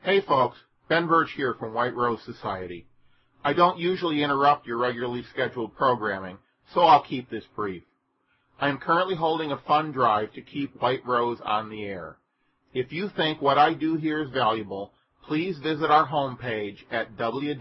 Hey folks, Ben Birch here from White Rose Society. I don't usually interrupt your regularly scheduled programming, so I'll keep this brief. I am currently holding a fund drive to keep White Rose on the air. If you think what I do here is valuable, please visit our homepage at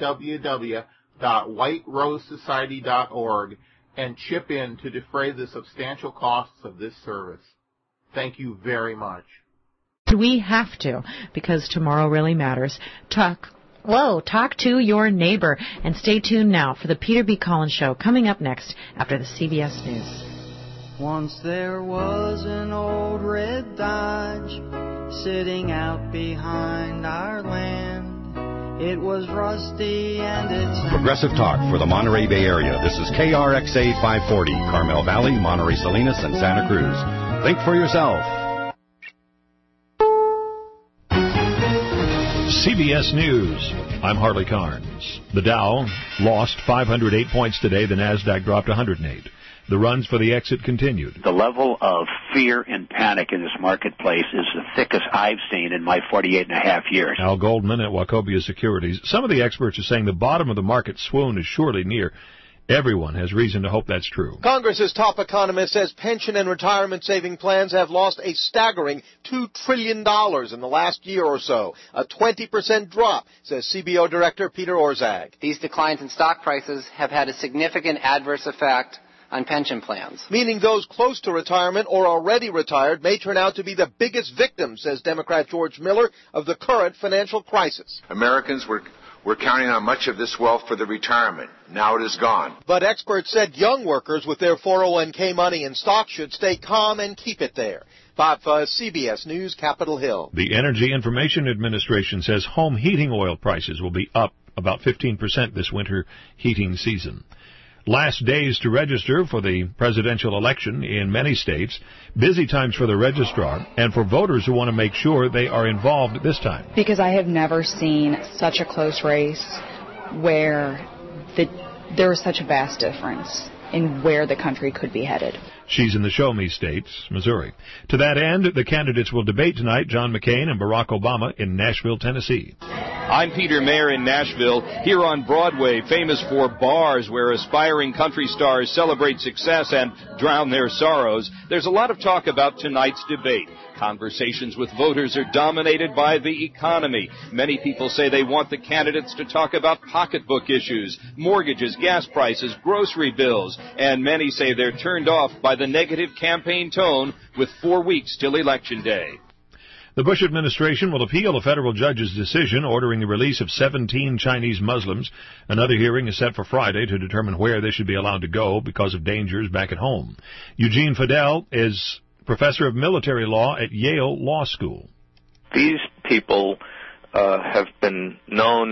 www.whiterosesociety.org and chip in to defray the substantial costs of this service. Thank you very much. We have to, because tomorrow really matters. Talk to your neighbor. And stay tuned now for the Peter B. Collins Show coming up next after the CBS News. Once there was an old red Dodge sitting out behind our land. It was rusty and it's... Progressive talk for the Monterey Bay Area. This is KRXA 540, Carmel Valley, Monterey Salinas, and Santa Cruz. Think for yourself. CBS News. I'm Harley Carnes. The Dow lost 508 points today. The Nasdaq dropped 108. The runs for the exit continued. The level of fear and panic in this marketplace is the thickest I've seen in my 48 and a half years. Al Goldman at Wachovia Securities. Some of the experts are saying the bottom of the market swoon is surely near. Everyone has reason to hope that's true. Congress's top economist says pension and retirement saving plans have lost a staggering $2 trillion in the last year or so. A 20% drop, says CBO Director Peter Orszag. These declines in stock prices have had a significant adverse effect on pension plans. Meaning those close to retirement or already retired may turn out to be the biggest victims, says Democrat George Miller, of the current financial crisis. Americans were counting on much of this wealth for their retirement. Now it is gone. But experts said young workers with their 401k money in stock should stay calm and keep it there. Bob Fuzz, CBS News, Capitol Hill. The Energy Information Administration says home heating oil prices will be up about 15% this winter heating season. Last days to register for the presidential election in many states. Busy times for the registrar and for voters who want to make sure they are involved this time. Because I have never seen such a close race where there is such a vast difference in where the country could be headed. She's in the Show Me states, Missouri. To that end, the candidates will debate tonight, John McCain and Barack Obama in Nashville, Tennessee. I'm Peter Mayer in Nashville, here on Broadway, famous for bars where aspiring country stars celebrate success and drown their sorrows. There's a lot of talk about tonight's debate. Conversations with voters are dominated by the economy. Many people say they want the candidates to talk about pocketbook issues, mortgages, gas prices, grocery bills, and many say they're turned off by the negative campaign tone with 4 weeks till Election Day. The Bush administration will appeal a federal judge's decision ordering the release of 17 Chinese Muslims. Another hearing is set for Friday to determine where they should be allowed to go because of dangers back at home. Eugene Fidel is professor of military law at Yale Law School. These people have been known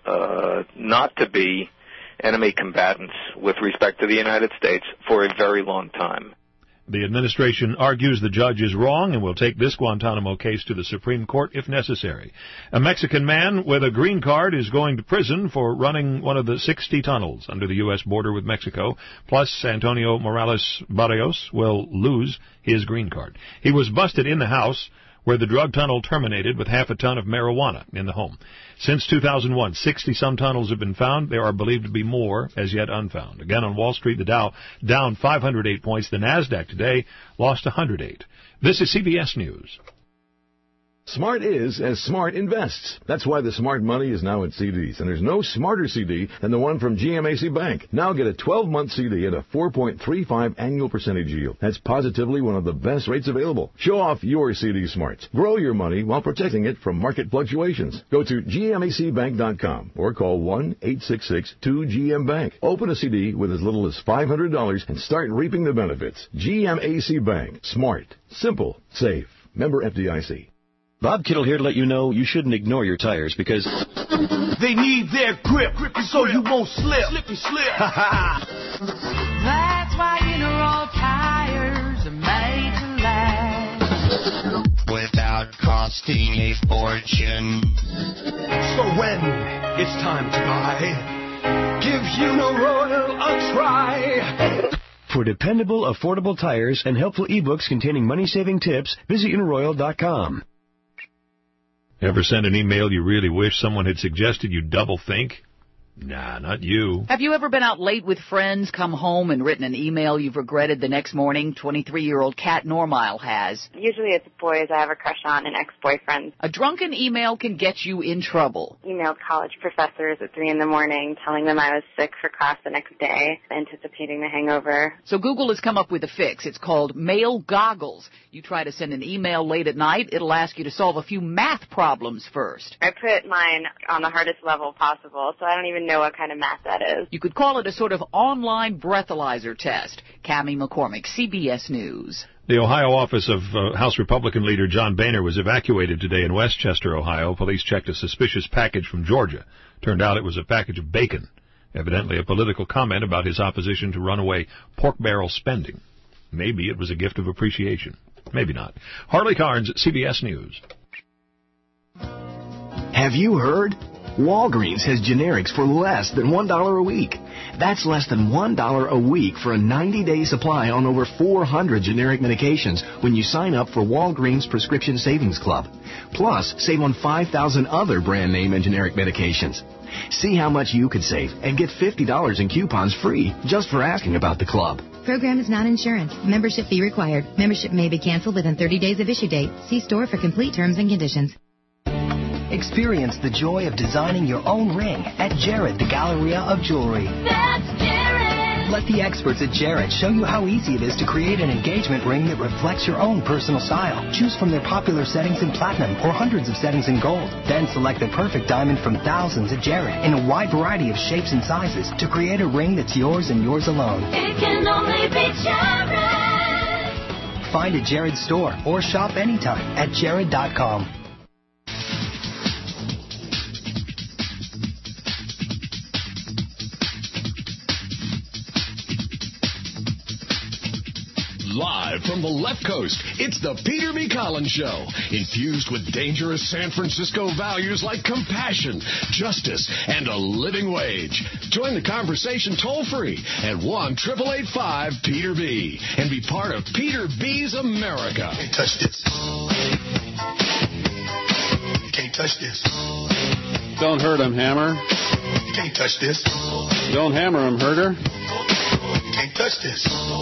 not to be enemy combatants with respect to the United States for a very long time. The administration argues the judge is wrong and will take this Guantanamo case to the Supreme Court if necessary. A Mexican man with a green card is going to prison for running one of the 60 tunnels under the U.S. border with Mexico. Plus, Antonio Morales Barrios will lose his green card. He was busted in the house where the drug tunnel terminated with half a ton of marijuana in the home. Since 2001, 60-some tunnels have been found. There are believed to be more as yet unfound. Again, on Wall Street, the Dow down 508 points. The Nasdaq today lost 108. This is CBS News. Smart is as Smart invests. That's why the Smart money is now in CDs. And there's no smarter CD than the one from GMAC Bank. Now get a 12-month CD at a 4.35 annual percentage yield. That's positively one of the best rates available. Show off your CD smarts. Grow your money while protecting it from market fluctuations. Go to GMACbank.com or call 1-866-2GM-BANK. Open a CD with as little as $500 and start reaping the benefits. GMAC Bank. Smart. Simple. Safe. Member FDIC. Bob Kittle here to let you know you shouldn't ignore your tires because they need their grip so you won't slip. Slippy slip. That's why Interoll tires are made to last without costing a fortune. So when it's time to buy, give Interoll a try. For dependable, affordable tires and helpful ebooks containing money-saving tips, visit Interoll.com. Ever send an email you really wish someone had suggested you double think? Nah, not you. Have you ever been out late with friends, come home, and written an email you've regretted the next morning? 23-year-old Kat Normile has. Usually it's boys I have a crush on and ex-boyfriends. A drunken email can get you in trouble. Emailed college professors at 3 a.m, telling them I was sick for class the next day, anticipating the hangover. So Google has come up with a fix. It's called Mail Goggles. You try to send an email late at night, it'll ask you to solve a few math problems first. I put mine on the hardest level possible, so I don't even know what kind of math that is. You could call it a sort of online breathalyzer test. Cammie McCormick, CBS News. The Ohio office of House Republican leader John Boehner was evacuated today in Westchester, Ohio. Police checked a suspicious package from Georgia. Turned out it was a package of bacon, evidently a political comment about his opposition to runaway pork barrel spending. Maybe it was a gift of appreciation. Maybe not. Harley Carnes, CBS News. Have you heard? Walgreens has generics for less than $1 a week. That's less than $1 a week for a 90-day supply on over 400 generic medications when you sign up for Walgreens Prescription Savings Club. Plus, save on 5,000 other brand name and generic medications. See how much you could save and get $50 in coupons free just for asking about the club. Program is not insurance. Membership fee required. Membership may be canceled within 30 days of issue date. See store for complete terms and conditions. Experience the joy of designing your own ring at Jared, the Galleria of Jewelry. That's Jared! Let the experts at Jared show you how easy it is to create an engagement ring that reflects your own personal style. Choose from their popular settings in platinum or hundreds of settings in gold. Then select the perfect diamond from thousands at Jared in a wide variety of shapes and sizes to create a ring that's yours and yours alone. It can only be Jared! Find a Jared store or shop anytime at Jared.com. Live from the left coast, it's the Peter B. Collins Show, infused with dangerous San Francisco values like compassion, justice, and a living wage. Join the conversation toll-free at 1-888-5-PETER-B and be part of Peter B.'s America. Can't touch this. You can't touch this. Don't hurt him, Hammer. You can't touch this. Don't hammer him, Herder. You can't touch this.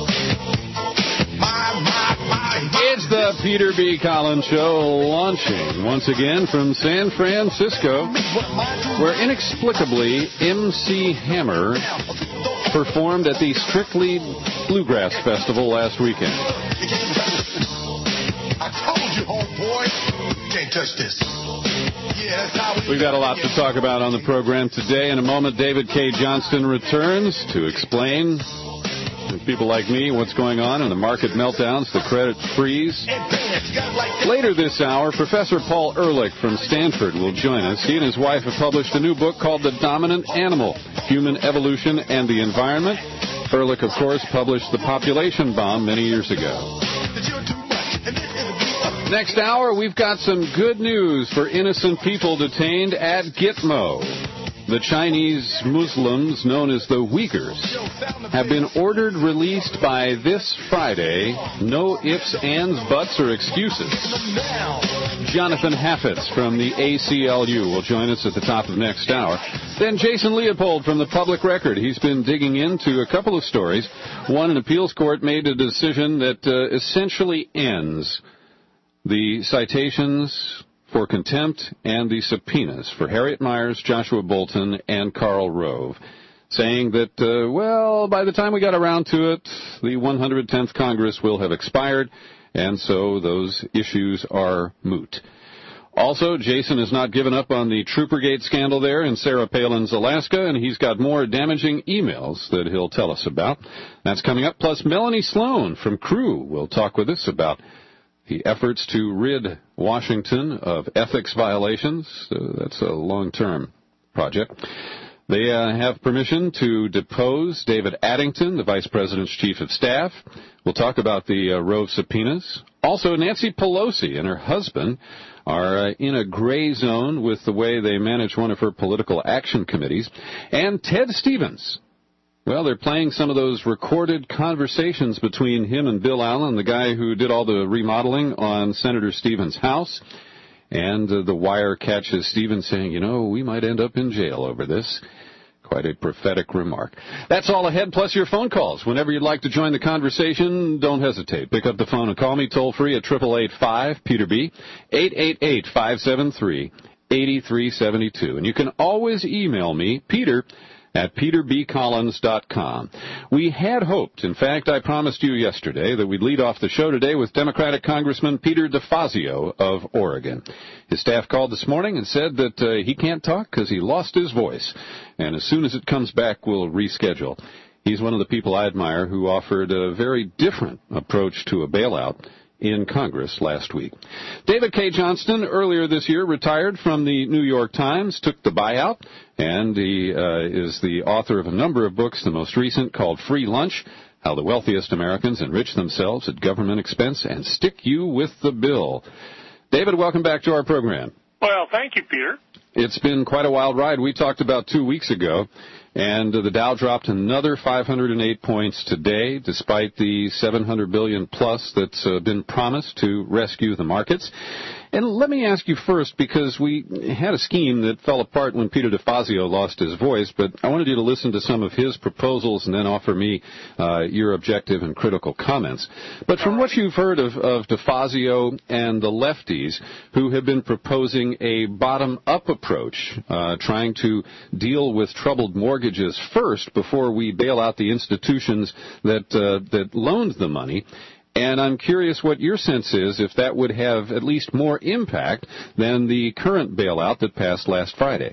It's the Peter B. Collins Show, launching once again from San Francisco, where inexplicably MC Hammer performed at the Strictly Bluegrass Festival last weekend. I told you, homeboy, you can't touch this. Yeah, that's how We've got a lot to talk about on the program today. In a moment, David K. Johnston returns to explain to people like me what's going on in the market meltdowns, the credit freeze. Later this hour, Professor Paul Ehrlich from Stanford will join us. He and his wife have published a new book called The Dominant Animal, Human Evolution and the Environment. Ehrlich, of course, published The Population Bomb many years ago. Next hour, we've got some good news for innocent people detained at Gitmo. The Chinese Muslims, known as the Uyghurs, have been ordered released by this Friday. No ifs, ands, buts, or excuses. Jonathan Haffetz from the ACLU will join us at the top of next hour. Then Jason Leopold from the Public Record. He's been digging into a couple of stories. One, an appeals court made a decision that essentially ends the citations for contempt and the subpoenas for Harriet Miers, Joshua Bolten, and Karl Rove, saying that, by the time we got around to it, the 110th Congress will have expired, and so those issues are moot. Also, Jason has not given up on the Troopergate scandal there in Sarah Palin's Alaska, and he's got more damaging emails that he'll tell us about. That's coming up. Plus, Melanie Sloan from Crew will talk with us about the efforts to rid Washington of ethics violations. That's a long-term project. They have permission to depose David Addington, the Vice President's Chief of Staff. We'll talk about the Rove subpoenas. Also, Nancy Pelosi and her husband are in a gray zone with the way they manage one of her political action committees. And Ted Stevens. Well, they're playing some of those recorded conversations between him and Bill Allen, the guy who did all the remodeling on Senator Stevens' house. And the Wire catches Stephen saying, we might end up in jail over this. Quite a prophetic remark. That's all ahead, plus your phone calls. Whenever you'd like to join the conversation, don't hesitate. Pick up the phone and call me toll-free at 888-5-PETER-B, 888-573-8372. And you can always email me, Peter, at peterbcollins.com. We had hoped, in fact, I promised you yesterday, that we'd lead off the show today with Democratic Congressman Peter DeFazio of Oregon. His staff called this morning and said that he can't talk because he lost his voice. And as soon as it comes back, we'll reschedule. He's one of the people I admire who offered a very different approach to a bailout in Congress last week. David K. Johnston, earlier this year, retired from the New York Times, took the buyout, and he is the author of a number of books, the most recent called Free Lunch, How the Wealthiest Americans Enrich Themselves at Government Expense and Stick You with the Bill. David, welcome back to our program. Well, thank you, Peter. It's been quite a wild ride. We talked about 2 weeks ago, and the Dow dropped another 508 points today, despite the $700 billion plus that's been promised to rescue the markets. And let me ask you first, because we had a scheme that fell apart when Peter DeFazio lost his voice, but I wanted you to listen to some of his proposals and then offer me your objective and critical comments. But from what you've heard of DeFazio and the lefties who have been proposing a bottom-up approach, trying to deal with troubled mortgages first before we bail out the institutions that loaned the money, and I'm curious what your sense is if that would have at least more impact than the current bailout that passed last Friday.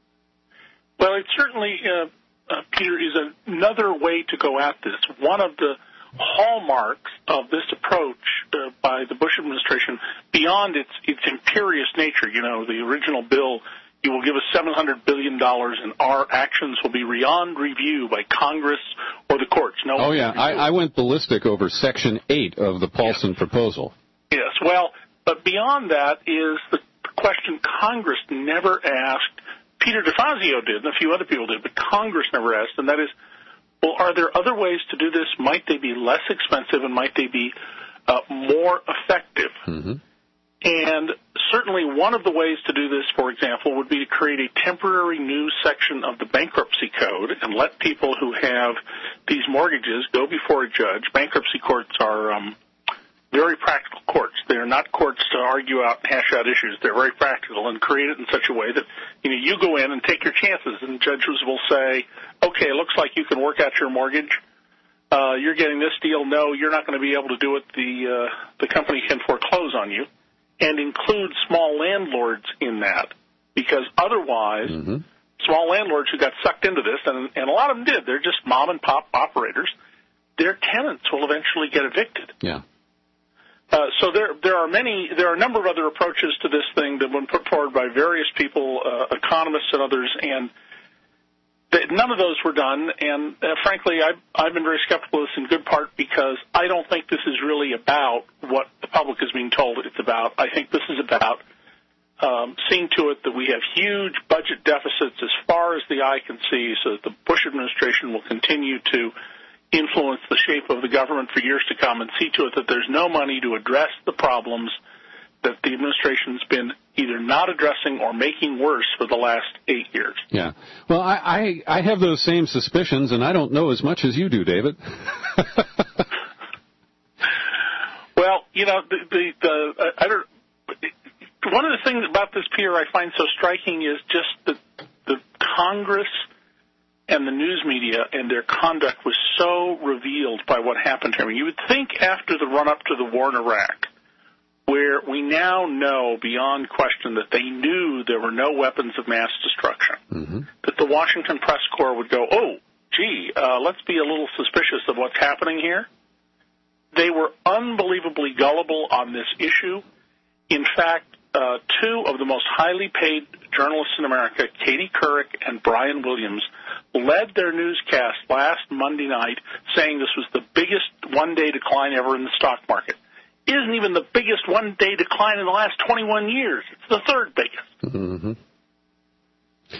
Well, it certainly, Peter, is another way to go at this. One of the hallmarks of this approach by the Bush administration, beyond its imperious nature, the original bill, you will give us $700 billion, and our actions will be beyond review by Congress or the courts. No. Oh, yeah. I went ballistic over Section 8 of the Paulson proposal. Yes. Well, but beyond that is the question Congress never asked. Peter DeFazio did, and a few other people did, but Congress never asked, and that is, well, are there other ways to do this? Might they be less expensive, and might they be more effective? Mm-hmm. And certainly one of the ways to do this, for example, would be to create a temporary new section of the bankruptcy code and let people who have these mortgages go before a judge. Bankruptcy courts are very practical courts. They are not courts to argue out and hash out issues. They're very practical and create it in such a way that, you go in and take your chances, and judges will say, okay, it looks like you can work out your mortgage. You're getting this deal. No, you're not going to be able to do it. The company can foreclose on you. And include small landlords in that, because otherwise, small landlords who got sucked into this, and a lot of them did, they're just mom-and-pop operators, their tenants will eventually get evicted. Yeah. So there are a number of other approaches to this thing that have been put forward by various people, economists and others, and none of those were done, and frankly, I've been very skeptical of this in good part because I don't think this is really about what the public is being told it's about. I think this is about seeing to it that we have huge budget deficits as far as the eye can see, so that the Bush administration will continue to influence the shape of the government for years to come, and see to it that there's no money to address the problems that the administration's been either not addressing or making worse for the last 8 years. Yeah. Well, I have those same suspicions, and I don't know as much as you do, David. Well, one of the things about this, Peter, I find so striking is just that the Congress and the news media and their conduct was so revealed by what happened here. I mean, you would think after the run-up to the war in Iraq, where we now know beyond question that they knew there were no weapons of mass destruction, that the Washington press corps would go, let's be a little suspicious of what's happening here. They were unbelievably gullible on this issue. In fact, two of the most highly paid journalists in America, Katie Couric and Brian Williams, led their newscast last Monday night saying this was the biggest one-day decline ever in the stock market. It isn't even the biggest one-day decline in the last 21 years. It's the third biggest. Mm-hmm.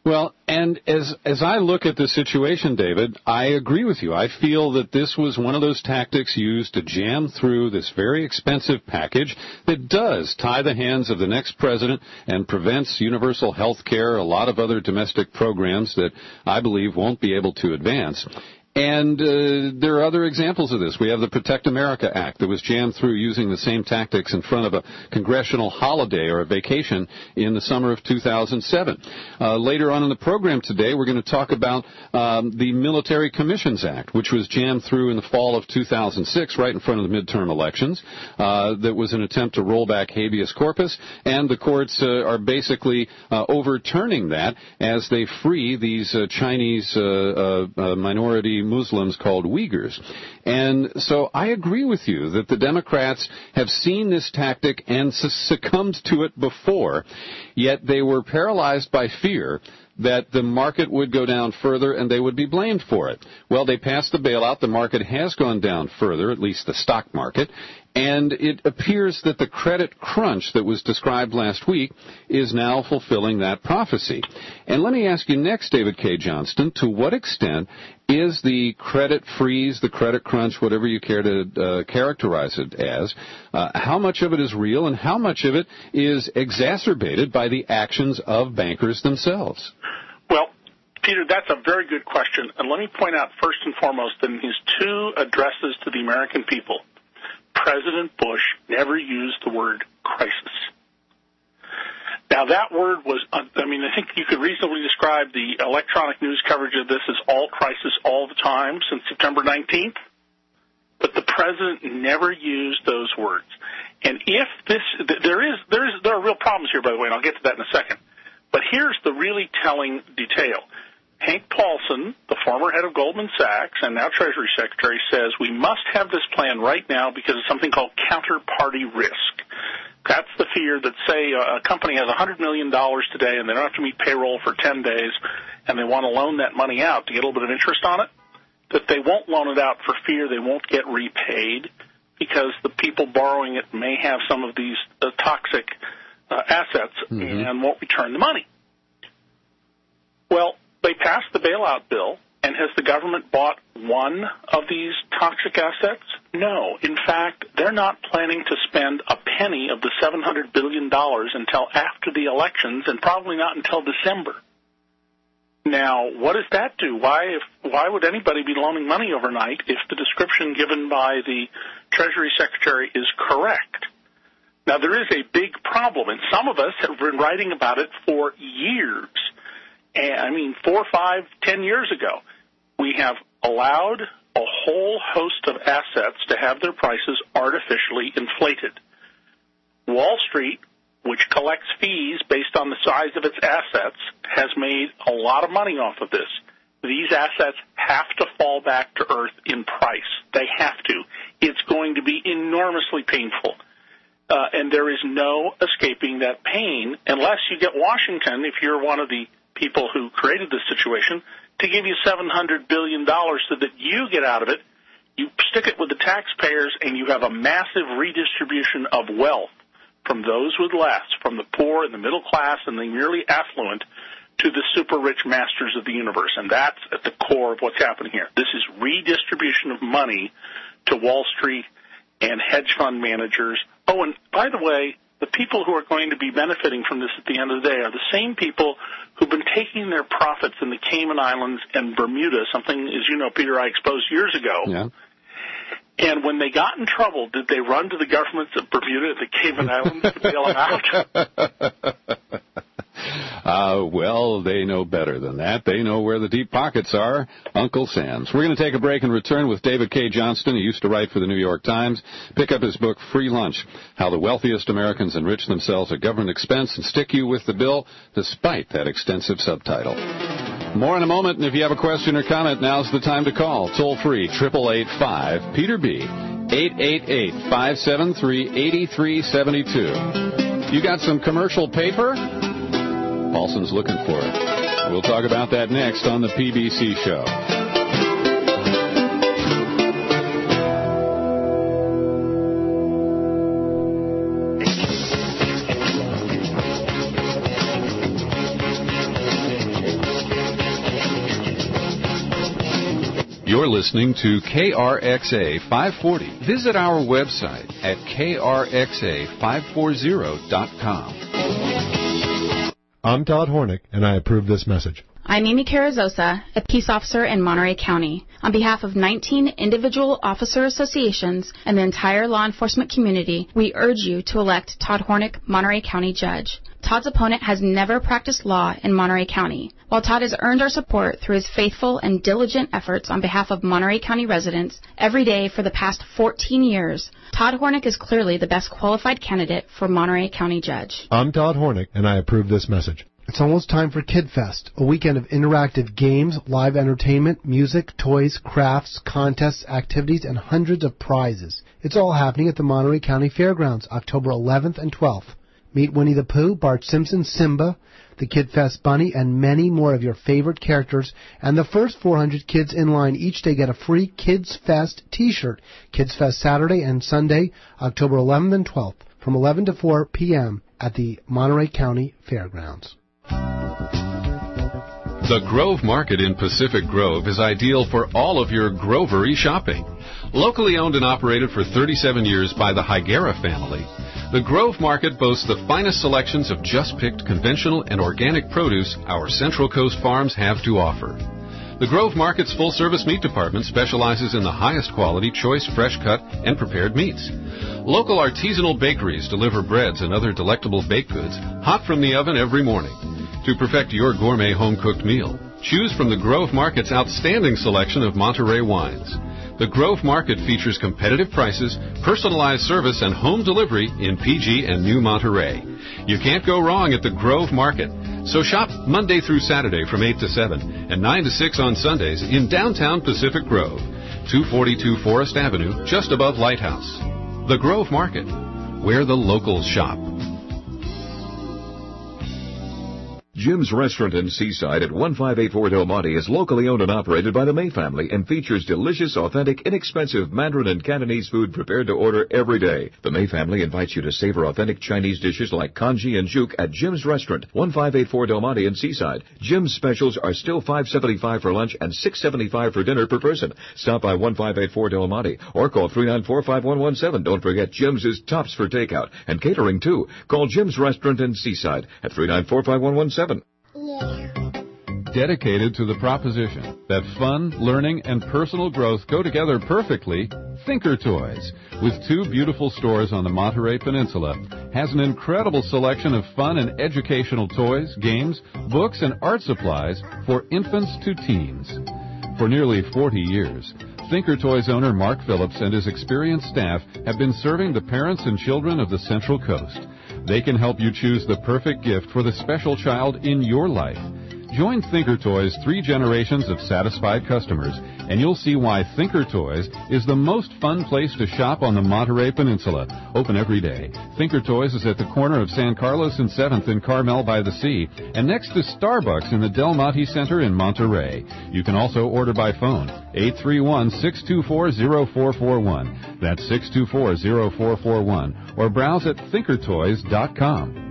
Well, and as I look at the situation, David, I agree with you. I feel that this was one of those tactics used to jam through this very expensive package that does tie the hands of the next president and prevents universal health care, a lot of other domestic programs that I believe won't be able to advance. And there are other examples of this. We have the Protect America Act that was jammed through using the same tactics in front of a congressional holiday or a vacation in the summer of 2007. Later on in the program today, we're going to talk about the Military Commissions Act, which was jammed through in the fall of 2006, right in front of the midterm elections. That was an attempt to roll back habeas corpus, and the courts are basically overturning that as they free these Chinese minority Muslims called Uyghurs. And so I agree with you that the Democrats have seen this tactic and succumbed to it before, yet they were paralyzed by fear that the market would go down further and they would be blamed for it. Well, they passed the bailout. The market has gone down further, at least the stock market, and it appears that the credit crunch that was described last week is now fulfilling that prophecy. And let me ask you next, David K. Johnston, to what extent is the credit freeze, the credit crunch, whatever you care to characterize it as, how much of it is real and how much of it is exacerbated by the actions of bankers themselves? Well, Peter, that's a very good question. And let me point out first and foremost that in his two addresses to the American people, President Bush never used the word crisis. Now, that word was, I think you could reasonably describe the electronic news coverage of this as all crisis all the time since September 19th, but the president never used those words. And if there are real problems here, by the way, and I'll get to that in a second. But here's the really telling detail. Hank Paulson, the former head of Goldman Sachs and now Treasury Secretary, says we must have this plan right now because of something called counterparty risk. That's the fear that, say, a company has $100 million today and they don't have to meet payroll for 10 days and they want to loan that money out to get a little bit of interest on it, that they won't loan it out for fear they won't get repaid because the people borrowing it may have some of these toxic assets and won't return the money. Well, they passed the bailout bill, and has the government bought one of these toxic assets? No. In fact, they're not planning to spend a penny of the $700 billion until after the elections, and probably not until December. Now, what does that do? Why would anybody be loaning money overnight if the description given by the Treasury Secretary is correct? Now, there is a big problem, and some of us have been writing about it for years. 4, 5, 10 years ago, we have allowed a whole host of assets to have their prices artificially inflated. Wall Street, which collects fees based on the size of its assets, has made a lot of money off of this. These assets have to fall back to earth in price. They have to. It's going to be enormously painful. And there is no escaping that pain unless you get Washington, if you're one of the people who created this situation, to give you $700 billion so that you get out of it, you stick it with the taxpayers, and you have a massive redistribution of wealth from those with less, from the poor and the middle class and the merely affluent to the super-rich masters of the universe. And that's at the core of what's happening here. This is redistribution of money to Wall Street and hedge fund managers. Oh, and by the way, the people who are going to be benefiting from this at the end of the day are the same people who've been taking their profits in the Cayman Islands and Bermuda, something, as you know, Peter, I exposed years ago. Yeah. And when they got in trouble, did they run to the governments of Bermuda and the Cayman Islands to bail them out? Well, they know better than that. They know where the deep pockets are. Uncle Sam's. We're going to take a break and return with David K. Johnston, who used to write for the New York Times. Pick up his book, Free Lunch, How the Wealthiest Americans Enrich Themselves at Government Expense, and stick you with the bill despite that extensive subtitle. More in a moment, and if you have a question or comment, now's the time to call. Toll free, 888-5-PETER-B, 888-573-8372. You got some commercial paper? Paulson's looking for it. We'll talk about that next on the PBC Show. You're listening to KRXA 540. Visit our website at krxa540.com. I'm Todd Hornick, and I approve this message. I'm Amy Carrizosa, a peace officer in Monterey County. On behalf of 19 individual officer associations and the entire law enforcement community, we urge you to elect Todd Hornick, Monterey County Judge. Todd's opponent has never practiced law in Monterey County. While Todd has earned our support through his faithful and diligent efforts on behalf of Monterey County residents every day for the past 14 years, Todd Hornick is clearly the best qualified candidate for Monterey County Judge. I'm Todd Hornick, and I approve this message. It's almost time for Kid Fest, a weekend of interactive games, live entertainment, music, toys, crafts, contests, activities, and hundreds of prizes. It's all happening at the Monterey County Fairgrounds, October 11th and 12th. Meet Winnie the Pooh, Bart Simpson, Simba, the Kid Fest Bunny, and many more of your favorite characters. And the first 400 kids in line each day get a free Kids Fest t-shirt. Kids Fest Saturday and Sunday, October 11th and 12th, from 11 to 4 p.m. at the Monterey County Fairgrounds. The Grove Market in Pacific Grove is ideal for all of your grovery shopping. Locally owned and operated for 37 years by the Higuera family, the Grove Market boasts the finest selections of just-picked conventional and organic produce our Central Coast farms have to offer. The Grove Market's full-service meat department specializes in the highest quality, choice, fresh-cut, and prepared meats. Local artisanal bakeries deliver breads and other delectable baked goods hot from the oven every morning. To perfect your gourmet home-cooked meal, choose from the Grove Market's outstanding selection of Monterey wines. The Grove Market features competitive prices, personalized service, and home delivery in PG and New Monterey. You can't go wrong at the Grove Market. So shop Monday through Saturday from 8 to 7 and 9 to 6 on Sundays in downtown Pacific Grove, 242 Forest Avenue, just above Lighthouse. The Grove Market, where the locals shop. Jim's Restaurant in Seaside at 1584 Del Monte is locally owned and operated by the May family and features delicious, authentic, inexpensive Mandarin and Cantonese food prepared to order every day. The May family invites you to savor authentic Chinese dishes like congee and juke at Jim's Restaurant, 1584 Del Monte in Seaside. Jim's specials are still $5.75 for lunch and $6.75 for dinner per person. Stop by 1584 Del Monte or call 394-5117. Don't forget Jim's is tops for takeout and catering too. Call Jim's Restaurant in Seaside at 394-5117. Dedicated to the proposition that fun, learning, and personal growth go together perfectly, Thinker Toys, with 2 beautiful stores on the Monterey Peninsula, has an incredible selection of fun and educational toys, games, books, and art supplies for infants to teens. For nearly 40 years, Thinker Toys owner Mark Phillips and his experienced staff have been serving the parents and children of the Central Coast. They can help you choose the perfect gift for the special child in your life. Join Thinker Toys' 3 generations of satisfied customers, and you'll see why Thinker Toys is the most fun place to shop on the Monterey Peninsula. Open every day. Thinker Toys is at the corner of San Carlos and 7th in Carmel by the Sea, and next to Starbucks in the Del Monte Center in Monterey. You can also order by phone, 831-624-0441. That's 624-0441. Or browse at thinkertoys.com.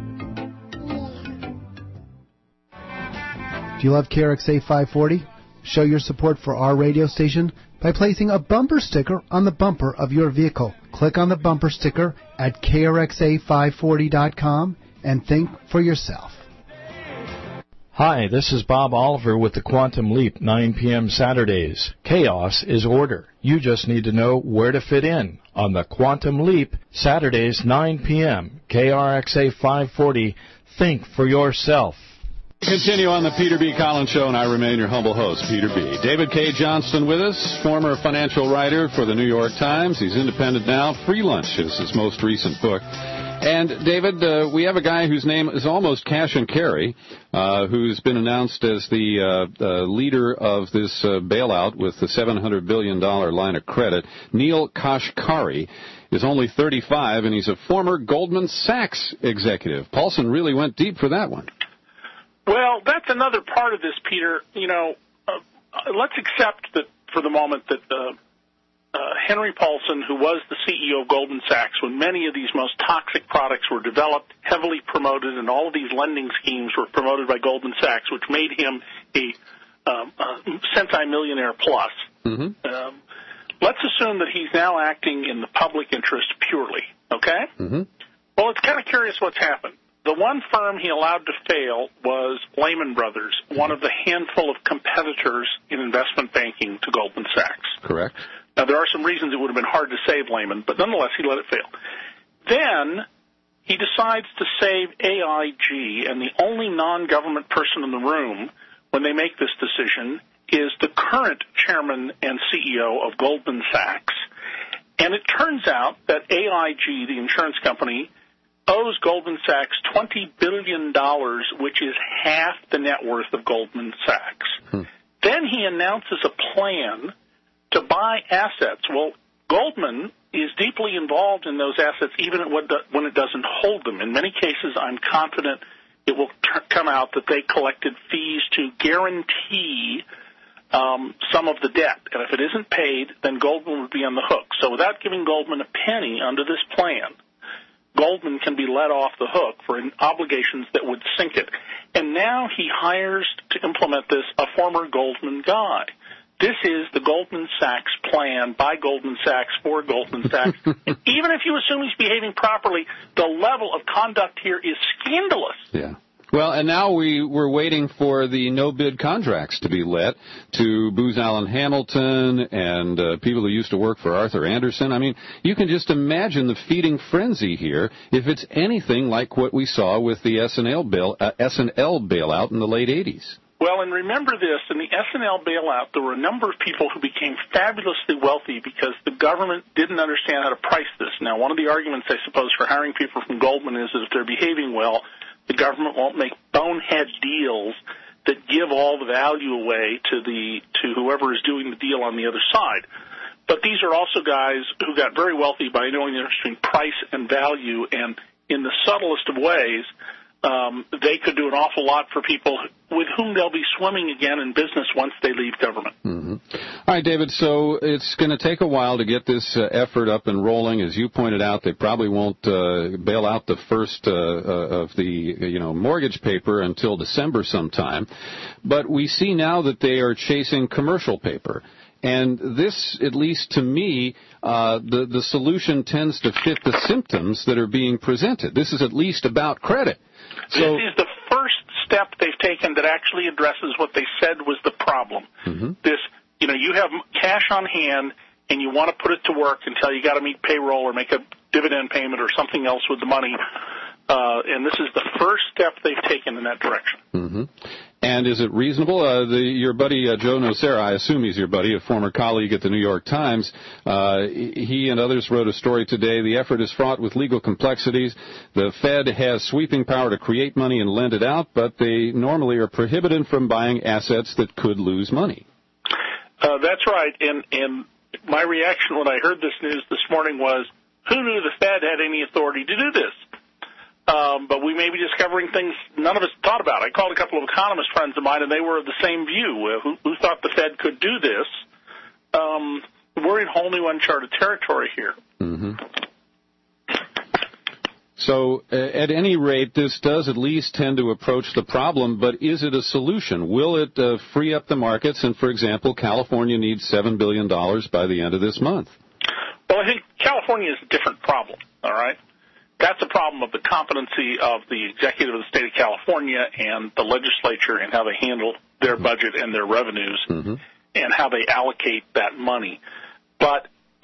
Do you love KRXA 540? Show your support for our radio station by placing a bumper sticker on the bumper of your vehicle. Click on the bumper sticker at krxa540.com and think for yourself. Hi, this is Bob Oliver with the Quantum Leap, 9 p.m. Saturdays. Chaos is order. You just need to know where to fit in. On the Quantum Leap, Saturdays, 9 p.m. KRXA 540. Think for yourself. Continue on the Peter B. Collins Show, and I remain your humble host, Peter B. David K. Johnston with us, former financial writer for the New York Times. He's independent now. Free Lunch is his most recent book. And, David, we have a guy whose name is almost cash and carry, who's been announced as the leader of this bailout with the $700 billion line of credit. Neil Kashkari is only 35, and he's a former Goldman Sachs executive. Paulson really went deep for that one. Well, that's another part of this, Peter. You know, let's accept that for the moment that Henry Paulson, who was the CEO of Goldman Sachs when many of these most toxic products were developed, heavily promoted, and all of these lending schemes were promoted by Goldman Sachs, which made him a centimillionaire plus. Mm-hmm. Let's assume that he's now acting in the public interest purely, okay? Mm-hmm. Well, it's kind of curious what's happened. The one firm he allowed to fail was Lehman Brothers, one of the handful of competitors in investment banking to Goldman Sachs. Correct. Now, there are some reasons it would have been hard to save Lehman, but nonetheless, he let it fail. Then he decides to save AIG, and the only non-government person in the room when they make this decision is the current chairman and CEO of Goldman Sachs. And it turns out that AIG, the insurance company, owes Goldman Sachs $20 billion, which is half the net worth of Goldman Sachs. Then he announces a plan to buy assets. Well, Goldman is deeply involved in those assets even when it doesn't hold them. In many cases, I'm confident it will come out that they collected fees to guarantee some of the debt. And if it isn't paid, then Goldman would be on the hook. So without giving Goldman a penny under this plan, Goldman can be let off the hook for obligations that would sink it. And now he hires to implement this a former Goldman guy. This is the Goldman Sachs plan by Goldman Sachs for Goldman Sachs. And even if you assume he's behaving properly, the level of conduct here is scandalous. Yeah. Well, and now we're waiting for the no-bid contracts to be let to Booz Allen Hamilton and people who used to work for Arthur Andersen. I mean, you can just imagine the feeding frenzy here if it's anything like what we saw with the S&L bailout in the late 80s. Well, and remember this, in the S&L bailout, there were a number of people who became fabulously wealthy because the government didn't understand how to price this. Now, one of the arguments, I suppose, for hiring people from Goldman is that if they're behaving well, the government won't make bonehead deals that give all the value away to whoever is doing the deal on the other side. But these are also guys who got very wealthy by knowing the difference between price and value, and in the subtlest of ways, they could do an awful lot for people with whom they'll be swimming again in business once they leave government. Mm-hmm. All right, David, so it's going to take a while to get this effort up and rolling. As you pointed out, they probably won't bail out the first of the mortgage paper until December sometime. But we see now that they are chasing commercial paper. And this, at least to me, the solution tends to fit the symptoms that are being presented. This is at least about credit. So, this is the first step they've taken that actually addresses what they said was the problem. Mm-hmm. This, you have cash on hand and you want to put it to work until you got to meet payroll or make a dividend payment or something else with the money. And this is the first step they've taken in that direction. Mm-hmm. And is it reasonable? Your buddy Joe Nocera, I assume he's your buddy, a former colleague at the New York Times, he and others wrote a story today. The effort is fraught with legal complexities. The Fed has sweeping power to create money and lend it out, but they normally are prohibited from buying assets that could lose money. That's right. And my reaction when I heard this news this morning was, who knew the Fed had any authority to do this? But we may be discovering things none of us thought about. I called a couple of economist friends of mine, and they were of the same view, who thought the Fed could do this. We're in whole new uncharted territory here. Mm-hmm. So, at any rate, this does at least tend to approach the problem, but is it a solution? Will it free up the markets? And, for example, California needs $7 billion by the end of this month. Well, I think California is a different problem, all right? That's a problem of the competency of the executive of the state of California and the legislature and how they handle their budget and their revenues mm-hmm. and how they allocate that money. But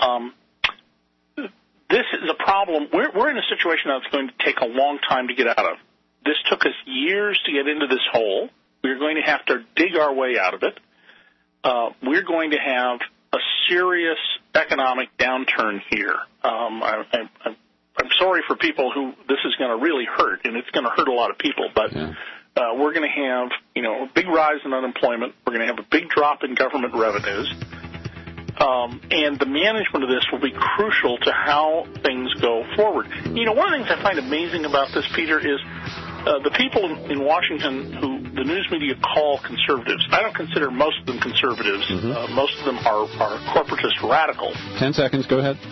this is a problem. We're in a situation that's going to take a long time to get out of. This took us years to get into this hole. We're going to have to dig our way out of it. We're going to have a serious economic downturn here. I'm sorry for people who this is going to really hurt, and it's going to hurt a lot of people. But we're going to have, a big rise in unemployment. We're going to have a big drop in government revenues. And the management of this will be crucial to how things go forward. One of the things I find amazing about this, Peter, is the people in Washington who the news media call conservatives. I don't consider most of them conservatives. Mm-hmm. Most of them are corporatist radicals. 10 seconds. Go ahead.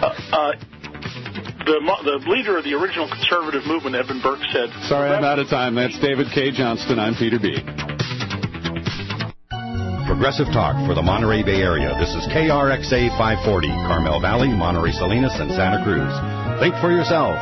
The leader of the original conservative movement, Edmund Burke, said... Sorry, I'm out of time. That's David K. Johnston. I'm Peter B. progressive talk for the Monterey Bay Area. This is KRXA 540, Carmel Valley, Monterey Salinas, and Santa Cruz. Think for yourself.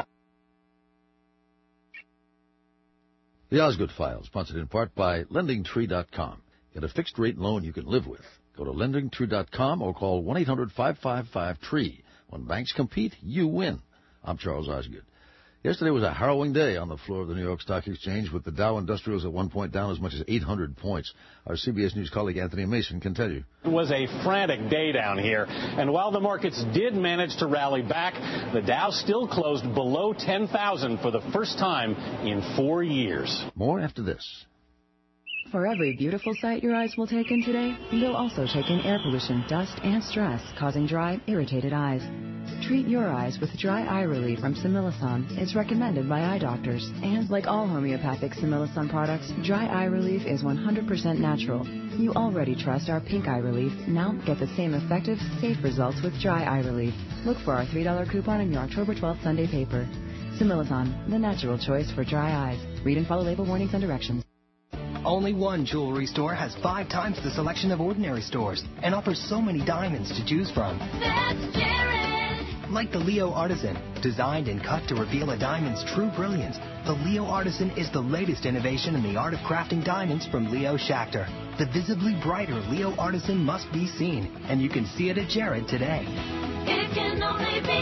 The Osgood File, sponsored in part by LendingTree.com. Get a fixed-rate loan you can live with. Go to LendingTree.com or call 1-800-555-TREE. When banks compete, you win. I'm Charles Osgood. Yesterday was a harrowing day on the floor of the New York Stock Exchange, with the Dow Industrials at one point down as much as 800 points. Our CBS News colleague Anthony Mason can tell you. It was a frantic day down here, and while the markets did manage to rally back, the Dow still closed below 10,000 for the first time in 4 years. More after this. For every beautiful sight your eyes will take in today, they'll also take in air pollution, dust, and stress, causing dry, irritated eyes. Treat your eyes with dry eye relief from Similasan. It's recommended by eye doctors. And like all homeopathic Similasan products, dry eye relief is 100% natural. You already trust our pink eye relief. Now get the same effective, safe results with dry eye relief. Look for our $3 coupon in your October 12th Sunday paper. Similasan, the natural choice for dry eyes. Read and follow label warnings and directions. Only one jewelry store has 5 times the selection of ordinary stores and offers so many diamonds to choose from. That's Jared. Like the Leo Artisan, designed and cut to reveal a diamond's true brilliance, the Leo Artisan is the latest innovation in the art of crafting diamonds from Leo Schachter. The visibly brighter Leo Artisan must be seen, and you can see it at Jared today. It can only be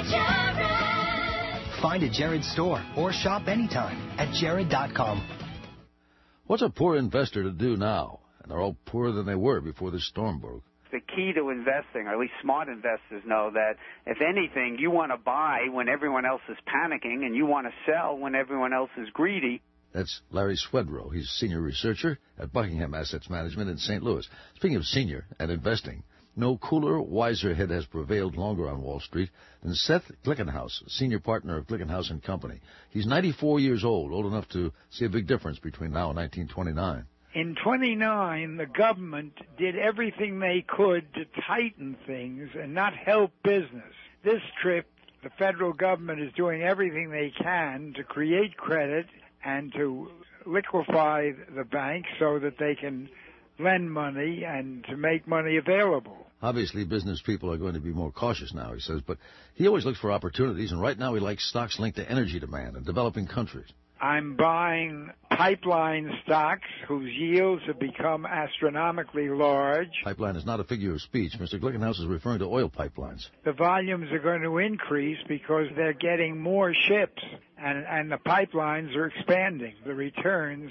Jared. Find a Jared store or shop anytime at Jared.com. What's a poor investor to do now? And they're all poorer than they were before this storm broke. The key to investing, or at least smart investors know that, if anything, you want to buy when everyone else is panicking, and you want to sell when everyone else is greedy. That's Larry Swedroe. He's senior researcher at Buckingham Assets Management in St. Louis. Speaking of senior and investing, no cooler, wiser head has prevailed longer on Wall Street than Seth Glickenhaus, senior partner of Glickenhaus & Company. He's 94 years old enough to see a big difference between now and 1929. In 29, the government did everything they could to tighten things and not help business. This trip, the federal government is doing everything they can to create credit and to liquefy the banks so that they can lend money and to make money available. Obviously, business people are going to be more cautious now, he says, but he always looks for opportunities, and right now he likes stocks linked to energy demand in developing countries. I'm buying pipeline stocks whose yields have become astronomically large. Pipeline is not a figure of speech. Mr. Glickenhaus is referring to oil pipelines. The volumes are going to increase because they're getting more ships, and the pipelines are expanding. The returns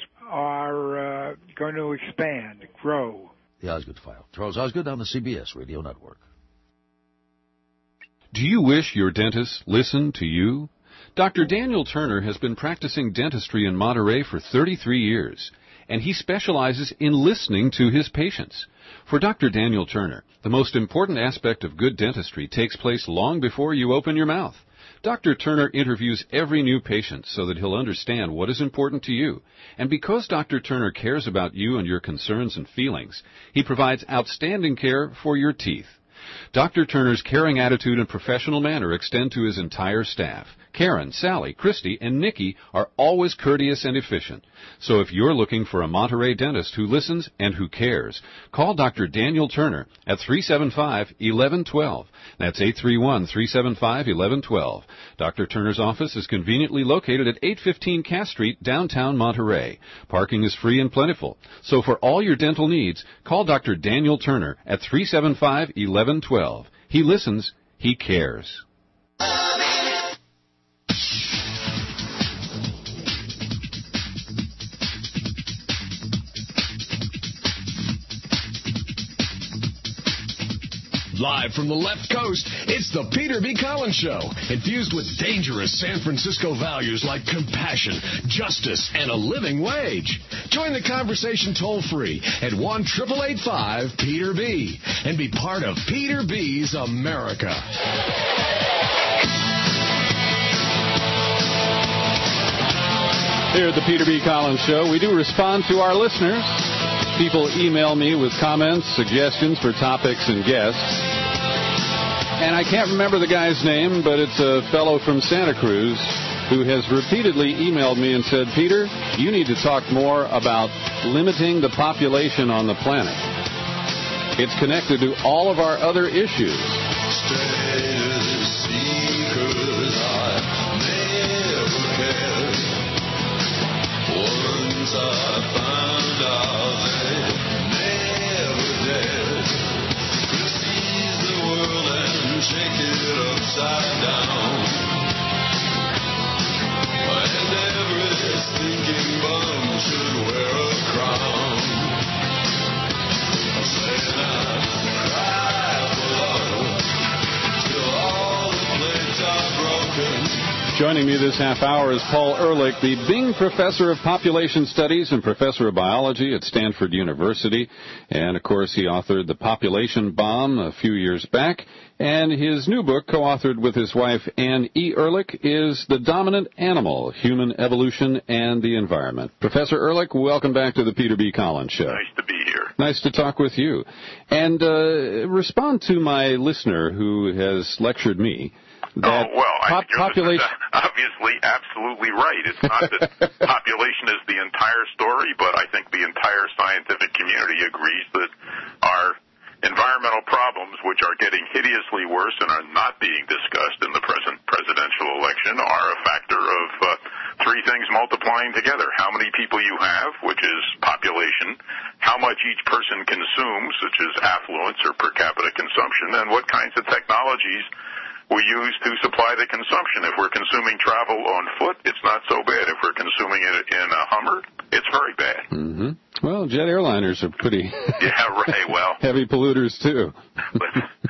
are going to expand, grow. The Osgood File. Charles Osgood on the CBS Radio Network. Do you wish your dentist listened to you? Dr. Daniel Turner has been practicing dentistry in Monterey for 33 years, and he specializes in listening to his patients. For Dr. Daniel Turner, the most important aspect of good dentistry takes place long before you open your mouth. Dr. Turner interviews every new patient so that he'll understand what is important to you. And because Dr. Turner cares about you and your concerns and feelings, he provides outstanding care for your teeth. Dr. Turner's caring attitude and professional manner extend to his entire staff. Karen, Sally, Christy, and Nikki are always courteous and efficient. So if you're looking for a Monterey dentist who listens and who cares, call Dr. Daniel Turner at 375-1112. That's 831-375-1112. Dr. Turner's office is conveniently located at 815 Cass Street, downtown Monterey. Parking is free and plentiful. So for all your dental needs, call Dr. Daniel Turner at 375-1112. He listens, he cares. Live from the left coast, it's the Peter B. Collins Show, infused with dangerous San Francisco values like compassion, justice, and a living wage. Join the conversation toll-free at 1-888-5-PETER-B and be part of Peter B.'s America. Here at the Peter B. Collins Show, we do respond to our listeners. People email me with comments, suggestions for topics and guests. And I can't remember the guy's name, but it's a fellow from Santa Cruz who has repeatedly emailed me and said, Peter, you need to talk more about limiting the population on the planet. It's connected to all of our other issues. Joining me this half hour is Paul Ehrlich, the Bing Professor of Population Studies and Professor of Biology at Stanford University. And, of course, he authored The Population Bomb a few years back. And his new book, co-authored with his wife Anne E. Ehrlich, is The Dominant Animal, Human Evolution and the Environment. Professor Ehrlich, welcome back to the Peter B. Collins Show. Nice to be here. Nice to talk with you. And respond to my listener who has lectured me. I think you're obviously absolutely right. It's not that population is the entire story, but I think the entire scientific community agrees that our environmental problems, which are getting hideously worse and are not being discussed in the present presidential election, are a factor of three things multiplying together. How many people you have, which is population, how much each person consumes, which is affluence or per capita consumption, and what kinds of technologies we use to supply the consumption. If we're consuming travel on foot, it's not so bad. If we're consuming it in a Hummer, it's very bad. Mm-hmm. Well, jet airliners are pretty heavy polluters, too. But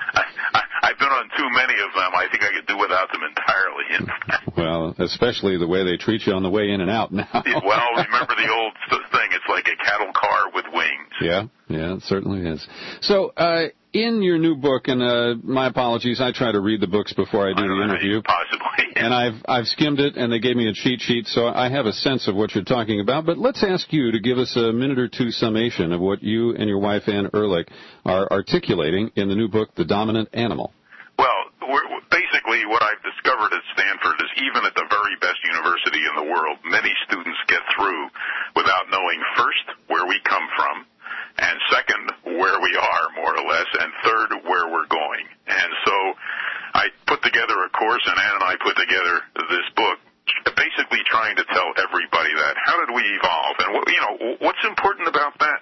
I've been on too many of them. I think I could do without them entirely. Well, especially the way they treat you on the way in and out now. Well, remember the old thing, it's like a cattle car with wings. Yeah, it certainly is. So, in your new book, and my apologies, I try to read the books before I do the interview. Possibly. And I've skimmed it, and they gave me a cheat sheet, so I have a sense of what you're talking about. But let's ask you to give us a minute or two summation of what you and your wife, Anne Ehrlich, are articulating in the new book, The Dominant Animal. Well, basically what I've discovered at Stanford is even at the very best university in the world, many students get through without knowing, first, where we come from, and second, where we are, more or less, and third, where we're going. And so I put together a course, and Ann and I put together this book, basically trying to tell everybody that. How did we evolve? And, what's important about that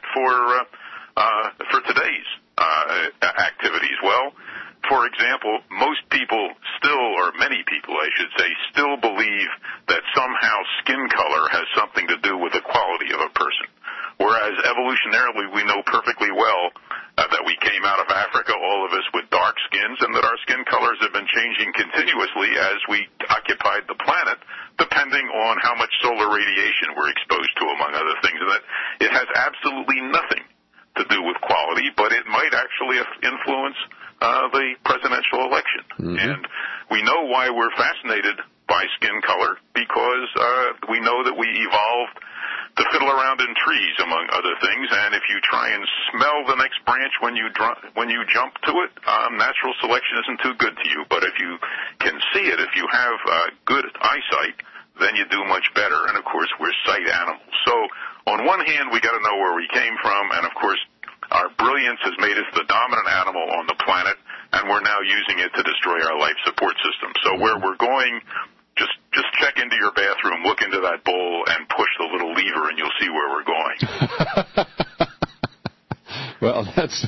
for today's activities? Well, for example, most people still, or many people, I should say, still believe that somehow skin color has something to do with the quality of a person. Whereas evolutionarily, we know perfectly well that we came out of Africa, all of us with dark skins, and that our skin colors have been changing continuously as we occupied the planet, depending on how much solar radiation we're exposed to, among other things. And that it has absolutely nothing to do with quality, but it might actually influence the presidential election. Mm-hmm. And we know why we're fascinated by skin color, because we know that we evolved to fiddle around in trees, among other things, and if you try and smell the next branch when you jump to it, natural selection isn't too good to you. But if you can see it, if you have good eyesight, then you do much better. And, of course, we're sight animals. So on one hand, we got to know where we came from, and, of course, our brilliance has made us the dominant animal on the planet, and we're now using it to destroy our life support system. So where we're going, just check into your bathroom, look into that bowl, and push the little lever, and you'll see where we're going. Well,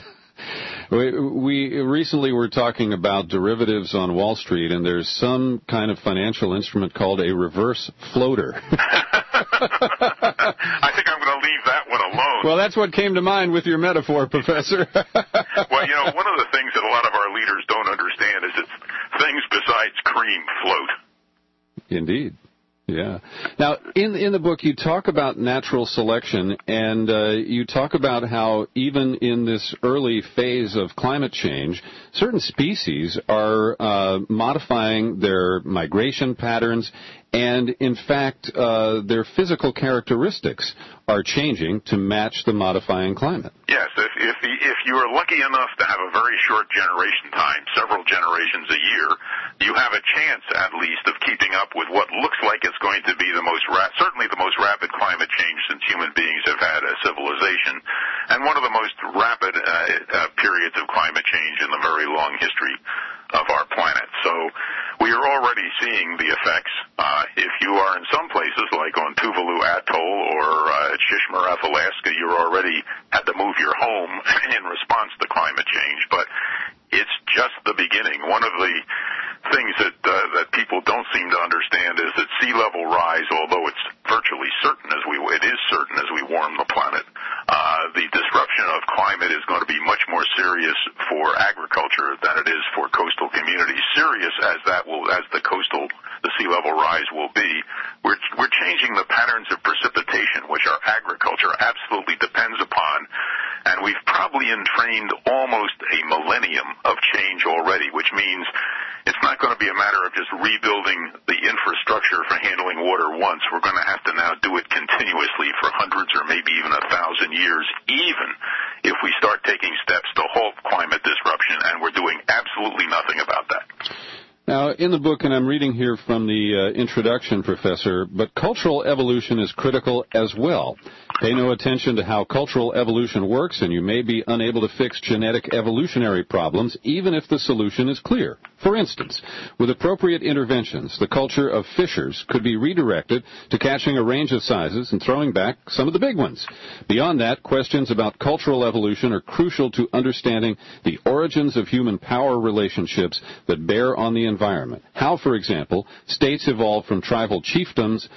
we recently were talking about derivatives on Wall Street, and there's some kind of financial instrument called a reverse floater. I think I'm going to leave that one alone. Well, that's what came to mind with your metaphor, Professor. Well, one of the things that a lot of our leaders don't understand is that things besides cream float. Indeed. Yeah. Now, in the book, you talk about natural selection, and you talk about how even in this early phase of climate change, certain species are modifying their migration patterns, and in fact, their physical characteristics are changing to match the modifying climate. Yes, if you are lucky enough to have a very short generation time, several generations a year, you have a chance, at least, of keeping up with what looks like it's going to be certainly the most rapid climate change since human beings have had a civilization. and one of the most rapid periods of climate change in the very long history of our planet. So we are already seeing the effects. If you are in some places, like on Tuvalu Atoll or at Shishmaref, Alaska, you're already had to move your home in response to climate change. But it's just the beginning. One of the things that people don't seem to understand is that sea level rise, although it's virtually certain it is certain as we warm the planet, the disruption of climate is going to be much more serious for agriculture than it is for coastal communities. Serious as the sea level rise will be, we're changing the patterns of precipitation, which our agriculture absolutely depends upon. And we've probably entrained almost a millennium of change already, which means it's not going to be a matter of just rebuilding the infrastructure for handling water once. We're going to have to now do it continuously for hundreds or maybe even 1,000 years, even if we start taking steps to halt climate disruption, and we're doing absolutely nothing about that. Now, in the book, and I'm reading here from the introduction, Professor, but cultural evolution is critical as well. Pay no attention to how cultural evolution works, and you may be unable to fix genetic evolutionary problems, even if the solution is clear. For instance, with appropriate interventions, the culture of fishers could be redirected to catching a range of sizes and throwing back some of the big ones. Beyond that, questions about cultural evolution are crucial to understanding the origins of human power relationships that bear on the environment. How, for example, states evolved from tribal chiefdoms,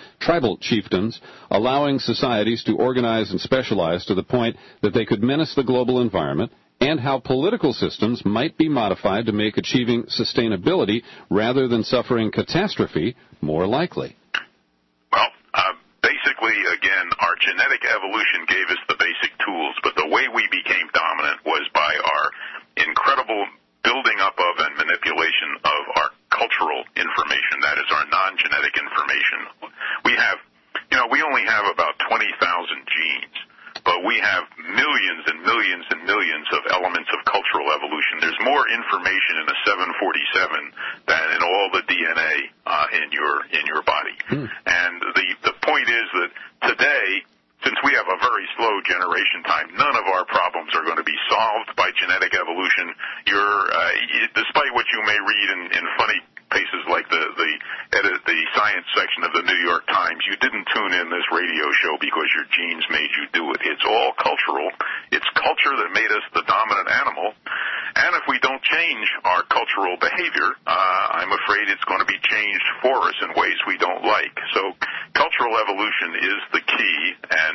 allowing societies to organize and specialize to the point that they could menace the global environment, and how political systems might be modified to make achieving sustainability rather than suffering catastrophe more likely. Well, basically, again, our genetic evolution gave us the basic tools, but the way we became dominant was by our incredible building up of and manipulation of our cultural information, that is our non-genetic information. We only have about 20,000 genes, but we have millions and millions and millions of elements of cultural evolution. There's more information in a 747 than in all the DNA in your body. And the point is that today, since we have a very slow generation time, none of our problems are going to be solved by genetic evolution. Despite what you may read in funny places like the science section of the New York Times, you didn't tune in this radio show because your genes made you do it. It's all cultural. It's culture that made us the dominant animal. And if we don't change our cultural behavior, I'm afraid it's going to be changed for us in ways we don't like. So cultural evolution is the key, and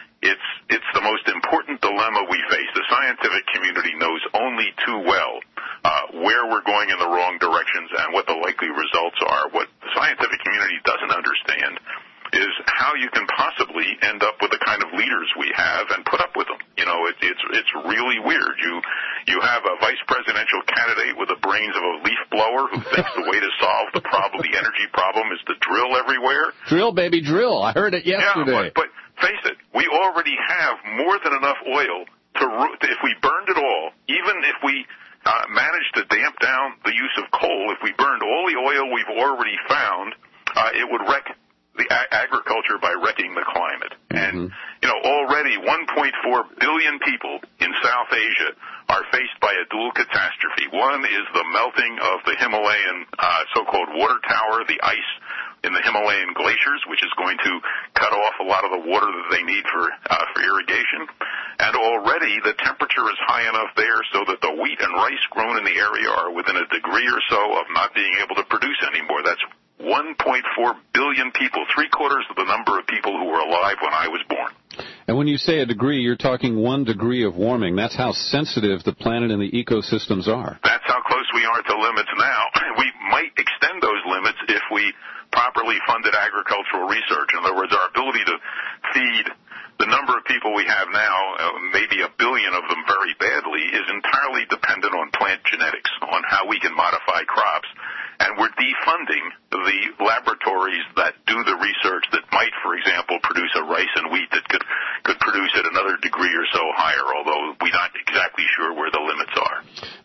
it's the most important dilemma we face. The scientific community knows only too well where we're going in the wrong directions and what the likely results are. What the scientific community doesn't understand is how you can possibly end up with the kind of leaders we have and put up with them. It's really weird. You have a vice presidential candidate with the brains of a leaf blower who thinks the way to solve the energy problem is to drill everywhere. Drill, baby, drill. I heard it yesterday. Yeah, but face it, we already have more than enough oil if we burned it all, even if we managed to damp down the use of coal, if we burned all the oil we've already found, it would wreck the agriculture by wrecking the climate. And, already 1.4 billion people in South Asia are faced by a dual catastrophe. One is the melting of the Himalayan so-called water tower, the ice in the Himalayan glaciers, which is going to cut off a lot of the water that they need for irrigation. And already the temperature is high enough there so that the wheat and rice grown in the area are within a degree or so of not being able to produce anymore. That's 1.4 billion people, 3/4 of the number of people who were alive when I was born. And when you say a degree, you're talking 1 degree of warming. That's how sensitive the planet and the ecosystems are. That's how close we are to limits now. We might extend those limits if we properly funded agricultural research. In other words, our ability to feed the number of people we have now, maybe 1 billion of them very badly, is entirely dependent on plant genetics, on how we can modify crops. And we're defunding the laboratories that do the research that might, for example, produce a rice and wheat that could produce at another degree or so higher, although we're not exactly sure where the limits are.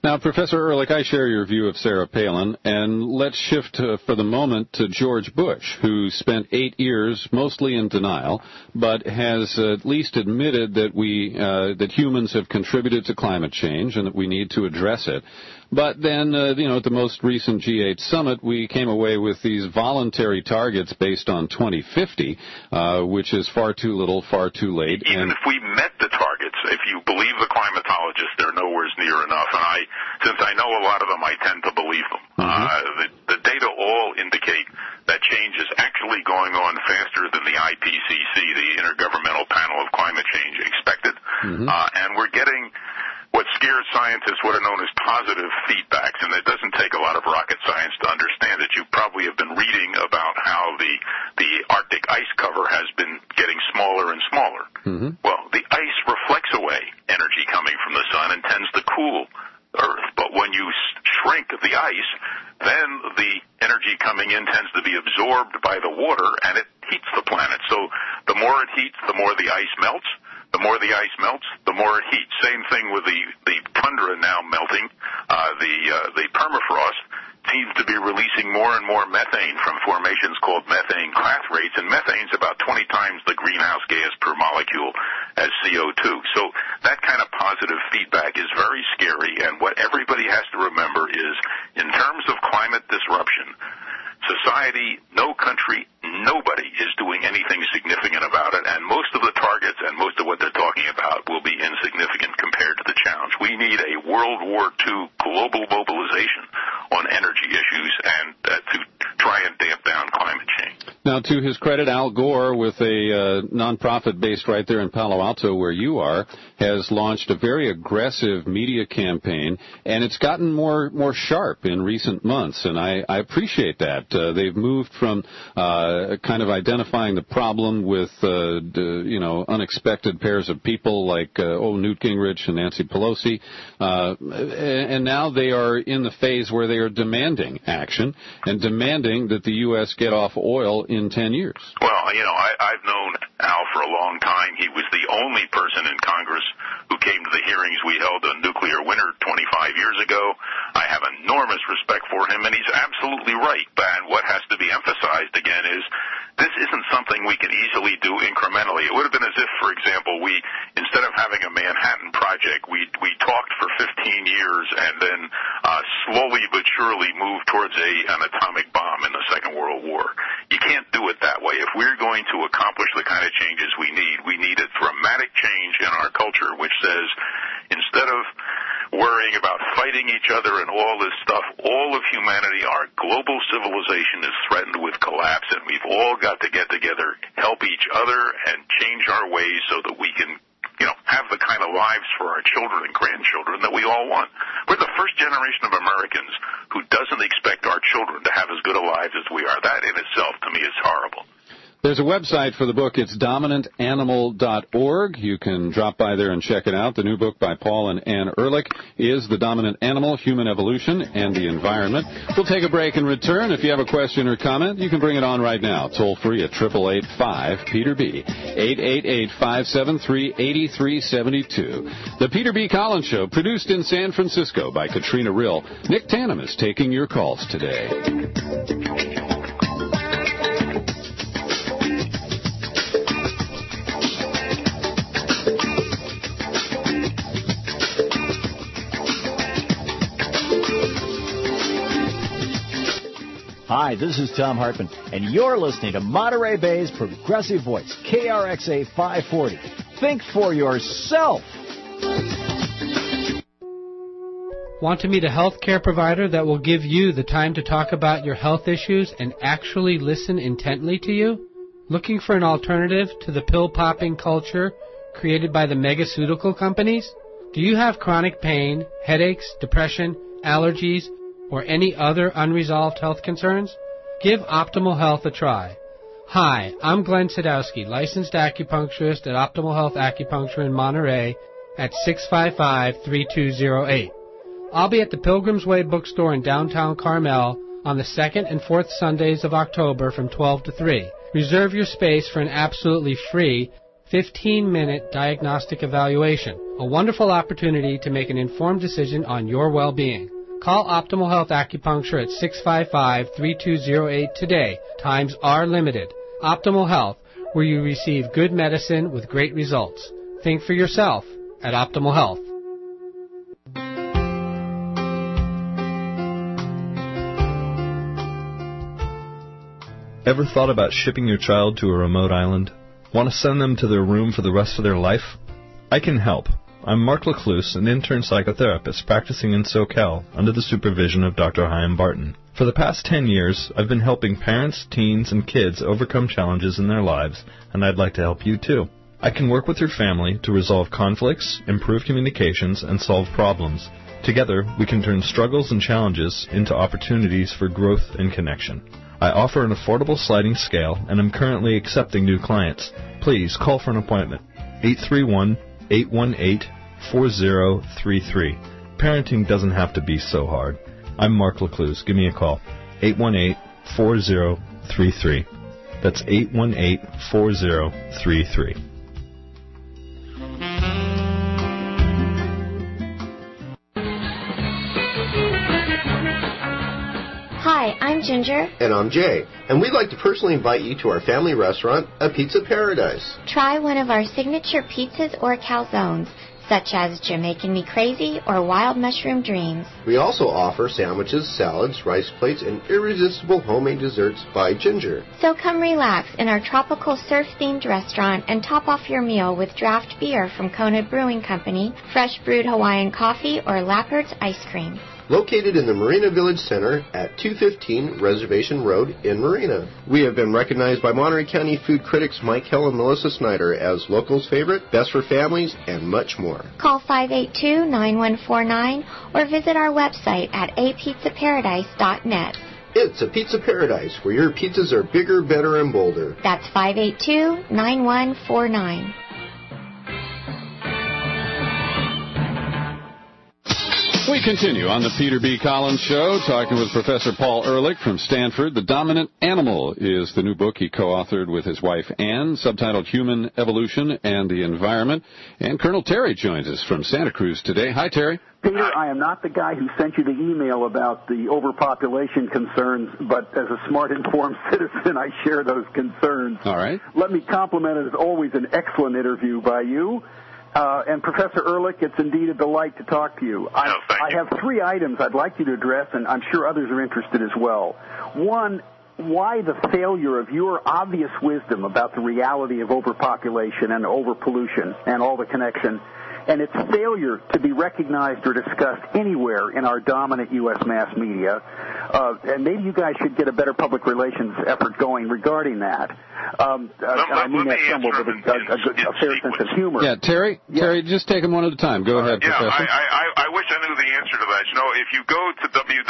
Now, Professor Ehrlich, I share your view of Sarah Palin, and let's shift for the moment to George Bush, who spent 8 years mostly in denial, but has at least admitted that that humans have contributed to climate change and that we need to address it. But then, at the most recent G8 summit, we came away with these voluntary targets based on 2050, which is far too little, far too late. Even if we met the targets, if you believe the climatologists, they're nowhere near enough. And since I know a lot of them, I tend to believe them. The data all indicate that change is actually going on faster than the IPCC, the Intergovernmental Panel of Climate Change, expected. And we're getting what scares scientists, what are known as positive feedbacks, and it doesn't take a lot of rocket science to understand it. You probably have been reading about how the Arctic ice cover has been getting smaller and smaller. Well, the ice reflects away energy coming from the sun and tends to cool Earth. But when you shrink the ice, then the energy coming in tends to be absorbed by the water, and it heats the planet. So the more it heats, the more the ice melts. The more the ice melts, the more it heats. Same thing with the tundra now melting. The permafrost seems to be releasing more and more methane from formations called methane clathrates, and methane's about 20 times the greenhouse gas per molecule as CO2. So that kind of positive feedback is very scary, and what everybody has to remember is, in terms of climate disruption, society, no country, nobody is doing anything significant about it, and most of the targets and most of what they're talking about will be insignificant compared to the challenge. We need a World War II global mobilization on energy issues and to try and damp down climate change. Now, to his credit, Al Gore, with a nonprofit based right there in Palo Alto where you are, has launched a very aggressive media campaign, and it's gotten more sharp in recent months, and I appreciate that. They've moved from kind of identifying the problem with unexpected pairs of people like Newt Gingrich and Nancy Pelosi, and now they are in the phase where they are demanding action and demanding that the U.S. get off oil in 10 years. Well, I've known Al for a long time. He was the only person in Congress who came to the hearings we held on nuclear winter 25 years ago. I have enormous respect for him, and he's absolutely right. And what has to be emphasized again is this isn't something we can easily do incrementally. It would have been as if, for example, instead of having a Manhattan Project, we talked for 15 years and then slowly but surely moved towards an atomic bomb in the Second World War. You can't do it that way. If we're going to accomplish the kind of changes we need a dramatic change in our culture, which says instead of worrying about fighting each other and all this stuff, all of humanity, our global civilization is threatened with collapse, and we've all got to get together, help each other, and change our ways so that we can have the kind of lives for our children and grandchildren that we all want. We're the first generation of Americans who doesn't expect our children to have as good a lives as we are. That in itself, to me, is horrible. There's a website for the book. It's dominantanimal.org. You can drop by there and check it out. The new book by Paul and Ann Ehrlich is The Dominant Animal, Human Evolution and the Environment. We'll take a break and return. If you have a question or comment, you can bring it on right now. Toll free at 888-5-PETER-B, 888-573-8372. The Peter B. Collins Show, produced in San Francisco by Katrina Rill. Nick Tannum is taking your calls today. Hi, this is Tom Hartman, and you're listening to Monterey Bay's Progressive Voice, KRXA 540. Think for yourself. Want to meet a healthcare provider that will give you the time to talk about your health issues and actually listen intently to you? Looking for an alternative to the pill-popping culture created by the megaceutical companies? Do you have chronic pain, headaches, depression, allergies, or any other unresolved health concerns? Give Optimal Health a try. Hi, I'm Glenn Sadowski, licensed acupuncturist at Optimal Health Acupuncture in Monterey at 655-3208. I'll be at the Pilgrim's Way bookstore in downtown Carmel on the 2nd and 4th Sundays of October from 12 to 3. Reserve your space for an absolutely free 15-minute diagnostic evaluation, a wonderful opportunity to make an informed decision on your well-being. Call Optimal Health Acupuncture at 655-3208 today. Times are limited. Optimal Health, where you receive good medicine with great results. Think for yourself at Optimal Health. Ever thought about shipping your child to a remote island? Want to send them to their room for the rest of their life? I can help. I'm Mark Lecluse, an intern psychotherapist practicing in SoCal under the supervision of Dr. Chaim Barton. For the past 10 years, I've been helping parents, teens, and kids overcome challenges in their lives, and I'd like to help you too. I can work with your family to resolve conflicts, improve communications, and solve problems. Together, we can turn struggles and challenges into opportunities for growth and connection. I offer an affordable sliding scale, and I'm currently accepting new clients. Please call for an appointment. 831-818-4033. Parenting doesn't have to be so hard. I'm Mark Lecluse. Give me a call. 818-4033. That's 818-4033. Hi, I'm Ginger. And I'm Jay. And we'd like to personally invite you to our family restaurant, A Pizza Paradise. Try one of our signature pizzas or calzones, such as Jamaican Me Crazy or Wild Mushroom Dreams. We also offer sandwiches, salads, rice plates, and irresistible homemade desserts by Ginger. So come relax in our tropical surf-themed restaurant and top off your meal with draft beer from Kona Brewing Company, fresh brewed Hawaiian coffee, or Lappert's ice cream. Located in the Marina Village Center at 215 Reservation Road in Marina. We have been recognized by Monterey County food critics Mike Hill and Melissa Snyder as locals' favorite, best for families, and much more. Call 582-9149 or visit our website at apizzaparadise.net. It's A Pizza Paradise, where your pizzas are bigger, better, and bolder. That's 582-9149. We continue on the Peter B. Collins Show, talking with Professor Paul Ehrlich from Stanford. The Dominant Animal is the new book he co-authored with his wife, Ann, subtitled Human Evolution and the Environment. And Colonel Terry joins us from Santa Cruz today. Hi, Terry. Peter, I am not the guy who sent you the email about the overpopulation concerns, but as a smart, informed citizen, I share those concerns. All right. Let me compliment it as always an excellent interview by you. And Professor Ehrlich, it's indeed a delight to talk to you. I have 3 items I'd like you to address, and I'm sure others are interested as well. One, why the failure of your obvious wisdom about the reality of overpopulation and overpollution and all the connection, and its failure to be recognized or discussed anywhere in our dominant U.S. mass media. And maybe you guys should get a better public relations effort going regarding that. I mean that somewhat with a fair sense of humor. Yeah, Terry, just take them one at a time. Go ahead, Professor. I wish I knew the answer to that. You know, if you go to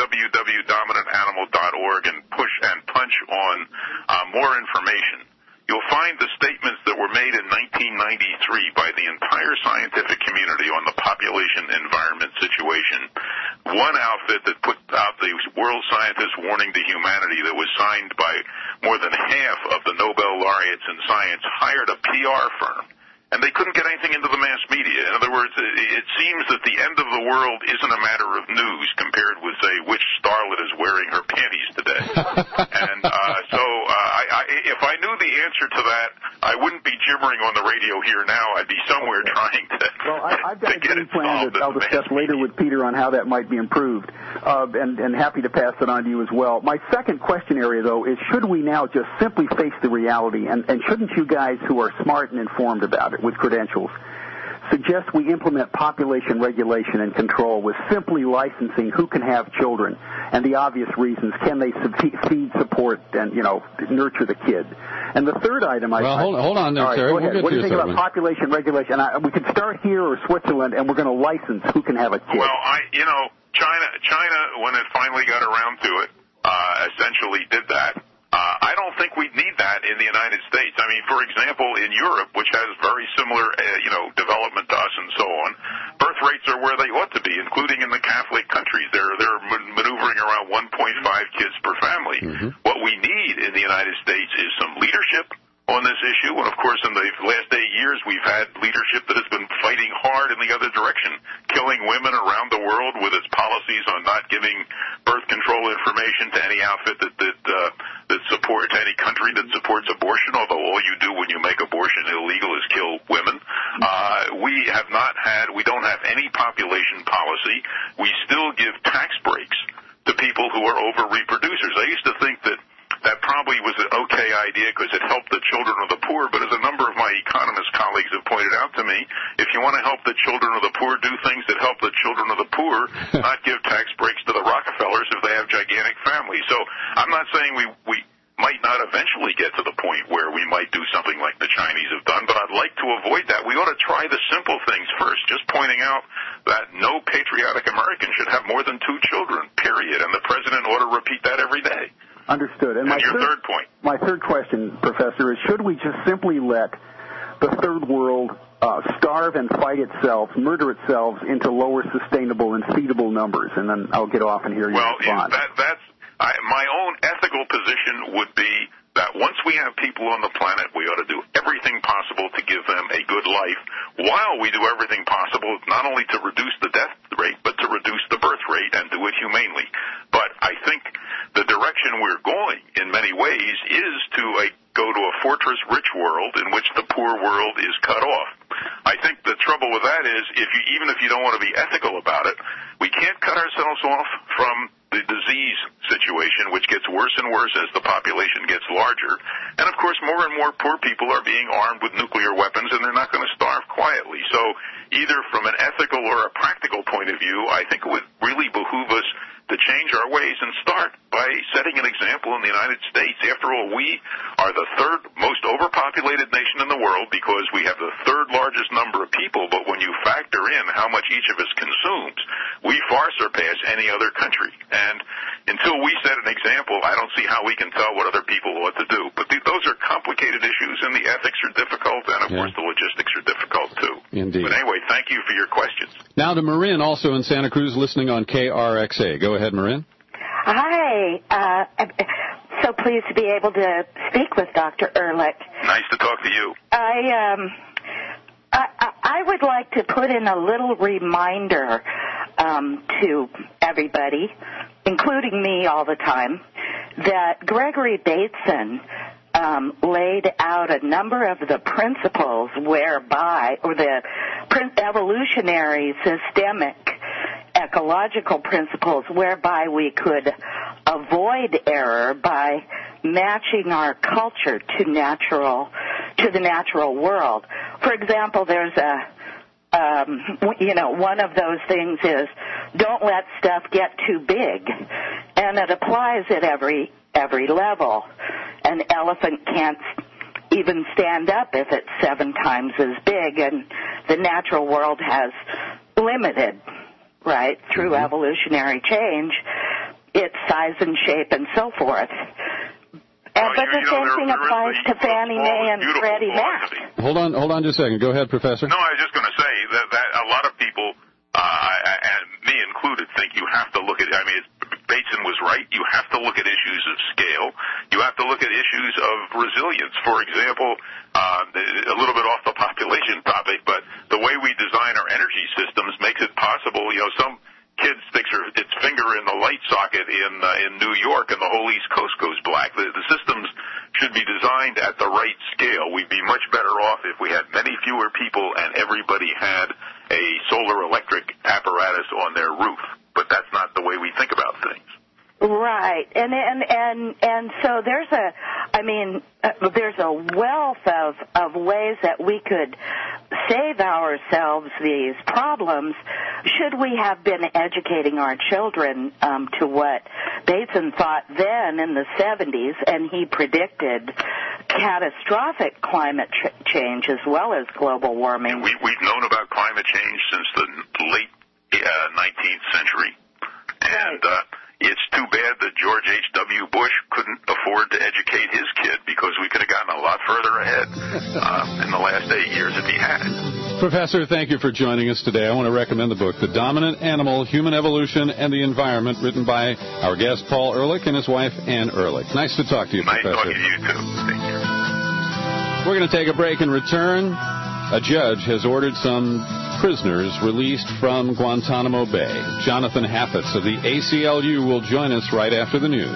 www.dominantanimal.org and punch on more information, you'll find the statements that were made in 1993 by the entire scientific community on the population-environment situation. One outfit that put out the World Scientist Warning to Humanity that was signed by more than half of the Nobel laureates in science hired a PR firm, and they couldn't get anything into the mass media. In other words, it seems that the end of the world isn't a matter of news compared with, say, which starlet is wearing her panties today. And if I knew the answer to that, I wouldn't be gibbering on the radio here now. I'd be somewhere trying to I've got a game plan that I'll discuss later with Peter on how that might be improved, and happy to pass it on to you as well. My second question area, though, is should we now just simply face the reality, and shouldn't you guys who are smart and informed about it with credentials suggest we implement population regulation and control with simply licensing who can have children and the obvious reasons, can they feed, support, and, nurture the kid? And the third item hold on there, Terry. What do you think about population regulation? We can start here or Switzerland, and we're going to license who can have a kid. Well, China, when it finally got around to it, essentially did that. I don't think we need that in the United States. I mean, for example, in Europe, which has very similar, development to us and so on, birth rates are where they ought to be, including in the Catholic countries. They're maneuvering around 1.5 kids per family. Mm-hmm. What we need in the United States is some leadership on this issue. And, of course, in the last 8 years, we've had leadership that has been fighting hard in the other direction, killing women around the world with its policies on not giving birth control information to any outfit that supports, to any country that supports abortion, although all you do when you make abortion illegal is kill women. We don't have any population policy. We still give tax breaks to people who are over-reproducers. I used to think that probably was an okay idea because it helped the children of the poor, but as a number of my economist colleagues have pointed out to me, if you want to help the children of the poor, do things that help the children of the poor, not give tax breaks to the Rockefellers if they have gigantic families. So I'm not saying we might not eventually get to the point where we might do something like the Chinese have done, but I'd like to avoid that. We ought to try the simple things first, just pointing out that no patriotic American should have more than 2 children, period, and the president ought to repeat that every day. Understood. And your third point. My third question, Professor, is should we just simply let the third world starve and fight itself, murder itself into lower sustainable and feedable numbers? And then I'll get off and hear your response. My own ethical position would be that once we have people on the planet, we ought to do everything possible to give them a good life, while we do everything possible not only to reduce the death rate, but to reduce the birth rate and do it humanely. But I think the direction we're going, in many ways, is to go to a fortress-rich world in which the poor world is cut off. I think the trouble with that is, even if you don't want to be ethical about it, we can't cut ourselves off from the disease situation, which gets worse and worse as the population gets larger. And, of course, more and more poor people are being armed with nuclear weapons, and they're not going to starve quietly. So either from an ethical or a practical point of view, I think it would really behoove us to change our ways and start by setting an example in the United States. After all, we are the third most overpopulated nation in the world because we have the third largest number of people, but when you factor in how much each of us consumes, we far surpass any other country. And until we set an example, I don't see how we can tell what other people ought to do. But those are complicated issues, and the ethics are difficult, and, of course, the logistics are difficult, too. Indeed. But anyway, thank you for your questions. Now to Marin, also in Santa Cruz, listening on KRXA. Go ahead, Marin. Hi. I'm so pleased to be able to speak with Dr. Ehrlich. Nice to talk to you. I would like to put in a little reminder to everybody, including me all the time, that Gregory Bateson laid out a number of the principles whereby, or the evolutionary systemic ecological principles whereby we could avoid error by matching our culture to the natural world. For example, there's one of those things is don't let stuff get too big, and it applies at every level. An elephant can't even stand up if it's 7 times as big, and the natural world has limited, right, through evolutionary change, its size and shape and so forth. But the same thing applies to Fannie Mae and Freddie Mac. Hold on just a second. Go ahead, Professor. No, I was just going to say that a lot of people, and me included, think you have to look at, Bateson was right. You have to look at issues of scale. You have to look at issues of resilience. For example, a little bit off the population topic, but the way we design our energy systems makes it possible. Some kid sticks its finger in the light socket in New York and the whole East Coast goes black. The systems should be designed at the right scale. We'd be much better off if we had many fewer people and everybody had a solar electric apparatus on their roof. But that's not the way we think about things. Right, and so there's a wealth of ways that we could save ourselves these problems should we have been educating our children to what Bateson thought then in the 70s, and he predicted catastrophic climate change as well as global warming. We've known about climate change since the late 19th century, and it's too bad that George H.W. Bush couldn't afford to educate his kid, because we could have gotten a lot further ahead in the last 8 years if he had. Professor, thank you for joining us today. I want to recommend the book, The Dominant Animal, Human Evolution and the Environment, written by our guest Paul Ehrlich and his wife Ann Ehrlich. Nice to talk to you, Professor. Nice talking to you, too. Thank you. We're going to take a break and return. A judge has ordered some prisoners released from Guantanamo Bay. Jonathan Haffetz of the ACLU will join us right after the news.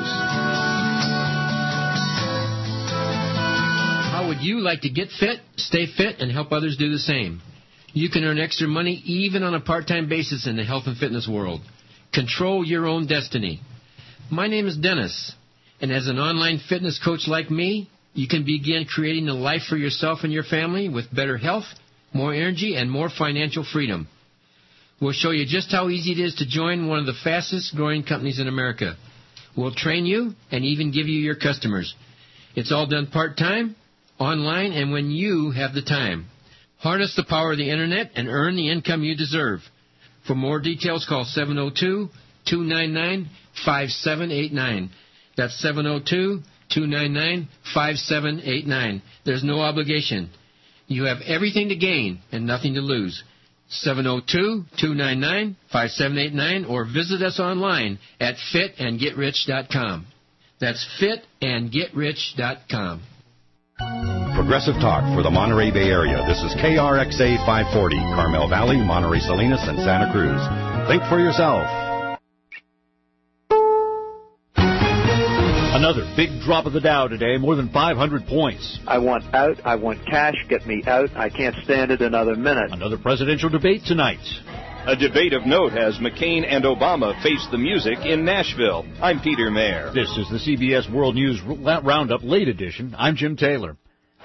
How would you like to get fit, stay fit, and help others do the same? You can earn extra money even on a part-time basis in the health and fitness world. Control your own destiny. My name is Dennis, and as an online fitness coach like me, you can begin creating a life for yourself and your family with better health, more energy, and more financial freedom. We'll show you just how easy it is to join one of the fastest-growing companies in America. We'll train you and even give you your customers. It's all done part-time, online, and when you have the time. Harness the power of the Internet and earn the income you deserve. For more details, call 702-299-5789. That's 702-299-5789. There's no obligation. You have everything to gain and nothing to lose. 702-299-5789 or visit us online at fitandgetrich.com. That's fitandgetrich.com. Progressive Talk for the Monterey Bay Area. This is KRXA 540, Carmel Valley, Monterey Salinas, and Santa Cruz. Think for yourself. Another big drop of the Dow today, more than 500 points. I want out. I want cash. Get me out. I can't stand it another minute. Another presidential debate tonight. A debate of note as McCain and Obama face the music in Nashville. I'm Peter Mayer. This is the CBS World News Roundup Late Edition. I'm Jim Taylor.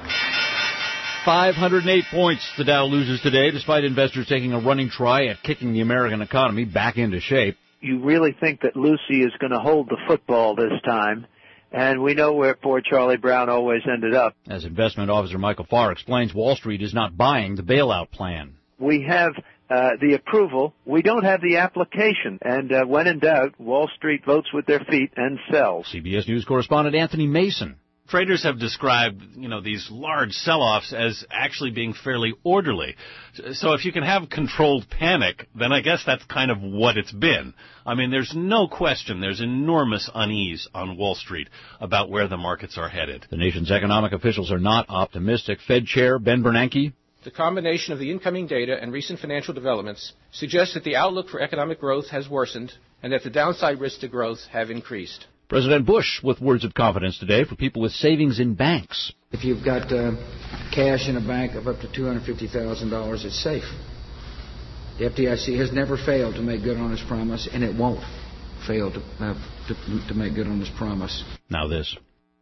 508 points the Dow loses today, despite investors taking a running try at kicking the American economy back into shape. You really think that Lucy is going to hold the football this time? And we know where poor Charlie Brown always ended up. As investment officer Michael Farr explains, Wall Street is not buying the bailout plan. We have the approval. We don't have the application. And when in doubt, Wall Street votes with their feet and sells. CBS News correspondent Anthony Mason. Traders have described, these large sell-offs as actually being fairly orderly. So if you can have controlled panic, then I guess that's kind of what it's been. I mean, there's no question there's enormous unease on Wall Street about where the markets are headed. The nation's economic officials are not optimistic. Fed Chair Ben Bernanke. The combination of the incoming data and recent financial developments suggests that the outlook for economic growth has worsened and that the downside risks to growth have increased. President Bush with words of confidence today for people with savings in banks. If you've got cash in a bank of up to $250,000, it's safe. The FDIC has never failed to make good on its promise, and it won't fail to make good on its promise. Now this.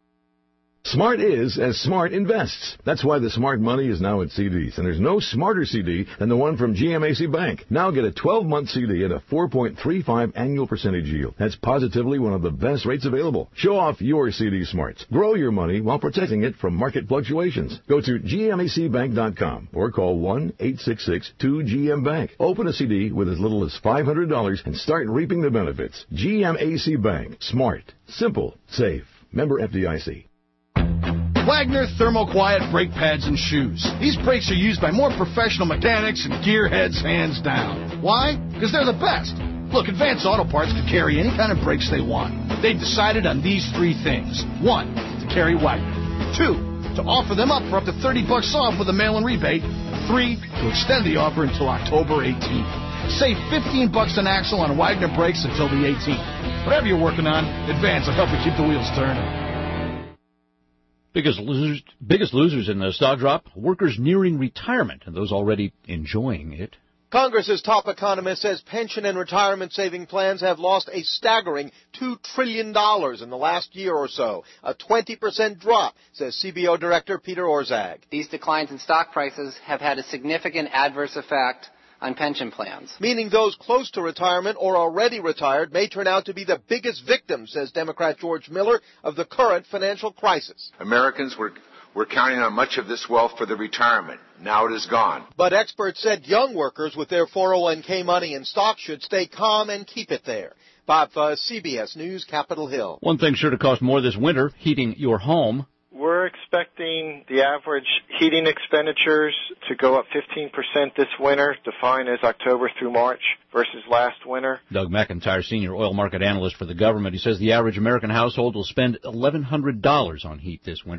Smart is as Smart invests. That's why the Smart Money is now at CDs. And there's no smarter CD than the one from GMAC Bank. Now get a 12-month CD at a 4.35 annual percentage yield. That's positively one of the best rates available. Show off your CD smarts. Grow your money while protecting it from market fluctuations. Go to GMACbank.com or call 1-866-2GM-BANK. Open a CD with as little as $500 and start reaping the benefits. GMAC Bank. Smart. Simple. Safe. Member FDIC. Wagner Thermo-Quiet brake pads and shoes. These brakes are used by more professional mechanics and gearheads hands down. Why? Because they're the best. Look, Advanced Auto Parts could carry any kind of brakes they want. They've decided on these three things. 1, to carry Wagner. 2, to offer them up for up to $30 off with a mail-in rebate. 3, to extend the offer until October 18th. Save $15 an axle on Wagner brakes until the 18th. Whatever you're working on, Advance will help you keep the wheels turning. Biggest losers in the stock drop, workers nearing retirement and those already enjoying it. Congress's top economist says pension and retirement saving plans have lost a staggering $2 trillion in the last year or so, a 20% drop, says CBO Director Peter Orszag. These declines in stock prices have had a significant adverse effect on pension plans. Meaning those close to retirement or already retired may turn out to be the biggest victims, says Democrat George Miller, of the current financial crisis. Americans were counting on much of this wealth for their retirement. Now it is gone. But experts said young workers with their 401k money in stock should stay calm and keep it there. Bob Fuzz, CBS News, Capitol Hill. One thing sure to cost more this winter, heating your home. We're expecting the average heating expenditures to go up 15% this winter, defined as October through March versus last winter. Doug McIntyre, senior oil market analyst for the government, he says the average American household will spend $1,100 on heat this winter,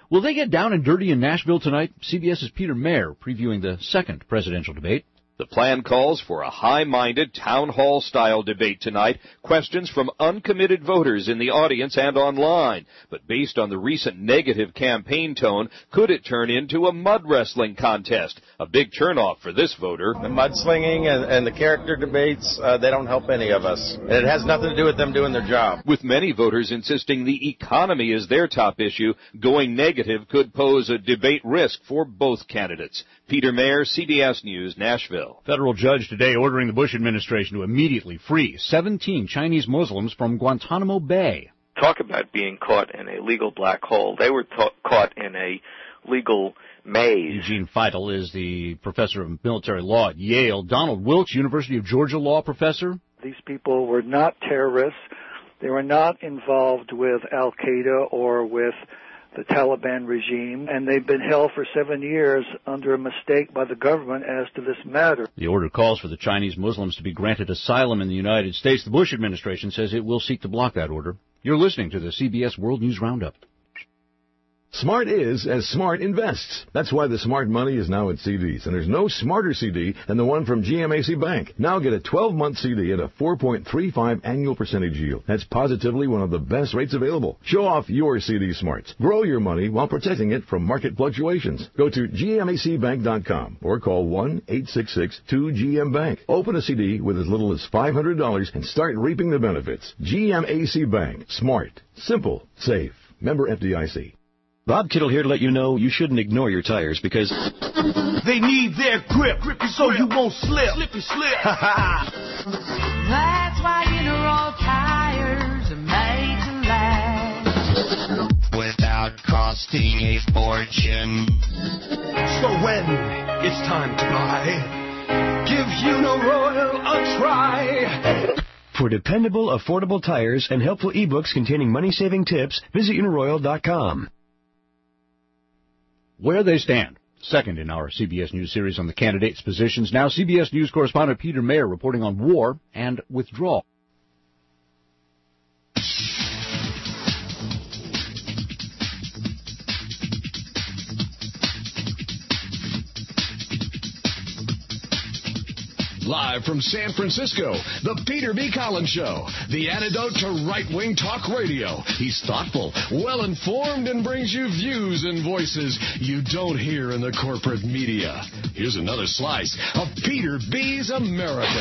Will they get down and dirty in Nashville tonight? CBS's Peter Mayer previewing the second presidential debate. The plan calls for a high-minded town hall-style debate tonight, questions from uncommitted voters in the audience and online. But based on the recent negative campaign tone, could it turn into a mud wrestling contest? A big turnoff for this voter. The mudslinging and the character debates, they don't help any of us. And it has nothing to do with them doing their job. With many voters insisting the economy is their top issue, going negative could pose a debate risk for both candidates. Peter Mayer, CBS News, Nashville. Federal judge today ordering the Bush administration to immediately free 17 Chinese Muslims from Guantanamo Bay. Talk about being caught in a legal black hole. They were caught in a legal maze. Eugene Feitel is the professor of military law at Yale. Donald Wilkes, University of Georgia law professor. These people were not terrorists. They were not involved with Al-Qaeda or with the Taliban regime, and they've been held for 7 years under a mistake by the government as to this matter. The order calls for the Chinese Muslims to be granted asylum in the United States. The Bush administration says it will seek to block that order. You're listening to the CBS World News Roundup. Smart is as Smart invests. That's why the Smart money is now at CDs. And there's no smarter CD than the one from GMAC Bank. Now get a 12-month CD at a 4.35 annual percentage yield. That's positively one of the best rates available. Show off your CD smarts. Grow your money while protecting it from market fluctuations. Go to GMACbank.com or call 1-866-2GM-BANK. Open a CD with as little as $500 and start reaping the benefits. GMAC Bank. Smart. Simple. Safe. Member FDIC. Bob Kittle here to let you know you shouldn't ignore your tires because they need their grip so you won't slip. Slippy slip. That's why Uniroyal tires are made to last without costing a fortune. So when it's time to buy, give Uniroyal a try. For dependable, affordable tires and helpful ebooks containing money-saving tips, visit Uniroyal.com. Where they stand. Second in our CBS News series on the candidates' positions. Now CBS News correspondent Peter Mayer reporting on war and withdrawal. Live from San Francisco, the Peter B. Collins Show, the antidote to right-wing talk radio. He's thoughtful, well-informed, and brings you views and voices you don't hear in the corporate media. Here's another slice of Peter B.'s America.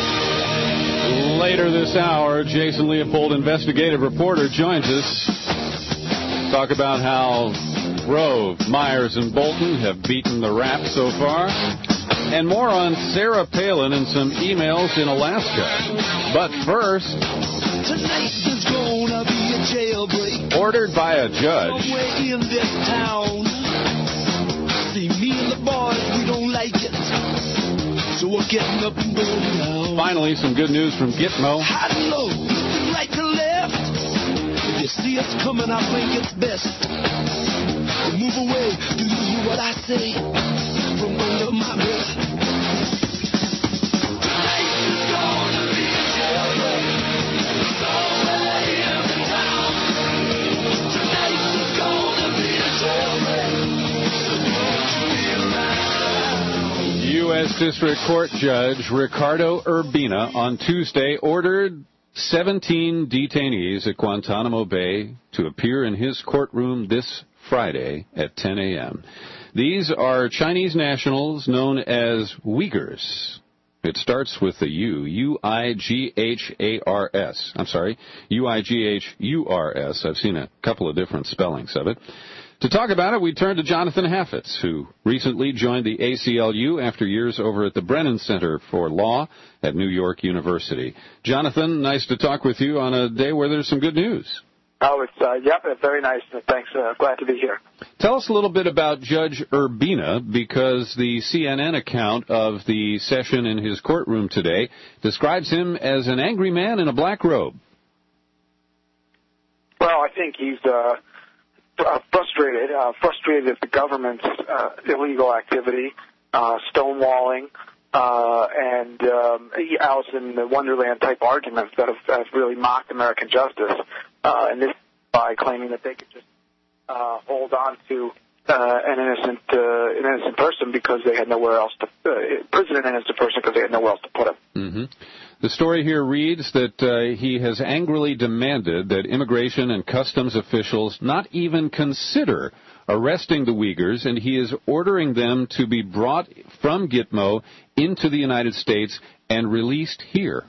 Later this hour, Jason Leopold, investigative reporter, joins us. Talk about how Rove, Myers, and Bolton have beaten the rap so far. And more on Sarah Palin and some emails in Alaska. But first, tonight there's gonna be a jailbreak. Ordered by a judge. Somewhere in this town. See, me and the boys, we don't like it. So we're getting up and going now. Finally, some good news from Gitmo. High to low, right to left. If you see us coming, I think it's best to move away. Do you hear what I say? From under my breath. U.S. District Court Judge Ricardo Urbina on Tuesday ordered 17 detainees at Guantanamo Bay to appear in his courtroom this Friday at 10 a.m. These are Chinese nationals known as Uyghurs. It starts with the U, U-I-G-H-A-R-S. I'm sorry, U-I-G-H-U-R-S. I've seen a couple of different spellings of it. To talk about it, we turn to Jonathan Haffetz, who recently joined the ACLU after years over at the Brennan Center for Law at New York University. Jonathan, nice to talk with you on a day where there's some good news. Oh, it's very nice. Thanks. Glad to be here. Tell us a little bit about Judge Urbina, because the CNN account of the session in his courtroom today describes him as an angry man in a black robe. Well, I think he's frustrated at the government's illegal activity, stonewalling, and Alice in the Wonderland type arguments that have really mocked American justice, and this by claiming that they could just hold on to an innocent person because they had nowhere else to prison an innocent person because they had nowhere else to put him. Mm-hmm. The story here reads that he has angrily demanded that immigration and customs officials not even consider arresting the Uyghurs, and he is ordering them to be brought from Gitmo into the United States and released here.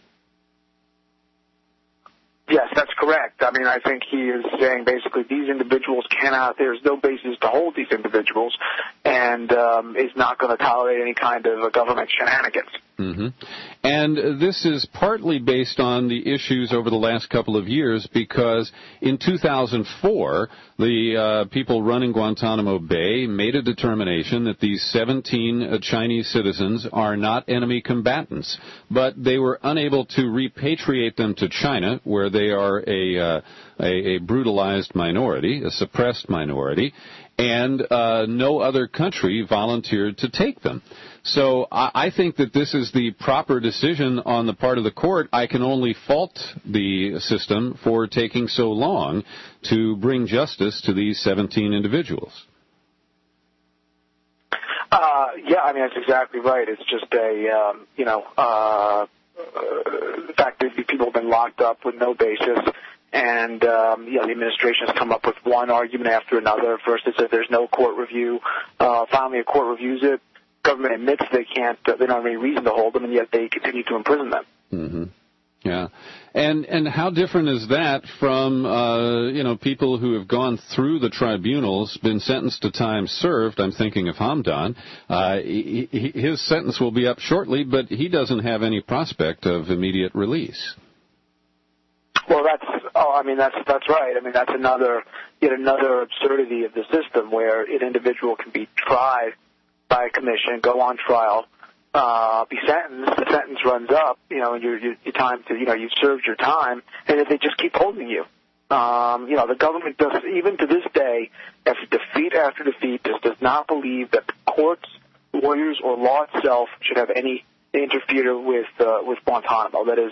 Yes, that's correct. I mean, I think he is saying basically these individuals there's no basis to hold these individuals, and is not going to tolerate any kind of government shenanigans. Mm-hmm. And this is partly based on the issues over the last couple of years, because in 2004, the people running Guantanamo Bay made a determination that these 17 Chinese citizens are not enemy combatants, but they were unable to repatriate them to China, where they are a brutalized minority, a suppressed minority, and no other country volunteered to take them. So I think that this is the proper decision on the part of the court. I can only fault the system for taking so long to bring justice to these 17 individuals. Yeah, I mean, that's exactly right. It's just the fact that these people have been locked up with no basis. And, the administration has come up with one argument after another. First it says there's no court review. Finally a court reviews it. Government admits they don't have any reason to hold them, and yet they continue to imprison them. Mm-hmm. Yeah. And how different is that from, people who have gone through the tribunals, been sentenced to time served? I'm thinking of Hamdan. His sentence will be up shortly, but he doesn't have any prospect of immediate release. Well, that's right. I mean, that's yet another absurdity of the system, where an individual can be tried by a commission, go on trial, be sentenced. The sentence runs up, and your time you've served your time, and they just keep holding you. The government does, even to this day, after defeat, does not believe that the courts, lawyers, or law itself should have any interfere with Guantanamo. That is,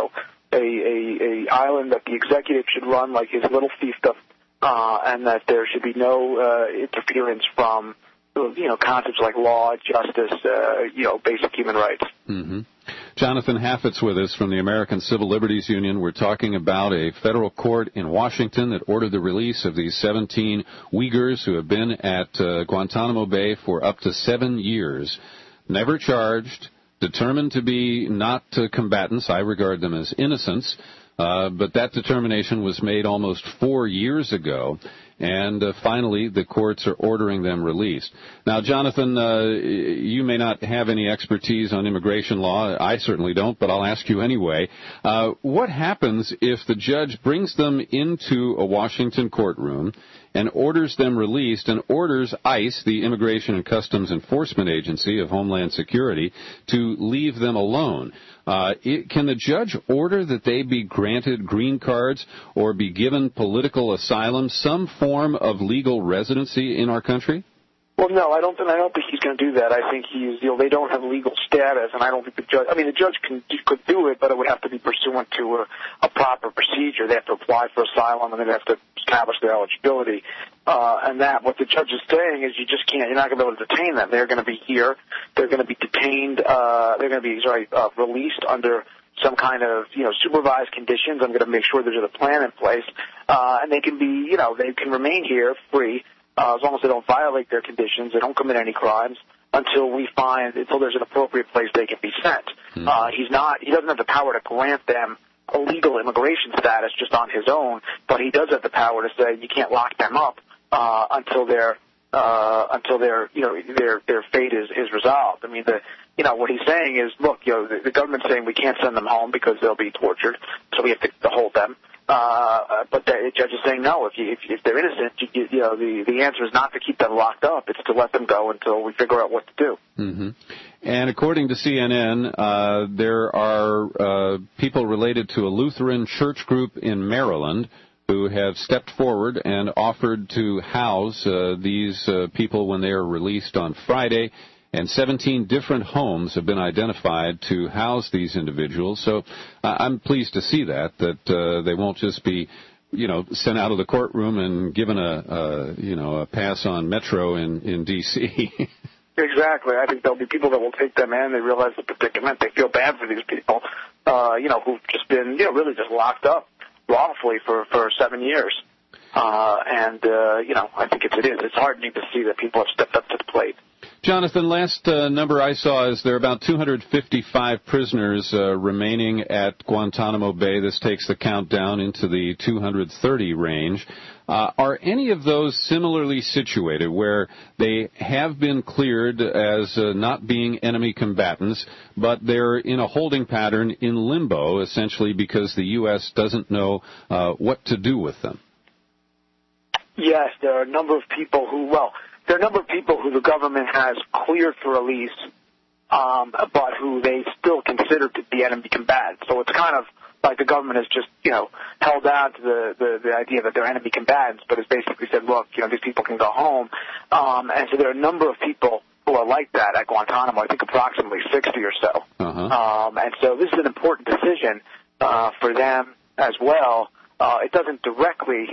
a island that the executive should run like his little fiefdom, and that there should be no interference from concepts like law, justice, basic human rights. Mm-hmm. Jonathan Hafett's with us from the American Civil Liberties Union. We're talking about a federal court in Washington that ordered the release of these 17 Uyghurs who have been at Guantanamo Bay for up to 7 years, never charged, determined to be not combatants. I regard them as innocents, but that determination was made almost 4 years ago, and finally the courts are ordering them released. Now, Jonathan, you may not have any expertise on immigration law. I certainly don't, but I'll ask you anyway. What happens if the judge brings them into a Washington courtroom and orders them released and orders ICE, the Immigration and Customs Enforcement Agency of Homeland Security, to leave them alone? Can the judge order that they be granted green cards or be given political asylum, some form of legal residency in our country? Well, no, I don't think he's going to do that. I think they don't have legal status, and I don't think the judge could do it, but it would have to be pursuant to a proper procedure. They have to apply for asylum, and they have to establish their eligibility. And what the judge is saying is you're not going to be able to detain them. They're going to be here. They're going to be detained. They're going to be released under some kind of supervised conditions. I'm going to make sure there's a plan in place, and they can be they can remain here free. As long as they don't violate their conditions, they don't commit any crimes, until there's an appropriate place they can be sent. Mm-hmm. He doesn't have the power to grant them a legal immigration status just on his own, but he does have the power to say you can't lock them up until their fate is resolved. I mean, what he's saying is, look, the government's saying we can't send them home because they'll be tortured, so we have to hold them. But the judge is saying no. If they're innocent, the answer is not to keep them locked up. It's to let them go until we figure out what to do. Mm-hmm. And according to CNN, there are people related to a Lutheran church group in Maryland who have stepped forward and offered to house these people when they are released on Friday. And 17 different homes have been identified to house these individuals. So I'm pleased to see that they won't just be sent out of the courtroom and given a pass on Metro in D.C. Exactly. I think there'll be people that will take them in. They realize the predicament. They feel bad for these people, who've just been, really just locked up wrongfully for 7 years. I think it is. It's heartening to see that people have stepped up to the plate. Jonathan, last number I saw is there are about 255 prisoners remaining at Guantanamo Bay. This takes the count down into the 230 range. Are any of those similarly situated where they have been cleared as not being enemy combatants, but they're in a holding pattern in limbo, essentially because the U.S. doesn't know what to do with them? Yes, there are a number of people who the government has cleared for release, but who they still consider to be enemy combatants. So it's kind of like the government has just, held out to the idea that they're enemy combatants, but has basically said, look, these people can go home. And so there are a number of people who are like that at Guantanamo, I think approximately 60 or so. And so this is an important decision for them as well. It doesn't directly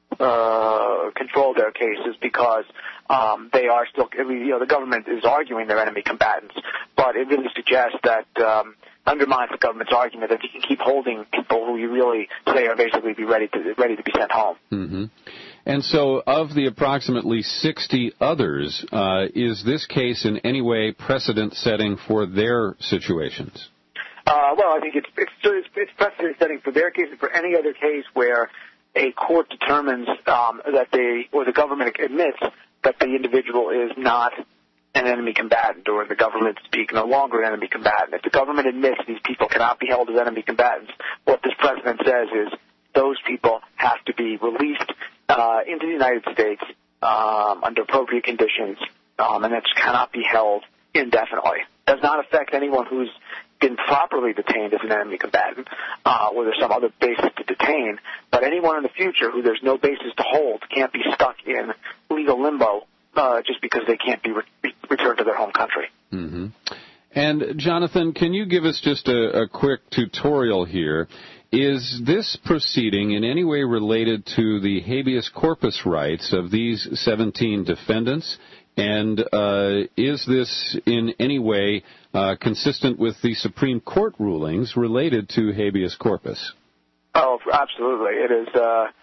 control their cases because they are still, the government is arguing they're enemy combatants, but it really suggests that undermines the government's argument that you can keep holding people who you really say are basically ready to be sent home. Mm-hmm. And so, of the approximately 60 others, is this case in any way precedent-setting for their situations? Well, I think it's precedent-setting for their case and for any other case where a court determines or the government admits that the individual is not an enemy combatant, or the government speak no longer an enemy combatant. If the government admits these people cannot be held as enemy combatants, what this precedent says is those people have to be released into the United States under appropriate conditions, and that cannot be held indefinitely. Does not affect anyone who's been properly detained as an enemy combatant, where there's some other basis to detain, but anyone in the future who there's no basis to hold can't be stuck in legal limbo just because they can't be returned to their home country. Mm-hmm. And, Jonathan, can you give us just a quick tutorial here? Is this proceeding in any way related to the habeas corpus rights of these 17 defendants? And is this in any way consistent with the Supreme Court rulings related to habeas corpus? Oh, absolutely. It is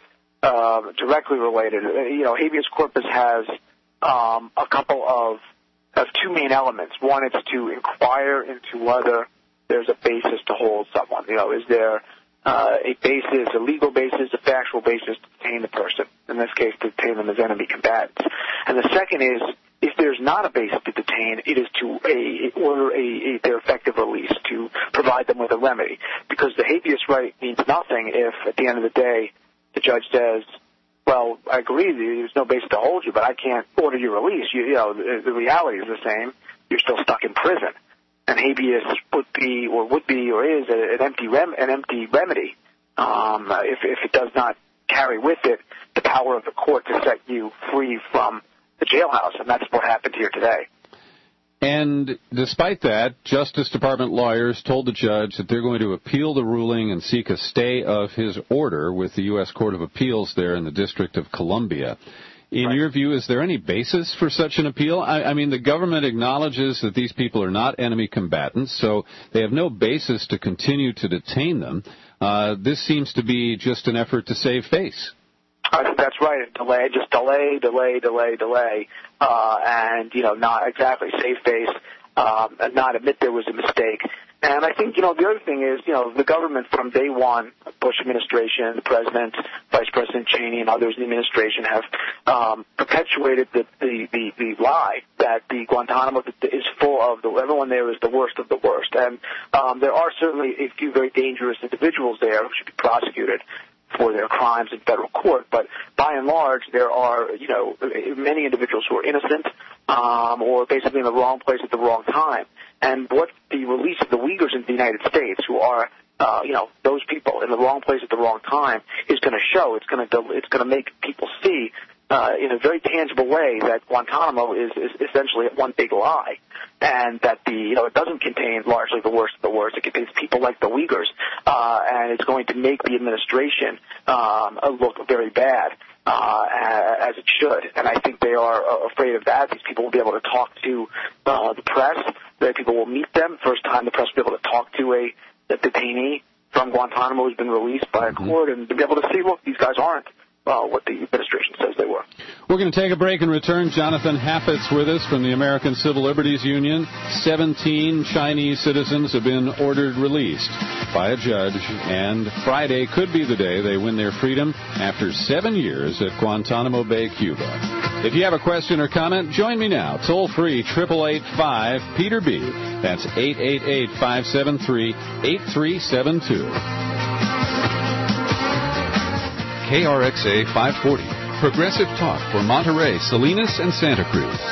directly related. Habeas corpus has a couple of two main elements. One is to inquire into whether there's a basis to hold someone. Is there a basis, a legal basis, a factual basis to detain the person? In this case, to detain them as enemy combatants. And the second is, if there's not a basis to detain, it is to order their effective release, to provide them with a remedy. Because the habeas right means nothing if, at the end of the day, the judge says, well, I agree, there's no basis to hold you, but I can't order your release. The reality is the same. You're still stuck in prison. And habeas would be or is an empty remedy if it does not carry with it the power of the court to set you free from the jailhouse, and that's what happened here today. And despite that, Justice Department lawyers told the judge that they're going to appeal the ruling and seek a stay of his order with the U.S. Court of Appeals there in the District of Columbia. In your view, is there any basis for such an appeal? I mean, the government acknowledges that these people are not enemy combatants, so they have no basis to continue to detain them. This seems to be just an effort to save face. I think that's right. Delay, and not exactly save face, and not admit there was a mistake. And I think the other thing is the government from day one, Bush administration, the president, Vice President Cheney, and others in the administration have perpetuated the lie that the Guantanamo is full of everyone there is the worst of the worst. And there are certainly a few very dangerous individuals there who should be prosecuted for their crimes in federal court, but by and large, there are many individuals who are innocent or basically in the wrong place at the wrong time. And what the release of the Uyghurs into the United States, who are those people in the wrong place at the wrong time, is going to show. It's going to make people see in a very tangible way that Guantanamo is essentially one big lie, and that it doesn't contain largely the worst of the worst. It contains people like the Uyghurs, and it's going to make the administration look very bad, as it should. And I think they are afraid of that. These people will be able to talk to the press. That people will meet them. First time the press will be able to talk to a detainee from Guantanamo who's been released by a court, and to be able to see, look, these guys aren't what the administration says they were. We're going to take a break and return. Jonathan Hafett's with us from the American Civil Liberties Union. 17 Chinese citizens have been ordered released by a judge, and Friday could be the day they win their freedom after 7 years at Guantanamo Bay, Cuba. If you have a question or comment, join me now. Toll free, 888-5-PETER-B. That's 888-573-8372. KRXA 540, progressive talk for Monterey, Salinas, and Santa Cruz.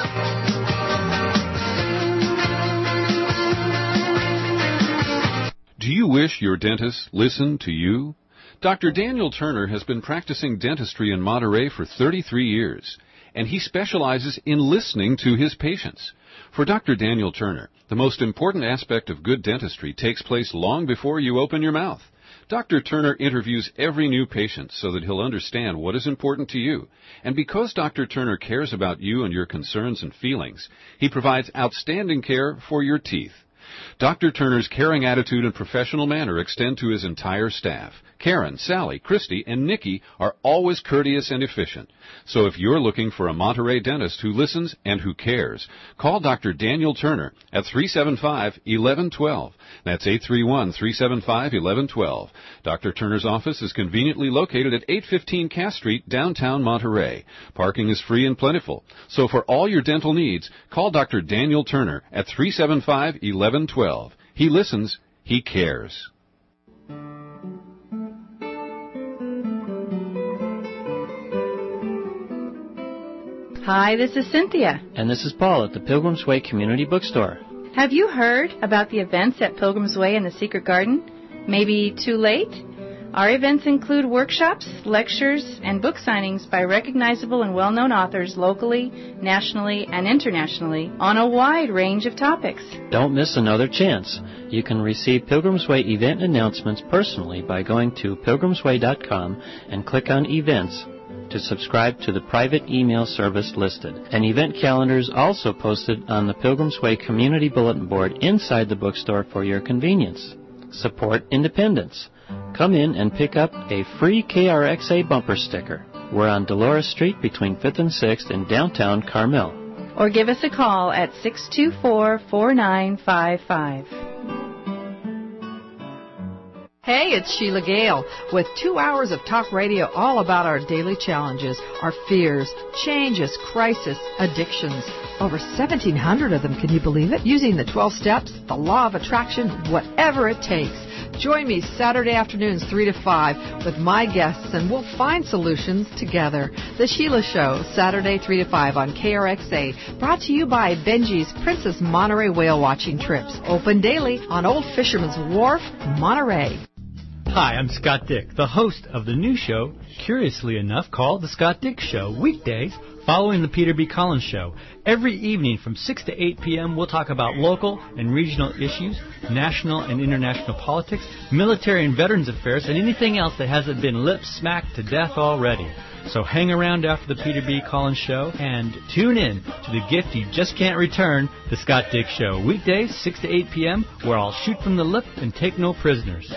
Do you wish your dentist listened to you? Dr. Daniel Turner has been practicing dentistry in Monterey for 33 years, and he specializes in listening to his patients. For Dr. Daniel Turner, the most important aspect of good dentistry takes place long before you open your mouth. Dr. Turner interviews every new patient so that he'll understand what is important to you. And because Dr. Turner cares about you and your concerns and feelings, he provides outstanding care for your teeth. Dr. Turner's caring attitude and professional manner extend to his entire staff. Karen, Sally, Christy, and Nikki are always courteous and efficient. So if you're looking for a Monterey dentist who listens and who cares, call Dr. Daniel Turner at 375-1112. That's 831-375-1112. Dr. Turner's office is conveniently located at 815 Cass Street, downtown Monterey. Parking is free and plentiful. So for all your dental needs, call Dr. Daniel Turner at 375-1112. He listens, he cares. Hi, this is Cynthia. And this is Paul at the Pilgrim's Way Community Bookstore. Have you heard about the events at Pilgrim's Way and the Secret Garden? Maybe too late? Our events include workshops, lectures, and book signings by recognizable and well-known authors locally, nationally, and internationally on a wide range of topics. Don't miss another chance. You can receive Pilgrim's Way event announcements personally by going to pilgrimsway.com and click on Events to subscribe to the private email service listed. An event calendar is also posted on the Pilgrim's Way Community Bulletin Board inside the bookstore for your convenience. Support independence. Come in and pick up a free KRXA bumper sticker. We're on Dolores Street between 5th and 6th in downtown Carmel. Or give us a call at 624-4955. Hey, it's Sheila Gale with 2 hours of talk radio all about our daily challenges, our fears, changes, crisis, addictions. Over 1,700 of them, can you believe it? Using the 12 steps, the law of attraction, whatever it takes. Join me Saturday afternoons 3 to 5 with my guests, and we'll find solutions together. The Sheila Show, Saturday 3 to 5 on KRXA, brought to you by Benji's Princess Monterey Whale Watching Trips. Open daily on Old Fisherman's Wharf, Monterey. Hi, I'm Scott Dick, the host of the new show, curiously enough, called The Scott Dick Show, weekdays following the Peter B. Collins Show. Every evening from 6 to 8 p.m., we'll talk about local and regional issues, national and international politics, military and veterans affairs, and anything else that hasn't been lip-smacked to death already. So hang around after the Peter B. Collins Show and tune in to the gift you just can't return, The Scott Dick Show, weekdays 6 to 8 p.m., where I'll shoot from the lip and take no prisoners.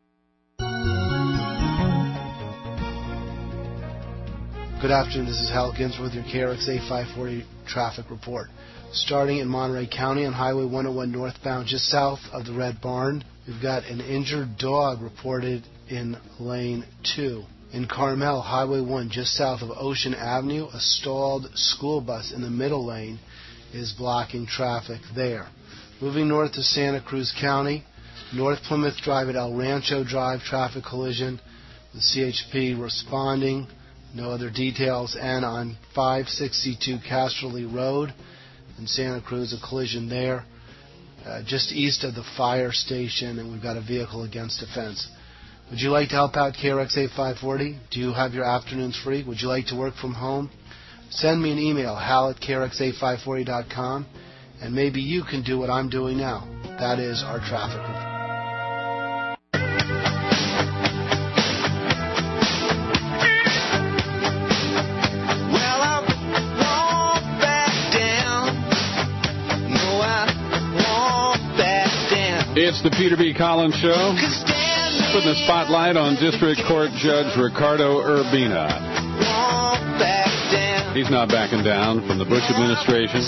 Good afternoon, this is Hal Ginsberg with your KRXA 540 traffic report. Starting in Monterey County on Highway 101 northbound, just south of the Red Barn, we've got an injured dog reported in lane 2. In Carmel, Highway 1, just south of Ocean Avenue, a stalled school bus in the middle lane is blocking traffic there. Moving north to Santa Cruz County, North Plymouth Drive at El Rancho Drive, traffic collision, the CHP responding. No other details. And on 562 Casterly Road in Santa Cruz, a collision there, just east of the fire station, and we've got a vehicle against a fence. Would you like to help out KRXA 540? Do you have your afternoons free? Would you like to work from home? send me an email, hal@krxa540.com, and maybe you can do what I'm doing now. That is our traffic report. It's the Peter B. Collins Show. Putting the spotlight on District Court Judge Ricardo Urbina. He's not backing down from the Bush administration.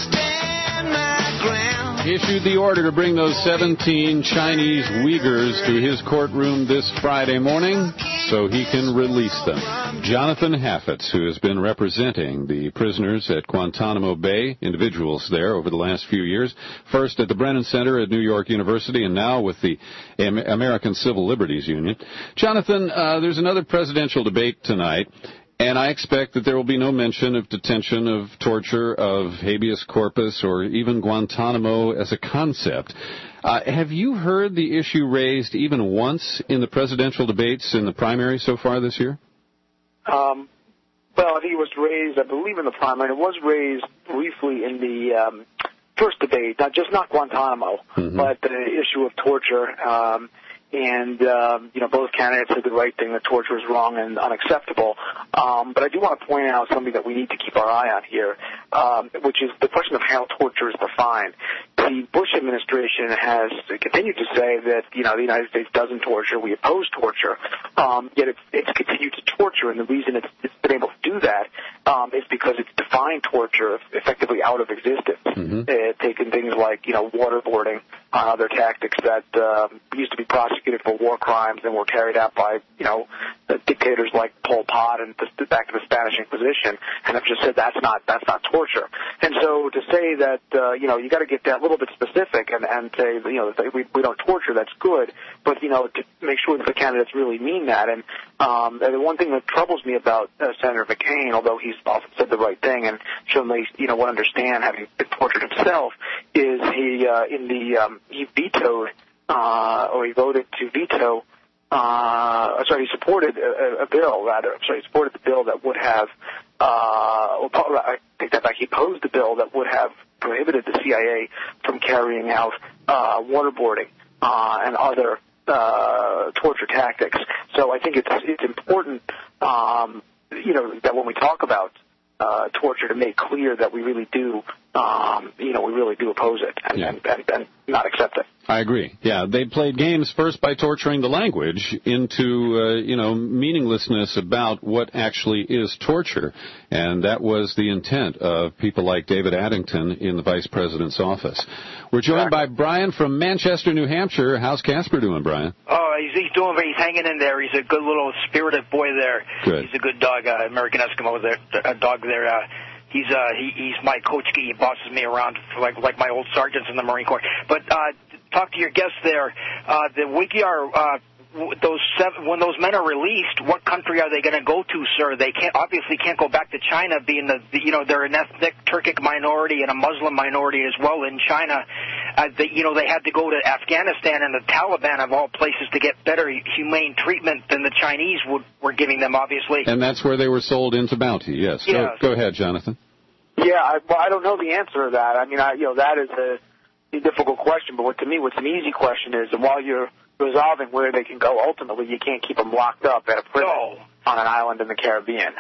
Issued the order to bring those 17 Chinese Uyghurs to his courtroom this Friday morning so he can release them. Jonathan Haffetz, who has been representing the prisoners at Guantanamo Bay, individuals there over the last few years, first at the Brennan Center at New York University and now with the American Civil Liberties Union. Jonathan, there's another presidential debate tonight. And I expect that there will be no mention of detention, of torture, of habeas corpus, or even Guantanamo as a concept. Have you heard the issue raised even once in the presidential debates in the primary so far this year? Well, I think it was raised, I believe, in the primary. It was raised briefly in the first debate, not Guantanamo, but the issue of torture. Both candidates did the right thing, that torture is wrong and unacceptable. But I do want to point out something that we need to keep our eye on here, which is the question of how torture is defined. The Bush administration has continued to say that, the United States doesn't torture, we oppose torture, yet it's continued to torture, and the reason it's been able to do that is because it's defined torture effectively out of existence. Taking things like, waterboarding, other tactics that used to be prosecuted for war crimes and were carried out by, dictators like Pol Pot and back to the Spanish Inquisition, and have just said that's not torture. And so to say that, you got to get that little bit specific and say, that we don't torture, that's good, but, to make sure that the candidates really mean that. And the one thing that troubles me about Senator McCain, although he's often said the right thing and shown at least, would understand having been tortured himself, is he vetoed, or he voted to veto, he supported a bill, he supported the bill that would have, I take that back, he opposed the bill that would have prohibited the CIA from carrying out waterboarding and other torture tactics. So I think it's important, that when we talk about torture, to make clear that we really do, we really do oppose it and not accept it. I agree. Yeah, they played games first by torturing the language into, meaninglessness about what actually is torture. And that was the intent of people like David Addington in the vice president's office. We're joined by Brian from Manchester, New Hampshire. How's Casper doing, Brian? Oh, he's doing great. He's hanging in there. He's a good little spirited boy there. Good. He's a good dog, American Eskimo there, a dog there. He's my coach. He bosses me around like my old sergeants in the Marine Corps. But talk to your guest there. The Uyghur, when those men are released, what country are they going to go to, sir? They obviously can't go back to China, being they're an ethnic Turkic minority and a Muslim minority as well in China. They had to go to Afghanistan and the Taliban, of all places, to get better humane treatment than the Chinese were giving them, obviously. And that's where they were sold into bounty. Yes. Yeah. Go ahead, Jonathan. Yeah, I don't know the answer to that. I mean, that is a difficult question. But what's an easy question is, while you're resolving where they can go, ultimately you can't keep them locked up at a prison on an island in the Caribbean.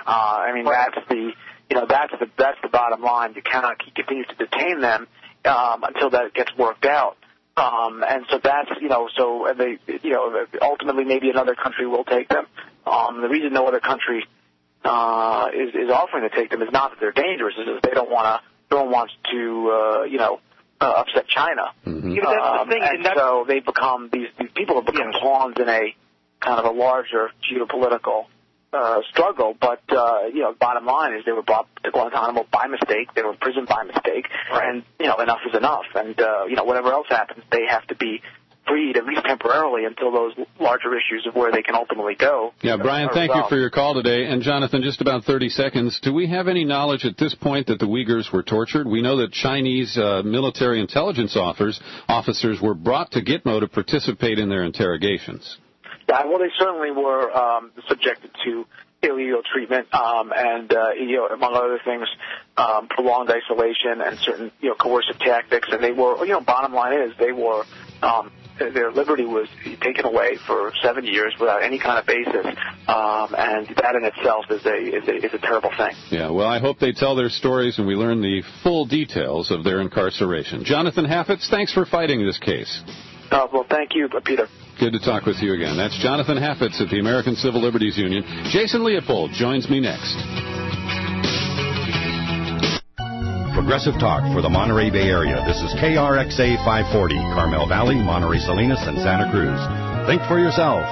That's the bottom line. You cannot continue to detain them until that gets worked out. And so that's ultimately maybe another country will take them. The reason no other country is offering to take them is not that they're dangerous, is that they don't want to upset China. Mm-hmm. That's the thing, and so they become these people have become pawns in a kind of a larger geopolitical struggle. But bottom line is they were brought to Guantanamo by mistake. They were imprisoned by mistake, and enough is enough. And whatever else happens, they have to be freed, at least temporarily, until those larger issues of where they can ultimately go. Yeah, Brian, thank you for your call today. And Jonathan, just about 30 seconds. Do we have any knowledge at this point that the Uyghurs were tortured? We know that Chinese military intelligence officers were brought to Gitmo to participate in their interrogations. Yeah, well, they certainly were subjected to illegal treatment, and among other things, prolonged isolation and certain coercive tactics. And they were, bottom line is they were. Their liberty was taken away for 7 years without any kind of basis, and that in itself is a terrible thing. Yeah, well, I hope they tell their stories and we learn the full details of their incarceration. Jonathan Haffetz, thanks for fighting this case. Well, thank you, Peter. Good to talk with you again. That's Jonathan Haffetz at the American Civil Liberties Union. Jason Leopold joins me next. Progressive Talk for the Monterey Bay Area. This is KRXA 540, Carmel Valley, Monterey Salinas, and Santa Cruz. Think for yourself.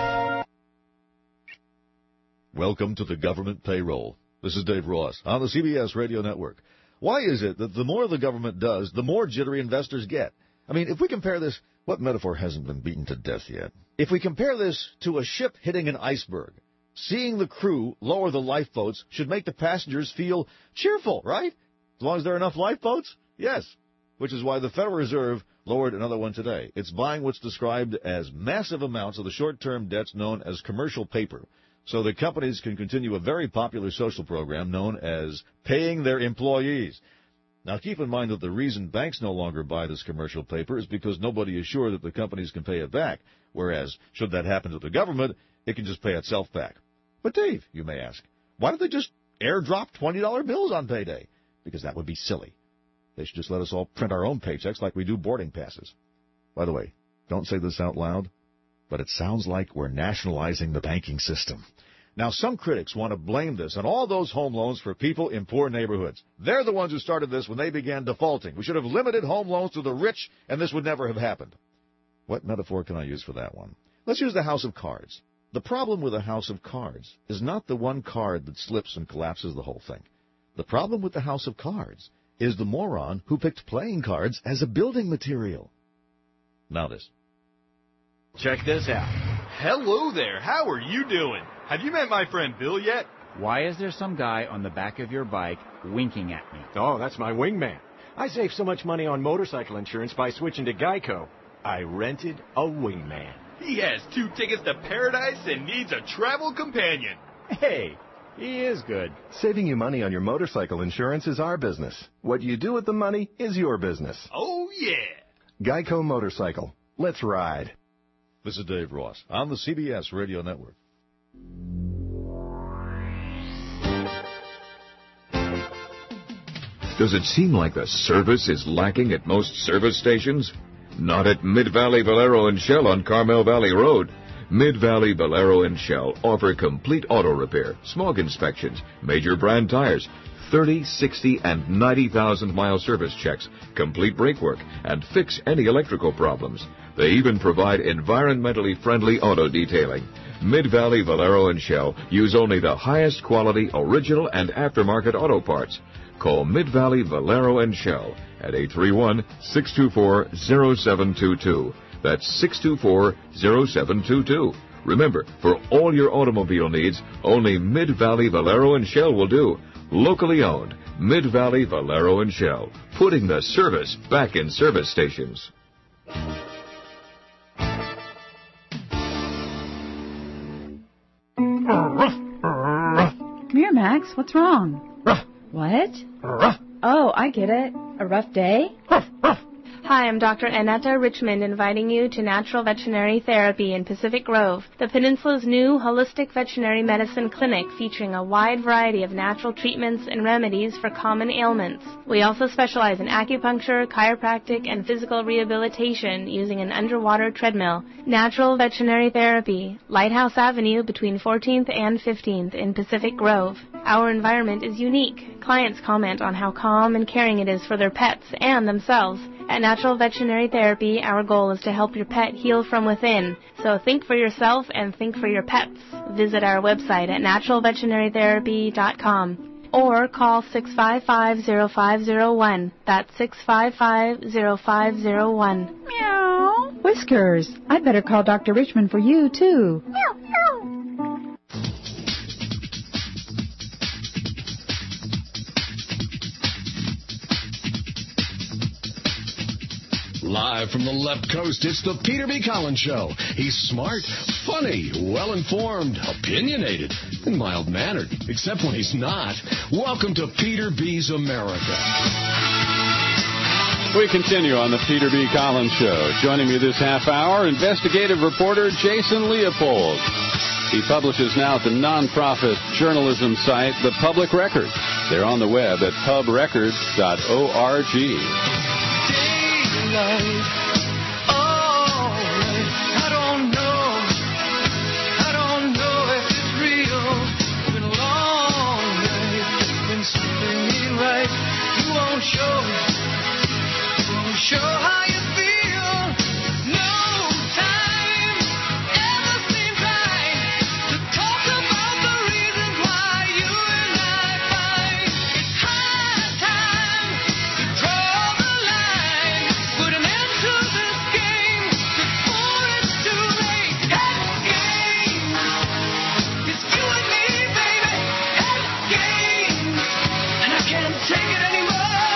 Welcome to the government payroll. This is Dave Ross on the CBS Radio Network. Why is it that the more the government does, the more jittery investors get? I mean, if we compare this, what metaphor hasn't been beaten to death yet? If we compare this to a ship hitting an iceberg, seeing the crew lower the lifeboats should make the passengers feel cheerful, right? As long as there are enough lifeboats? Yes. Which is why the Federal Reserve lowered another one today. It's buying what's described as massive amounts of the short-term debts known as commercial paper, so that companies can continue a very popular social program known as paying their employees. Now, keep in mind that the reason banks no longer buy this commercial paper is because nobody is sure that the companies can pay it back, whereas, should that happen to the government, it can just pay itself back. But, Dave, you may ask, why don't they just airdrop $20 bills on payday? Because that would be silly. They should just let us all print our own paychecks like we do boarding passes. By the way, don't say this out loud, but it sounds like we're nationalizing the banking system. Now, some critics want to blame this on all those home loans for people in poor neighborhoods. They're the ones who started this when they began defaulting. We should have limited home loans to the rich, and this would never have happened. What metaphor can I use for that one? Let's use the house of cards. The problem with a house of cards is not the one card that slips and collapses the whole thing. The problem with the house of cards is the moron who picked playing cards as a building material. Now this. Check this out. Hello there. How are you doing? Have you met my friend Bill yet? Why is there some guy on the back of your bike winking at me? Oh, that's my wingman. I save so much money on motorcycle insurance by switching to Geico. I rented a wingman. He has 2 tickets to paradise and needs a travel companion. Hey, he is good. Saving you money on your motorcycle insurance is our business. What you do with the money is your business. Oh, yeah. Geico Motorcycle. Let's ride. This is Dave Ross on the CBS Radio Network. Does it seem like the service is lacking at most service stations? Not at Mid-Valley Valero and Shell on Carmel Valley Road. Mid-Valley Valero and Shell offer complete auto repair, smog inspections, major brand tires, 30, 60, and 90,000 mile service checks, complete brake work, and fix any electrical problems. They even provide environmentally friendly auto detailing. Mid-Valley Valero and Shell use only the highest quality original and aftermarket auto parts. Call Mid-Valley Valero and Shell at 831-624-0722. That's 624-0722. Remember, for all your automobile needs, only Mid-Valley Valero and Shell will do. Locally owned, Mid-Valley Valero and Shell, putting the service back in service stations. Come here, Max. What's wrong? What? Oh, I get it. A rough day? Hi, I'm Dr. Annetta Richmond, inviting you to Natural Veterinary Therapy in Pacific Grove, the Peninsula's new holistic veterinary medicine clinic featuring a wide variety of natural treatments and remedies for common ailments. We also specialize in acupuncture, chiropractic, and physical rehabilitation using an underwater treadmill. Natural Veterinary Therapy, Lighthouse Avenue between 14th and 15th in Pacific Grove. Our environment is unique. Clients comment on how calm and caring it is for their pets and themselves. At Natural Veterinary Therapy, our goal is to help your pet heal from within. So think for yourself and think for your pets. Visit our website at naturalveterinary.com or call 655-0501. That's 655-0501. Meow. Whiskers, I'd better call Dr. Richmond for you, too. Meow, meow. Live Live from the left coast, it's the Peter B. Collins Show. He's smart, funny, well-informed, opinionated, and mild-mannered, except when he's not. Welcome to Peter B's America. We continue on the Peter B. Collins Show. Joining me this half hour, investigative reporter Jason Leopold. He publishes now at the nonprofit journalism site, The Public Record. They're on the web at pubrecord.org. Show how you feel. No time ever seems right to talk about the reasons why you and I fight. It's high time to draw the line, put an end to this game before it's too late. Hey, game, it's you and me, baby. Hey, game, and I can't take it anymore.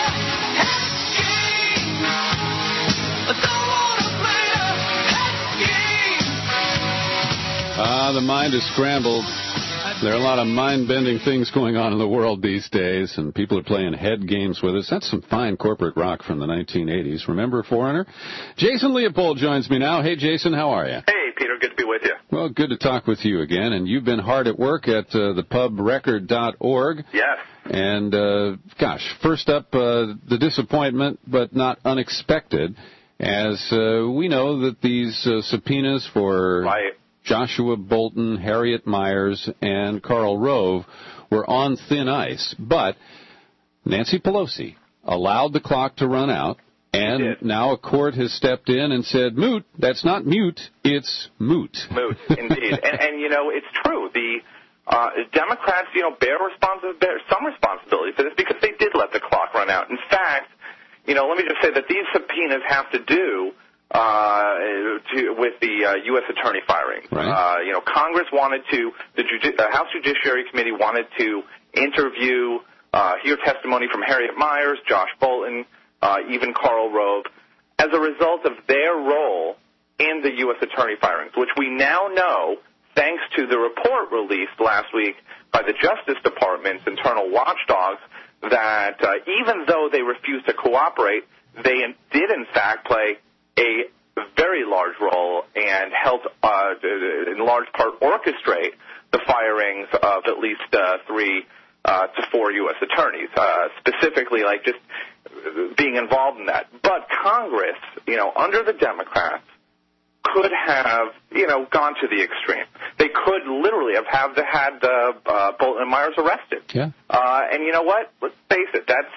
The mind is scrambled. There are a lot of mind-bending things going on in the world these days, and people are playing head games with us. That's some fine corporate rock from the 1980s. Remember Foreigner? Jason Leopold joins me now. Hey, Jason, how are you? Hey, Peter. Good to be with you. Well, good to talk with you again. And you've been hard at work at thepubrecord.org. Yes. And, first up, the disappointment, but not unexpected, as we know that these subpoenas for Joshua Bolten, Harriet Miers, and Karl Rove were on thin ice. But Nancy Pelosi allowed the clock to run out, and now a court has stepped in and said, moot, that's not mute, it's moot. Moot, indeed. and it's true. The Democrats, bear some responsibility for this because they did let the clock run out. In fact, let me just say that these subpoenas have to do with the U.S. attorney firing. Right. Congress wanted to, the House Judiciary Committee wanted to interview, hear testimony from Harriet Miers, Josh Bolten, even Karl Rove, as a result of their role in the U.S. attorney firings, which we now know, thanks to the report released last week by the Justice Department's internal watchdogs, that even though they refused to cooperate, they did in fact play a very large role and helped, in large part, orchestrate the firings of at least 3 to 4 U.S. attorneys, specifically, just being involved in that. But Congress, under the Democrats, could have, gone to the extreme. They could literally have had Bolten and Miers arrested. Yeah. And you know what? Let's face it. That's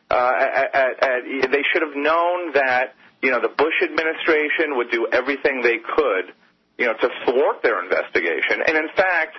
they should have known that. The Bush administration would do everything they could, to thwart their investigation. And in fact,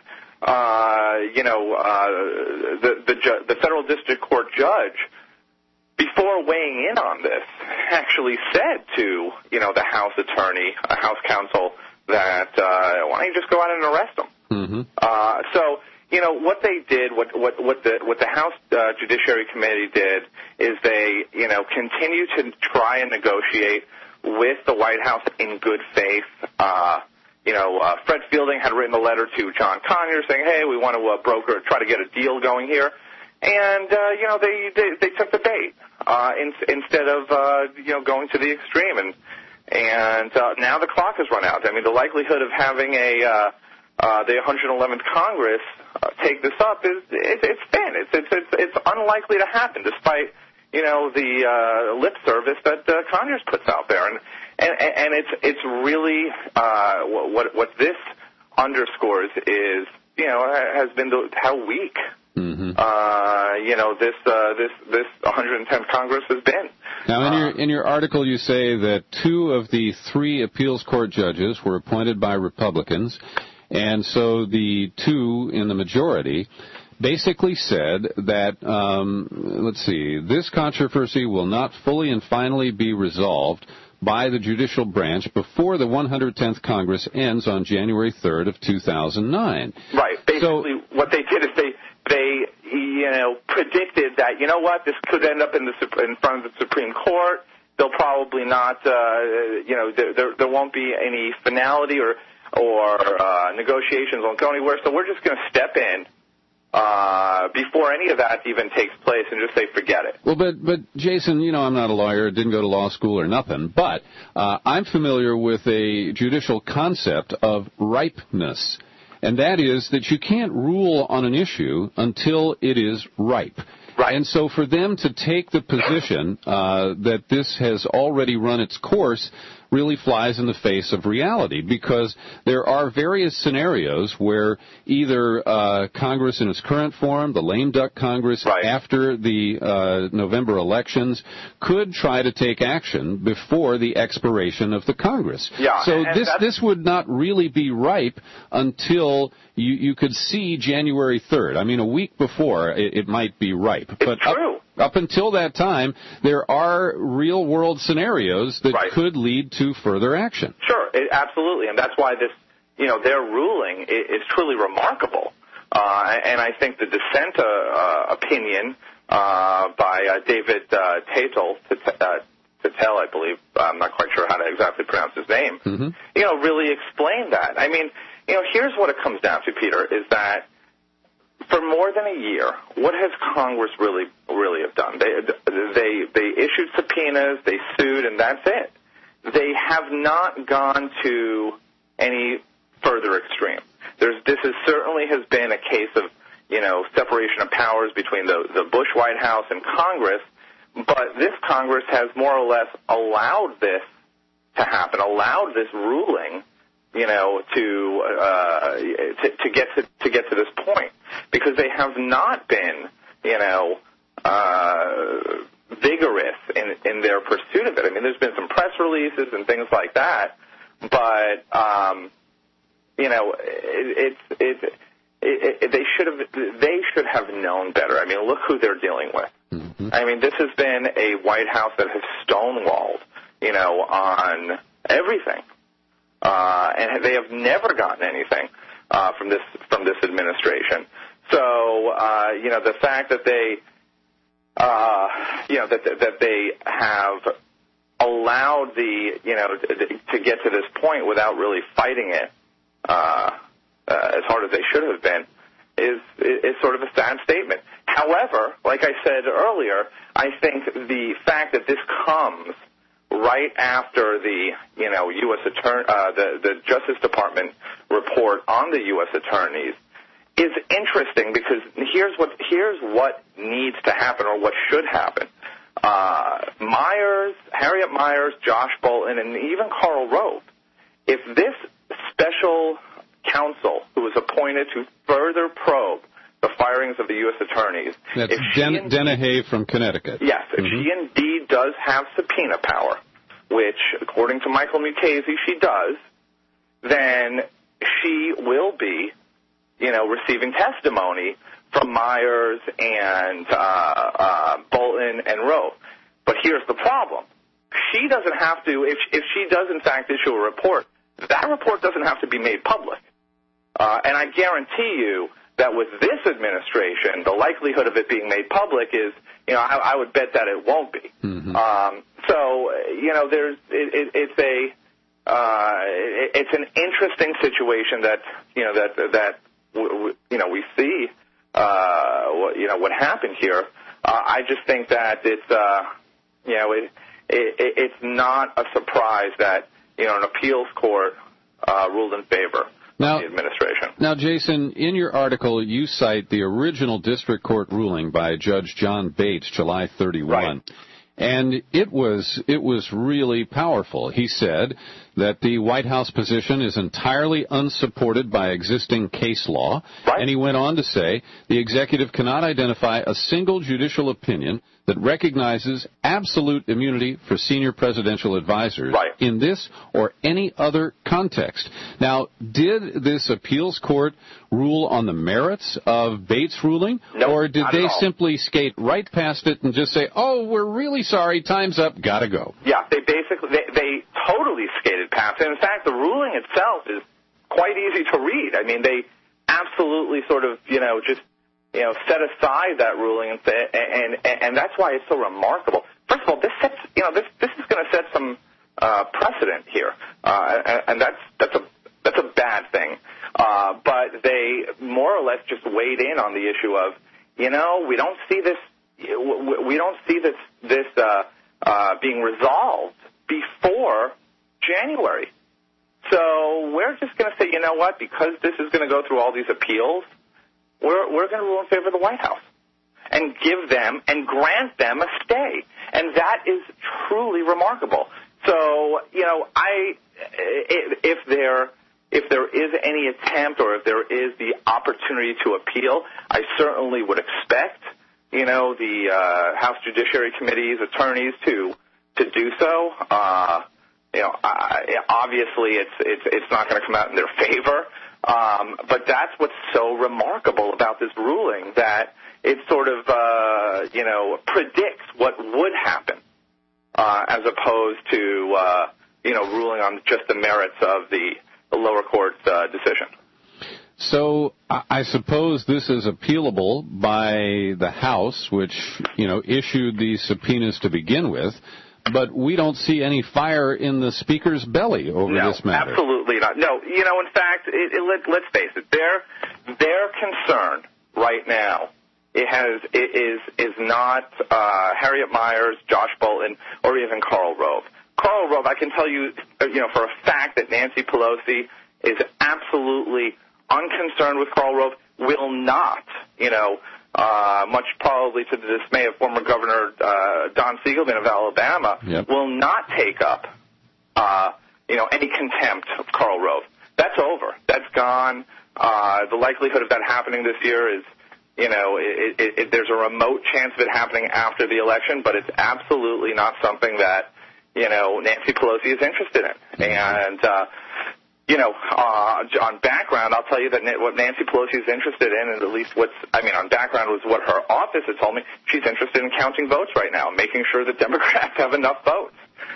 the federal district court judge, before weighing in on this, actually said to, the House attorney, House counsel, that why don't you just go out and arrest them? Mm-hmm. What they did, what the House Judiciary Committee did, is they, continue to try and negotiate with the White House in good faith. Fred Fielding had written a letter to John Conyers saying, "Hey, we want to try to get a deal going here," and they took the bait instead of going to the extreme, and now the clock has run out. I mean, the likelihood of having the 111th Congress take this up is it's thin. It's unlikely to happen, despite the lip service that Conyers puts out there, and it's really what this underscores is has been how weak this 110th Congress has been. Now, in your article, you say that 2 of the 3 appeals court judges were appointed by Republicans. And so the 2 in the majority basically said that, this controversy will not fully and finally be resolved by the judicial branch before the 110th Congress ends on January 3rd of 2009. Right. Basically, what they did is they predicted that, this could end up in front of the Supreme Court. they'll probably not, there won't be any finality or negotiations won't go anywhere. So we're just going to step in before any of that even takes place and just say forget it. Well, but Jason, I'm not a lawyer, didn't go to law school or nothing, but I'm familiar with a judicial concept of ripeness, and that is that you can't rule on an issue until it is ripe. Right. And so for them to take the position that this has already run its course really flies in the face of reality, because there are various scenarios where either Congress in its current form, the lame duck Congress after the November elections, could try to take action before the expiration of the Congress. Yeah, so this would not really be ripe until you could see January 3rd. I mean, a week before it might be ripe. But up until that time, there are real-world scenarios that could lead to further action. Sure, absolutely, and that's why this, their ruling is truly remarkable. And I think the dissent opinion by David Tatel, I believe, I'm not quite sure how to exactly pronounce his name, really explained that. I mean, here's what it comes down to, Peter, is that for more than a year, what has Congress really have done? They issued subpoenas, they sued, and that's it. They have not gone to any further extreme. This certainly has been a case of, separation of powers between the Bush White House and Congress, but this Congress has more or less allowed this to happen, allowed this ruling, to get to this point, because they have not been, vigorous in their pursuit of it. I mean, there's been some press releases and things like that, but they should have known better. I mean, look who they're dealing with. Mm-hmm. I mean, this has been a White House that has stonewalled, on everything. And they have never gotten anything from this administration. So the fact that they that they have allowed to get to this point without really fighting it as hard as they should have been is sort of a sad statement. However, like I said earlier, I think the fact that this comes right after the U.S. the Justice Department report on the U.S. attorneys is interesting, because here's what needs to happen, or what should happen. Harriet Miers, Josh Bolton, and even Karl Rove, if this special counsel who was appointed to further probe the firings of the U.S. attorneys. That's Dennehy from Connecticut. Yes, if she indeed does have subpoena power, which, according to Michael Mukasey, she does, then she will be, receiving testimony from Myers and Bolton and Rove. But here's the problem. She doesn't have to, if she does in fact issue a report, that report doesn't have to be made public. And I guarantee you that with this administration, the likelihood of it being made public is, I would bet that it won't be. Mm-hmm. It's an interesting situation that we see, what happened here. I just think that it's not a surprise that, an appeals court ruled in favor of the administration. Now, Jason, in your article, you cite the original district court ruling by Judge John Bates, July 31. Right. And it was really powerful. He said that the White House position is entirely unsupported by existing case law. Right. And he went on to say the executive cannot identify a single judicial opinion that recognizes absolute immunity for senior presidential advisors in this or any other context. Now, did this appeals court rule on the merits of Bates' ruling? No, or did they simply skate right past it and just say, oh, we're really sorry, time's up, gotta go? Yeah, they totally skated past it. In fact, the ruling itself is quite easy to read. I mean, they absolutely sort of, set aside that ruling and that's why it's so remarkable. first of all, this sets, this is going to set some precedent here, and that's a bad thing. But they more or less just weighed in on the issue of, we don't see this being resolved before January. So we're just going to say, you know what, because this is going to go through all these appeals, we're going to rule in favor of the White House and give them and grant them a stay. And that is truly remarkable. So, if there is any attempt or if there is the opportunity to appeal, I certainly would expect, the House Judiciary Committee's attorneys to do so. Obviously it's not going to come out in their favor, but that's what's so remarkable about this ruling, that it sort of predicts what would happen, as opposed to ruling on just the merits of the lower court's decision. So I suppose this is appealable by the House, which issued these subpoenas to begin with. But we don't see any fire in the Speaker's belly over this matter. Absolutely not. No, in fact, let's face it. Their concern right now is not Harriet Miers, Josh Bolton, or even Karl Rove. Karl Rove, I can tell you, for a fact that Nancy Pelosi is absolutely unconcerned with Karl Rove, will not, much probably to the dismay of former Governor Don Siegelman of Alabama, will not take up, any contempt of Karl Rove. That's over. That's gone. The likelihood of that happening this year is, there's a remote chance of it happening after the election, but it's absolutely not something that, Nancy Pelosi is interested in. And, on background, I'll tell you that what Nancy Pelosi is interested in, and at least on background was what her office had told me, she's interested in counting votes right now, making sure that Democrats have enough votes.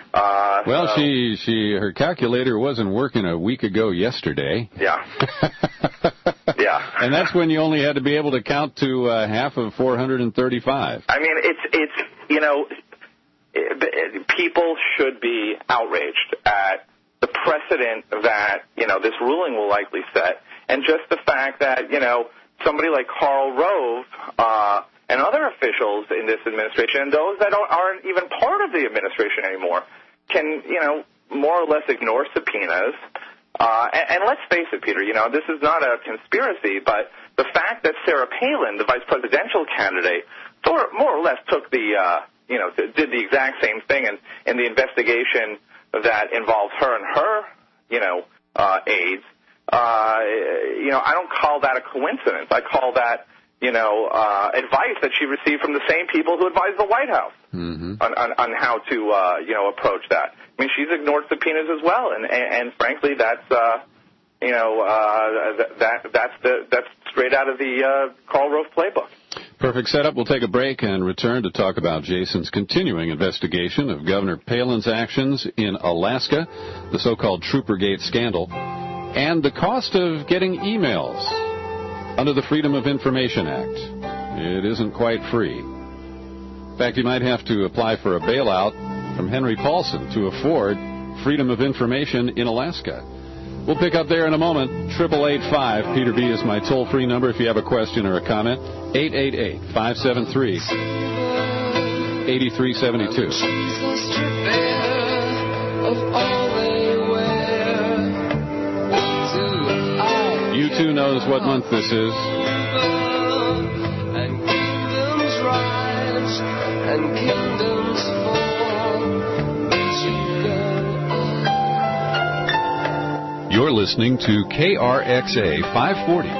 Her calculator wasn't working a week ago yesterday. Yeah. Yeah. And that's when you only had to be able to count to half of 435. I mean, people should be outraged at the precedent that, this ruling will likely set, and just the fact that, somebody like Karl Rove and other officials in this administration, and those that aren't even part of the administration anymore, can, more or less ignore subpoenas. And let's face it, Peter, this is not a conspiracy, but the fact that Sarah Palin, the vice presidential candidate, more or less took the, did the exact same thing in the investigation that involves her and her, aides, I don't call that a coincidence. I call that, advice that she received from the same people who advised the White House on how to, approach that. I mean, she's ignored subpoenas as well, and frankly, that's straight out of the Karl Rove playbook. Perfect setup. We'll take a break and return to talk about Jason's continuing investigation of Governor Palin's actions in Alaska, the so-called Troopergate scandal, and the cost of getting emails under the Freedom of Information Act. It isn't quite free. In fact, you might have to apply for a bailout from Henry Paulson to afford freedom of information in Alaska. We'll pick up there in a moment. 888-5. Peter B. is my toll-free number if you have a question or a comment. 888-573-8372. U2 knows what month this is. And kingdoms rise and kingdoms fall, but you go on. You're listening to KRXA 540.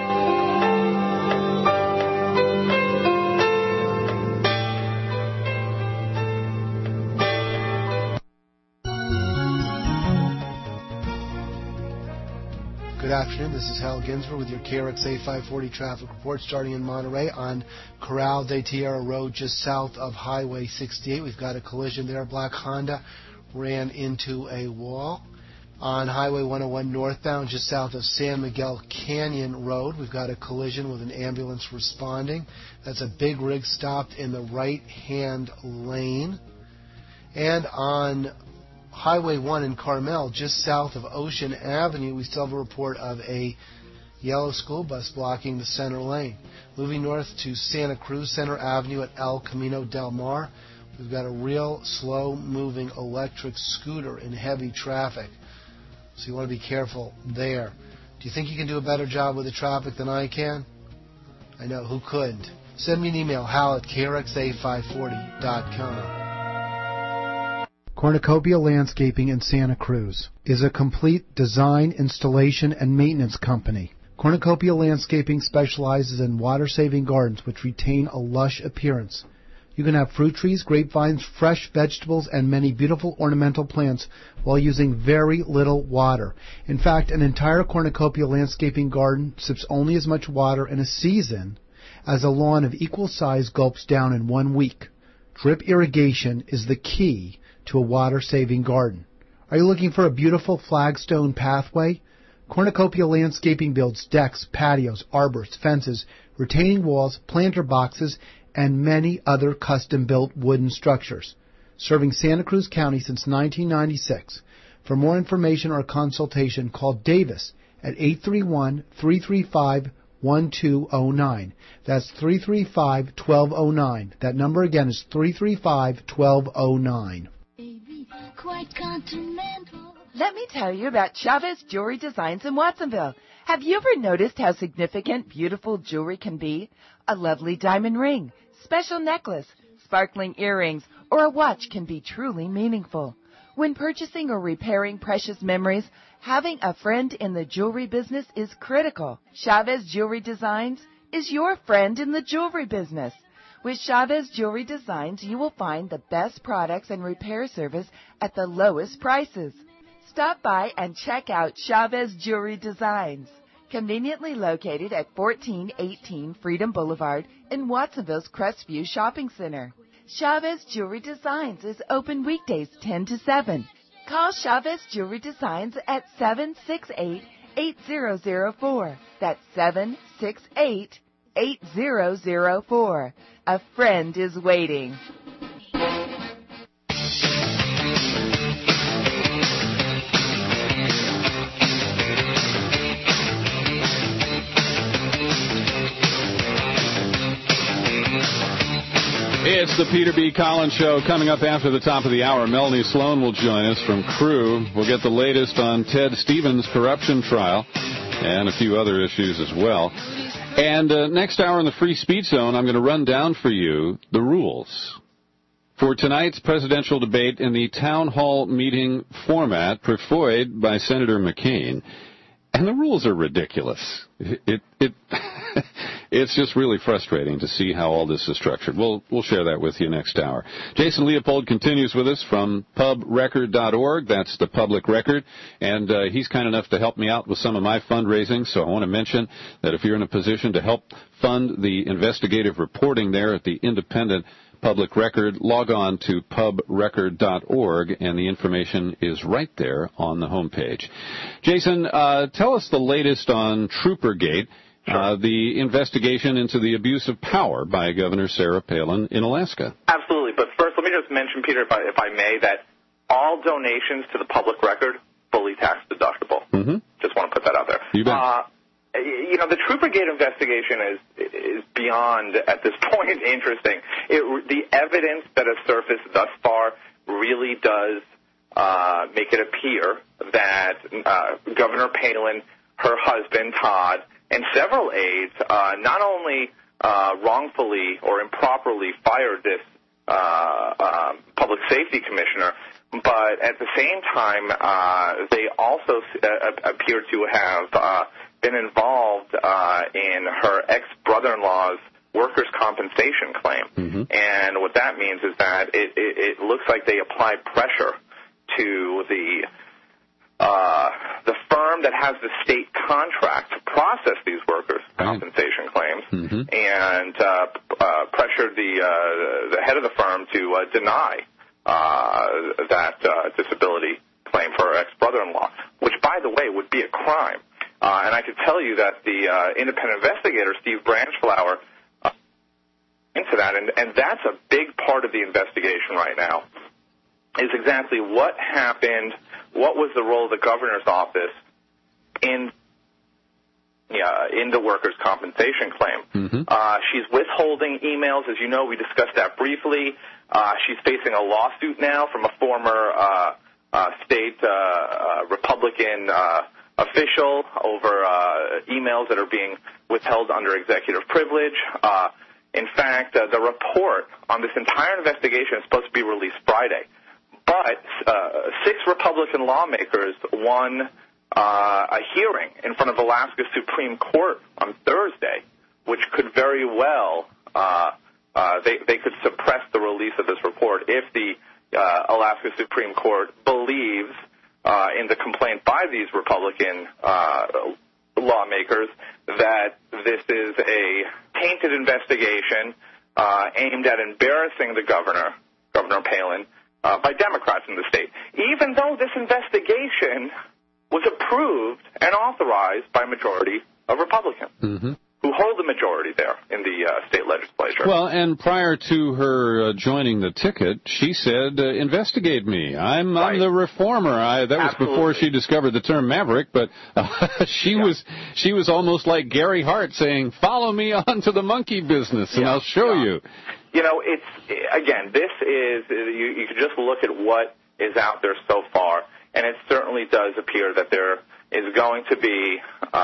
Good afternoon. This is Hal Ginsberg with your KRXA 540 traffic report starting in Monterey on Corral de Tierra Road just south of Highway 68. We've got a collision there. A black Honda ran into a wall. On Highway 101 northbound just south of San Miguel Canyon Road, we've got a collision with an ambulance responding. That's a big rig stopped in the right-hand lane. And on Highway 1 in Carmel, just south of Ocean Avenue, we still have a report of a yellow school bus blocking the center lane. Moving north to Santa Cruz Center Avenue at El Camino del Mar, we've got a real slow-moving electric scooter in heavy traffic. So you want to be careful there. Do you think you can do a better job with the traffic than I can? I know, who couldn't? Send me an email, hal@krxa540.com. Cornucopia Landscaping in Santa Cruz is a complete design, installation, and maintenance company. Cornucopia Landscaping specializes in water-saving gardens which retain a lush appearance. You can have fruit trees, grapevines, fresh vegetables, and many beautiful ornamental plants while using very little water. In fact, an entire cornucopia landscaping garden sips only as much water in a season as a lawn of equal size gulps down in 1 week. Drip irrigation is the key to a water-saving garden. Are you looking for a beautiful flagstone pathway? Cornucopia Landscaping builds decks, patios, arbors, fences, retaining walls, planter boxes, and many other custom-built wooden structures. Serving Santa Cruz County since 1996. For more information or consultation, call Davis at 831-335-1209. That's 335-1209. That number again is 335-1209. Quite continental. Let me tell you about Chavez Jewelry Designs in Watsonville. Have you ever noticed how significant beautiful jewelry can be? A lovely diamond ring, special necklace, sparkling earrings, or a watch can be truly meaningful. When purchasing or repairing precious memories, having a friend in the jewelry business is critical. Chavez Jewelry Designs is your friend in the jewelry business. With Chavez Jewelry Designs, you will find the best products and repair service at the lowest prices. Stop by and check out Chavez Jewelry Designs, conveniently located at 1418 Freedom Boulevard in Watsonville's Crestview Shopping Center. Chavez Jewelry Designs is open weekdays 10 to 7. Call Chavez Jewelry Designs at 768-8004. That's 768-8004. A friend is waiting. It's the Peter B. Collins Show. Coming up after the top of the hour, Melanie Sloan will join us from Crew. We'll get the latest on Ted Stevens' corruption trial and a few other issues as well. And next hour in the Free Speech Zone, I'm going to run down for you the rules for tonight's presidential debate in the town hall meeting format preferred by Senator McCain. And the rules are ridiculous. It's just really frustrating to see how all this is structured. We'll share that with you next hour. Jason Leopold continues with us from pubrecord.org. That's the public record. And he's kind enough to help me out with some of my fundraising. So I want to mention that if you're in a position to help fund the investigative reporting there at the Independent Public Record, log on to pubrecord.org, and the information is right there on the homepage. Jason, tell us the latest on Troopergate, the investigation into the abuse of power by Governor Sarah Palin in Alaska. Absolutely. But first, let me just mention, Peter, if I may, that all donations to the public record fully tax deductible. Mm-hmm. Just want to put that out there. You bet. The Troopergate investigation is beyond, at this point, interesting. The evidence that has surfaced thus far really does make it appear that Governor Palin, her husband, Todd, and several aides not only wrongfully or improperly fired this public safety commissioner, but at the same time, they also appear to have been involved in her ex-brother-in-law's workers' compensation claim. Mm-hmm. And what that means is that it looks like they applied pressure to the firm that has the state contract to process these workers' compensation claims, mm-hmm. and pressured the head of the firm to deny that disability claim for her ex-brother-in-law, which, by the way, would be a crime. And I could tell you that the independent investigator, Steve Branchflower, into that, and that's a big part of the investigation right now. is exactly what happened, what was the role of the governor's office in the workers' compensation claim. She's withholding emails. As you know, we discussed that briefly. She's facing a lawsuit now from a former state Republican official over emails that are being withheld under executive privilege. In fact, the report on this entire investigation is supposed to be released Friday. But 6 Republican lawmakers won a hearing in front of Alaska's Supreme Court on Thursday, which could very well, they could suppress the release of this report if the Alaska Supreme Court believes in the complaint by these Republican lawmakers that this is a tainted investigation aimed at embarrassing the Governor Palin, by Democrats in the state, even though this investigation was approved and authorized by a majority of Republicans who hold the majority there in the state legislature. Well, and prior to her joining the ticket, she said, investigate me. I'm the reformer. That was before she discovered the term maverick, but she was almost like Gary Hart saying, follow me on to the monkey business, and I'll show you. You know, this is, you can just look at what is out there so far, and it certainly does appear that there is going to be,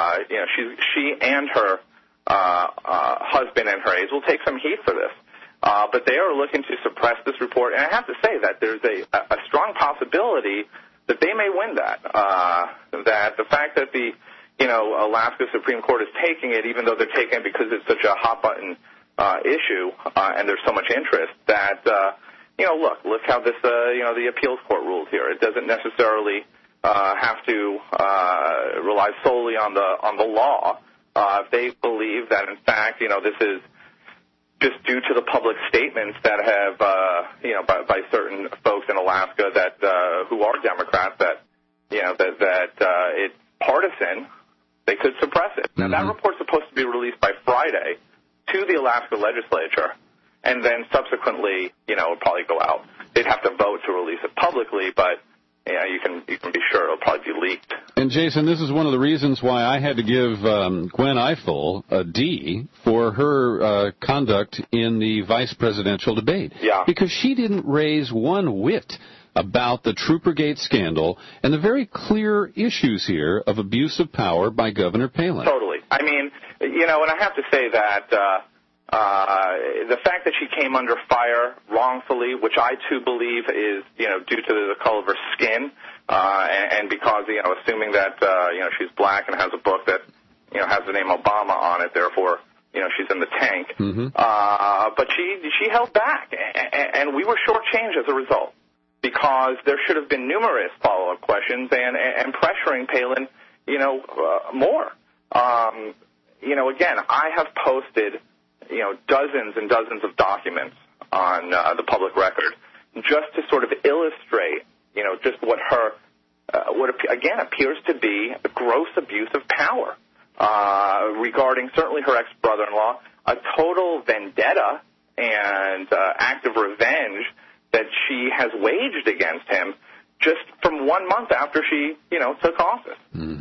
she and her husband and her aides will take some heat for this. But they are looking to suppress this report, and I have to say that there's a strong possibility that they may win that. That the fact that the, Alaska Supreme Court is taking it, even though they're taking it because it's such a hot-button issue, and there's so much interest that, look how this, the appeals court ruled here. It doesn't necessarily have to rely solely on the law. If they believe that, in fact, this is just due to the public statements that have, by certain folks in Alaska that who are Democrats, that it's partisan, they could suppress it. Now, that report's supposed to be released by Friday to the Alaska legislature, and then subsequently, it'll probably go out. They'd have to vote to release it publicly, but you can be sure it'll probably be leaked. And Jason, this is one of the reasons why I had to give Gwen Ifill a D for her conduct in the vice presidential debate. Yeah. Because she didn't raise one whit about the Troopergate scandal and the very clear issues here of abuse of power by Governor Palin. Totally. I mean, and I have to say that the fact that she came under fire wrongfully, which I too believe is, due to the color of her skin, and because, assuming that, she's black and has a book that, has the name Obama on it, therefore, she's in the tank. But she held back, and we were shortchanged as a result, because there should have been numerous follow-up questions and pressuring Palin, more. Again, I have posted, dozens and dozens of documents on the public record just to sort of illustrate, just what her, again appears to be a gross abuse of power regarding certainly her ex-brother-in-law, a total vendetta and act of revenge that she has waged against him just from 1 month after she, took office.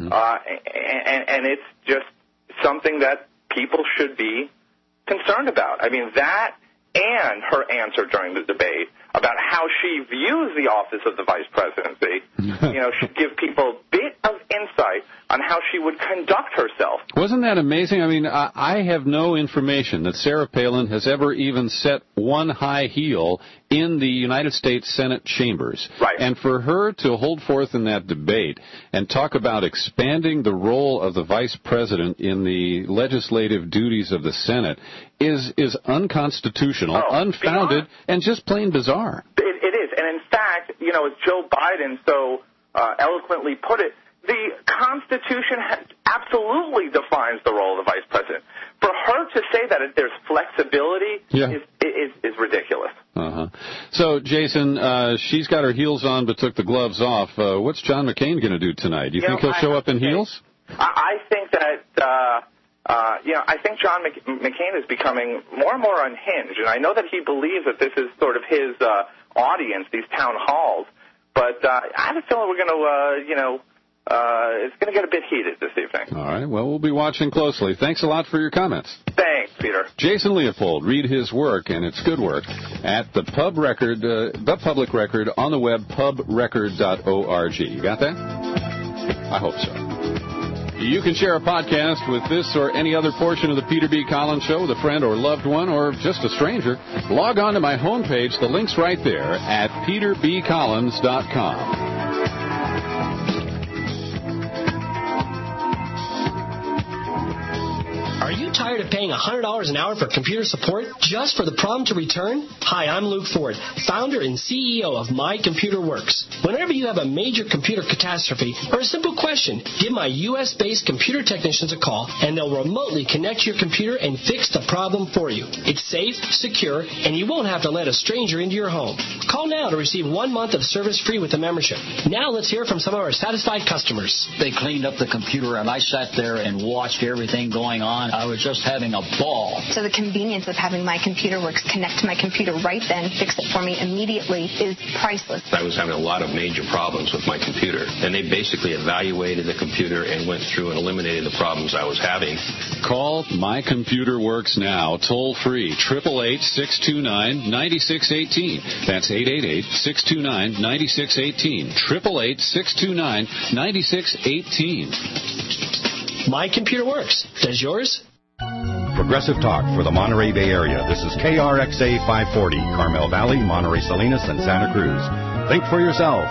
And it's just something that people should be concerned about. I mean, that and her answer during the debate about how she views the office of the vice presidency, should give people a bit of insight on how she would conduct herself. Wasn't that amazing? I mean, I have no information that Sarah Palin has ever even set one high heel in the United States Senate chambers. Right. And for her to hold forth in that debate and talk about expanding the role of the vice president in the legislative duties of the Senate is unconstitutional, unfounded, and just plain bizarre. It is. And in fact, as Joe Biden so eloquently put it, the Constitution absolutely defines the role of the vice president. For her to say that there's flexibility is ridiculous. So, Jason, she's got her heels on but took the gloves off. What's John McCain going to do tonight? Do you think he'll show up in heels? I think that I think John McCain is becoming more and more unhinged, and I know that he believes that this is sort of his audience, these town halls. But I have a feeling we're going to, it's going to get a bit heated this evening. All right. Well, we'll be watching closely. Thanks a lot for your comments. Thanks, Peter. Jason Leopold, read his work, and it's good work, at the Public Record on the web, pubrecord.org. You got that? I hope so. You can share a podcast with this or any other portion of the Peter B. Collins Show with a friend or loved one or just a stranger. Log on to my homepage. The link's right there at peterbcollins.com. Are you tired of paying $100 an hour for computer support just for the problem to return? Hi, I'm Luke Ford, founder and CEO of My Computer Works. Whenever you have a major computer catastrophe or a simple question, give my U.S.-based computer technicians a call, and they'll remotely connect your computer and fix the problem for you. It's safe, secure, and you won't have to let a stranger into your home. Call now to receive 1 month of service free with a membership. Now let's hear from some of our satisfied customers. They cleaned up the computer, and I sat there and watched everything going on. I was just having a ball. So the convenience of having My Computer Works connect to my computer right then, fix it for me immediately, is priceless. I was having a lot of major problems with my computer, and they basically evaluated the computer and went through and eliminated the problems I was having. Call My Computer Works now, toll free, 888-629-9618. That's 888-629-9618. 888-629-9618. My Computer Works. Does yours? Progressive Talk for the Monterey Bay Area. This is KRXA 540, Carmel Valley, Monterey Salinas, and Santa Cruz. Think for yourself.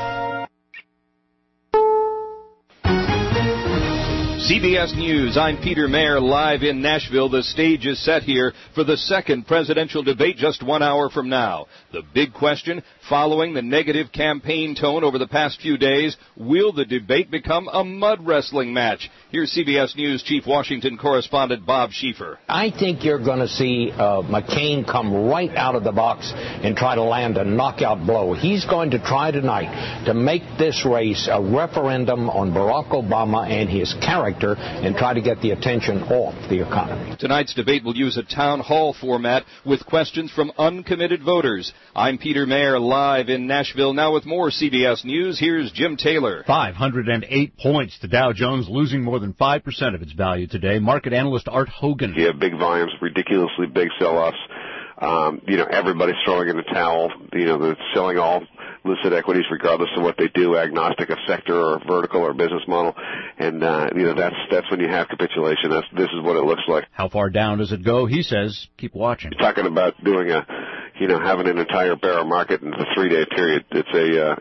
CBS News, I'm Peter Mayer, live in Nashville. The stage is set here for the second presidential debate just 1 hour from now. The big question, following the negative campaign tone over the past few days, will the debate become a mud wrestling match? Here's CBS News Chief Washington Correspondent Bob Schieffer. I think you're going to see McCain come right out of the box and try to land a knockout blow. He's going to try tonight to make this race a referendum on Barack Obama and his character and try to get the attention off the economy. Tonight's debate will use a town hall format with questions from uncommitted voters. I'm Peter Mayer, live in Nashville. Now with more CBS News, here's Jim Taylor. 508 points. The Dow Jones losing more than 5% of its value today. Market analyst Art Hogan. You have big volumes, ridiculously big sell-offs. Everybody's throwing in the towel. They're selling all listed equities regardless of what they do, agnostic of sector or vertical or business model. And, that's when you have capitulation. This is what it looks like. How far down does it go? He says, keep watching. Talking about doing having an entire bear market in a 3-day period. It's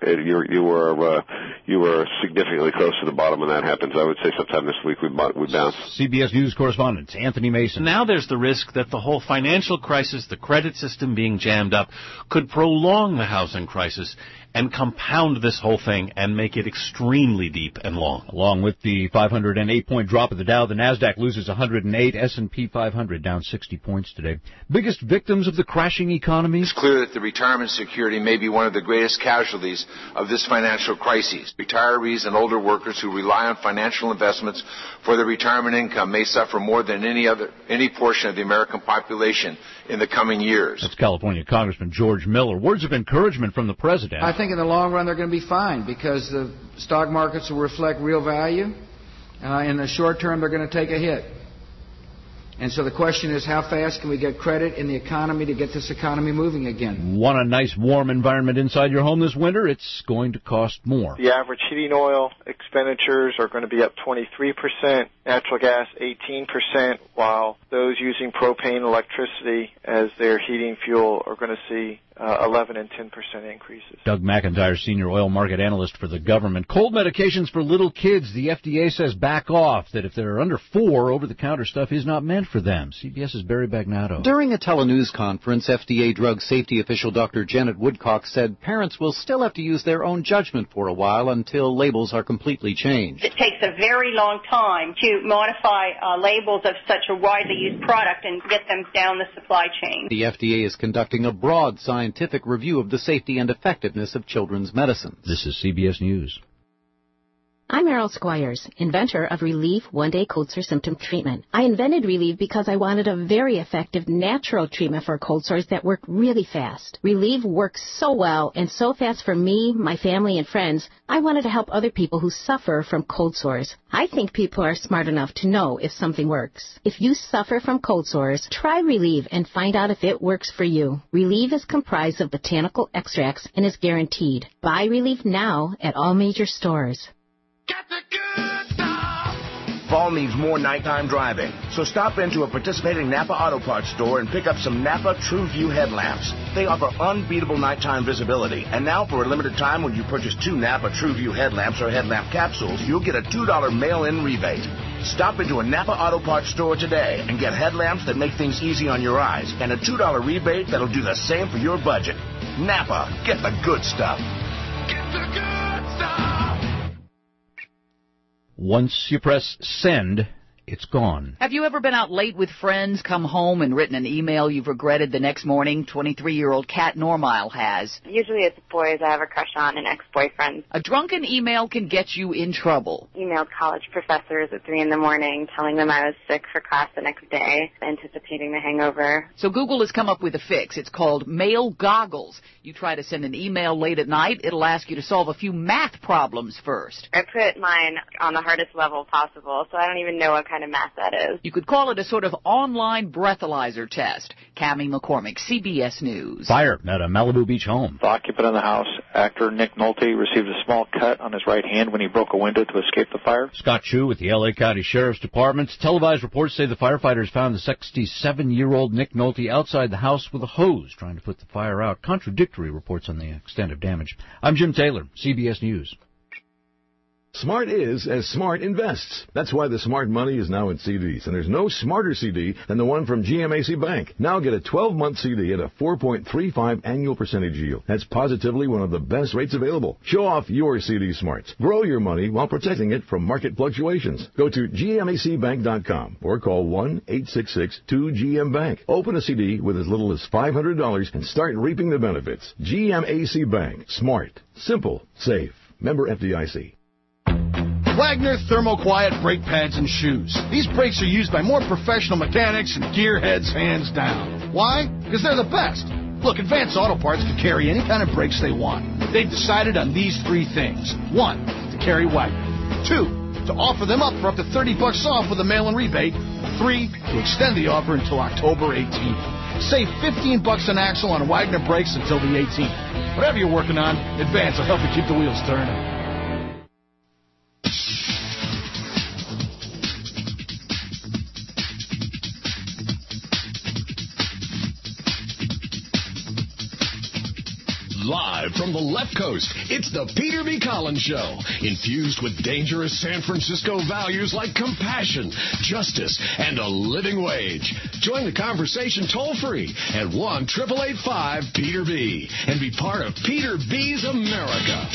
you were significantly close to the bottom when that happens. I would say sometime this week we bounce. CBS News correspondent Anthony Mason. Now there's the risk that the whole financial crisis, the credit system being jammed up, could prolong the housing crisis and compound this whole thing and make it extremely deep and long. Along with the 508-point drop of the Dow, the Nasdaq loses 108, S&P 500 down 60 points today. Biggest victims of the crashing economy? It's clear that the retirement security may be one of the greatest casualties of this financial crisis. Retirees and older workers who rely on financial investments for their retirement income may suffer more than any portion of the American population in the coming years. That's California Congressman George Miller. Words of encouragement from the president. I think in the long run they're going to be fine because the stock markets will reflect real value. In the short term they're going to take a hit. And so the question is, how fast can we get credit in the economy to get this economy moving again? Want a nice warm environment inside your home this winter? It's going to cost more. The average heating oil expenditures are going to be up 23%, natural gas 18%, while those using propane electricity as their heating fuel are going to see 11 and 10% increases. Doug McIntyre, senior oil market analyst for the government. Cold medications for little kids. The FDA says back off, that if they're under 4, over-the-counter stuff is not meant for them. CBS's Barry Bagnato. During a telenews conference, FDA drug safety official Dr. Janet Woodcock said parents will still have to use their own judgment for a while until labels are completely changed. It takes a very long time to modify labels of such a widely used product and get them down the supply chain. The FDA is conducting a broad scientific review of the safety and effectiveness of children's medicines. This is CBS News. I'm Errol Squires, inventor of Relieve One-Day Cold Sore Symptom Treatment. I invented Relieve because I wanted a very effective natural treatment for cold sores that worked really fast. Relieve works so well and so fast for me, my family, and friends, I wanted to help other people who suffer from cold sores. I think people are smart enough to know if something works. If you suffer from cold sores, try Relieve and find out if it works for you. Relieve is comprised of botanical extracts and is guaranteed. Buy Relieve now at all major stores. Fall means more nighttime driving, so stop into a participating Napa Auto Parts store and pick up some Napa TrueView headlamps. They offer unbeatable nighttime visibility, and now for a limited time when you purchase 2 Napa TrueView headlamps or headlamp capsules, you'll get a $2 mail-in rebate. Stop into a Napa Auto Parts store today and get headlamps that make things easy on your eyes, and a $2 rebate that'll do the same for your budget. Napa, get the good stuff. Get the good stuff! Once you press send, it's gone. Have you ever been out late with friends, come home, and written an email you've regretted the next morning? 23-year-old Kat Normile has. Usually it's boys I have a crush on and ex-boyfriends. A drunken email can get you in trouble. Emailed college professors at 3 a.m, telling them I was sick for class the next day, anticipating the hangover. So Google has come up with a fix. It's called Mail Goggles. You try to send an email late at night, it'll ask you to solve a few math problems first. I put mine on the hardest level possible, so I don't even know what kind of math that is. You could call it a sort of online breathalyzer test. Cammie McCormick, CBS News. Fire at a Malibu Beach home. The occupant of the house, actor Nick Nolte, received a small cut on his right hand when he broke a window to escape the fire. Scott Chu with the L.A. County Sheriff's Department. Televised reports say the firefighters found the 67-year-old Nick Nolte outside the house with a hose trying to put the fire out. Contradictory reports on the extent of damage. I'm Jim Taylor, CBS News. Smart is as Smart invests. That's why the Smart money is now in CDs, and there's no smarter CD than the one from GMAC Bank. Now get a 12-month CD at a 4.35 annual percentage yield. That's positively one of the best rates available. Show off your CD smarts. Grow your money while protecting it from market fluctuations. Go to GMACBank.com or call 1-866-2GM-BANK. Open a CD with as little as $500 and start reaping the benefits. GMAC Bank. Smart. Simple. Safe. Member FDIC. Wagner Thermoquiet brake pads and shoes. These brakes are used by more professional mechanics and gearheads hands down. Why? Because they're the best. Look, Advance Auto Parts can carry any kind of brakes they want. They've decided on these 3 things. 1, to carry Wagner. 2, to offer them up for up to $30 off with a mail-in rebate. 3, to extend the offer until October 18th. Save $15 an axle on Wagner brakes until the 18th. Whatever you're working on, Advance will help you keep the wheels turning. Live from the left coast, it's the Peter B. Collins Show, infused with dangerous San Francisco values like compassion, justice, and a living wage. Join the conversation toll-free at 1-888-5-PETER-B and be part of Peter B's America.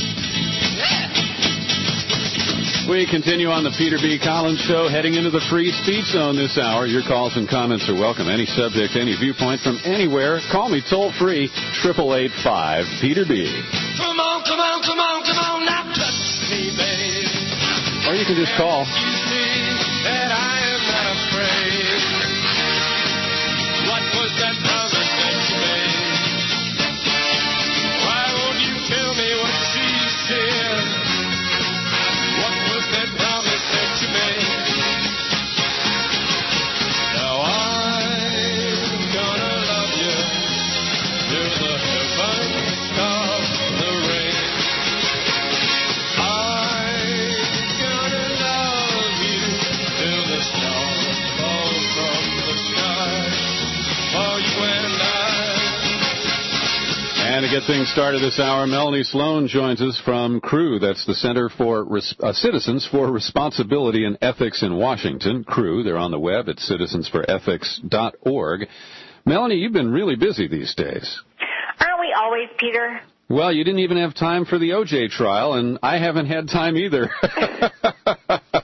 We continue on the Peter B. Collins Show, heading into the free speech zone this hour. Your calls and comments are welcome. Any subject, any viewpoint from anywhere. Call me toll-free, 888-5-PETER-B. Come on, come on, come on, come on, now touch me, baby. Or you can just call. That I am not afraid. What was that promise that you made? Why won't you tell me what she said? What was that promise that you made? Now I'm gonna love you till the heavens stop the rain. I'm gonna love you till the stars fall from the sky. For you and I. And to get things started this hour, Melanie Sloan joins us from CREW. That's the Center for Citizens for Responsibility and Ethics in Washington. CREW, they're on the web at citizensforethics.org. Melanie, you've been really busy these days. Aren't we always, Peter? Well, you didn't even have time for the O.J. trial, and I haven't had time either. But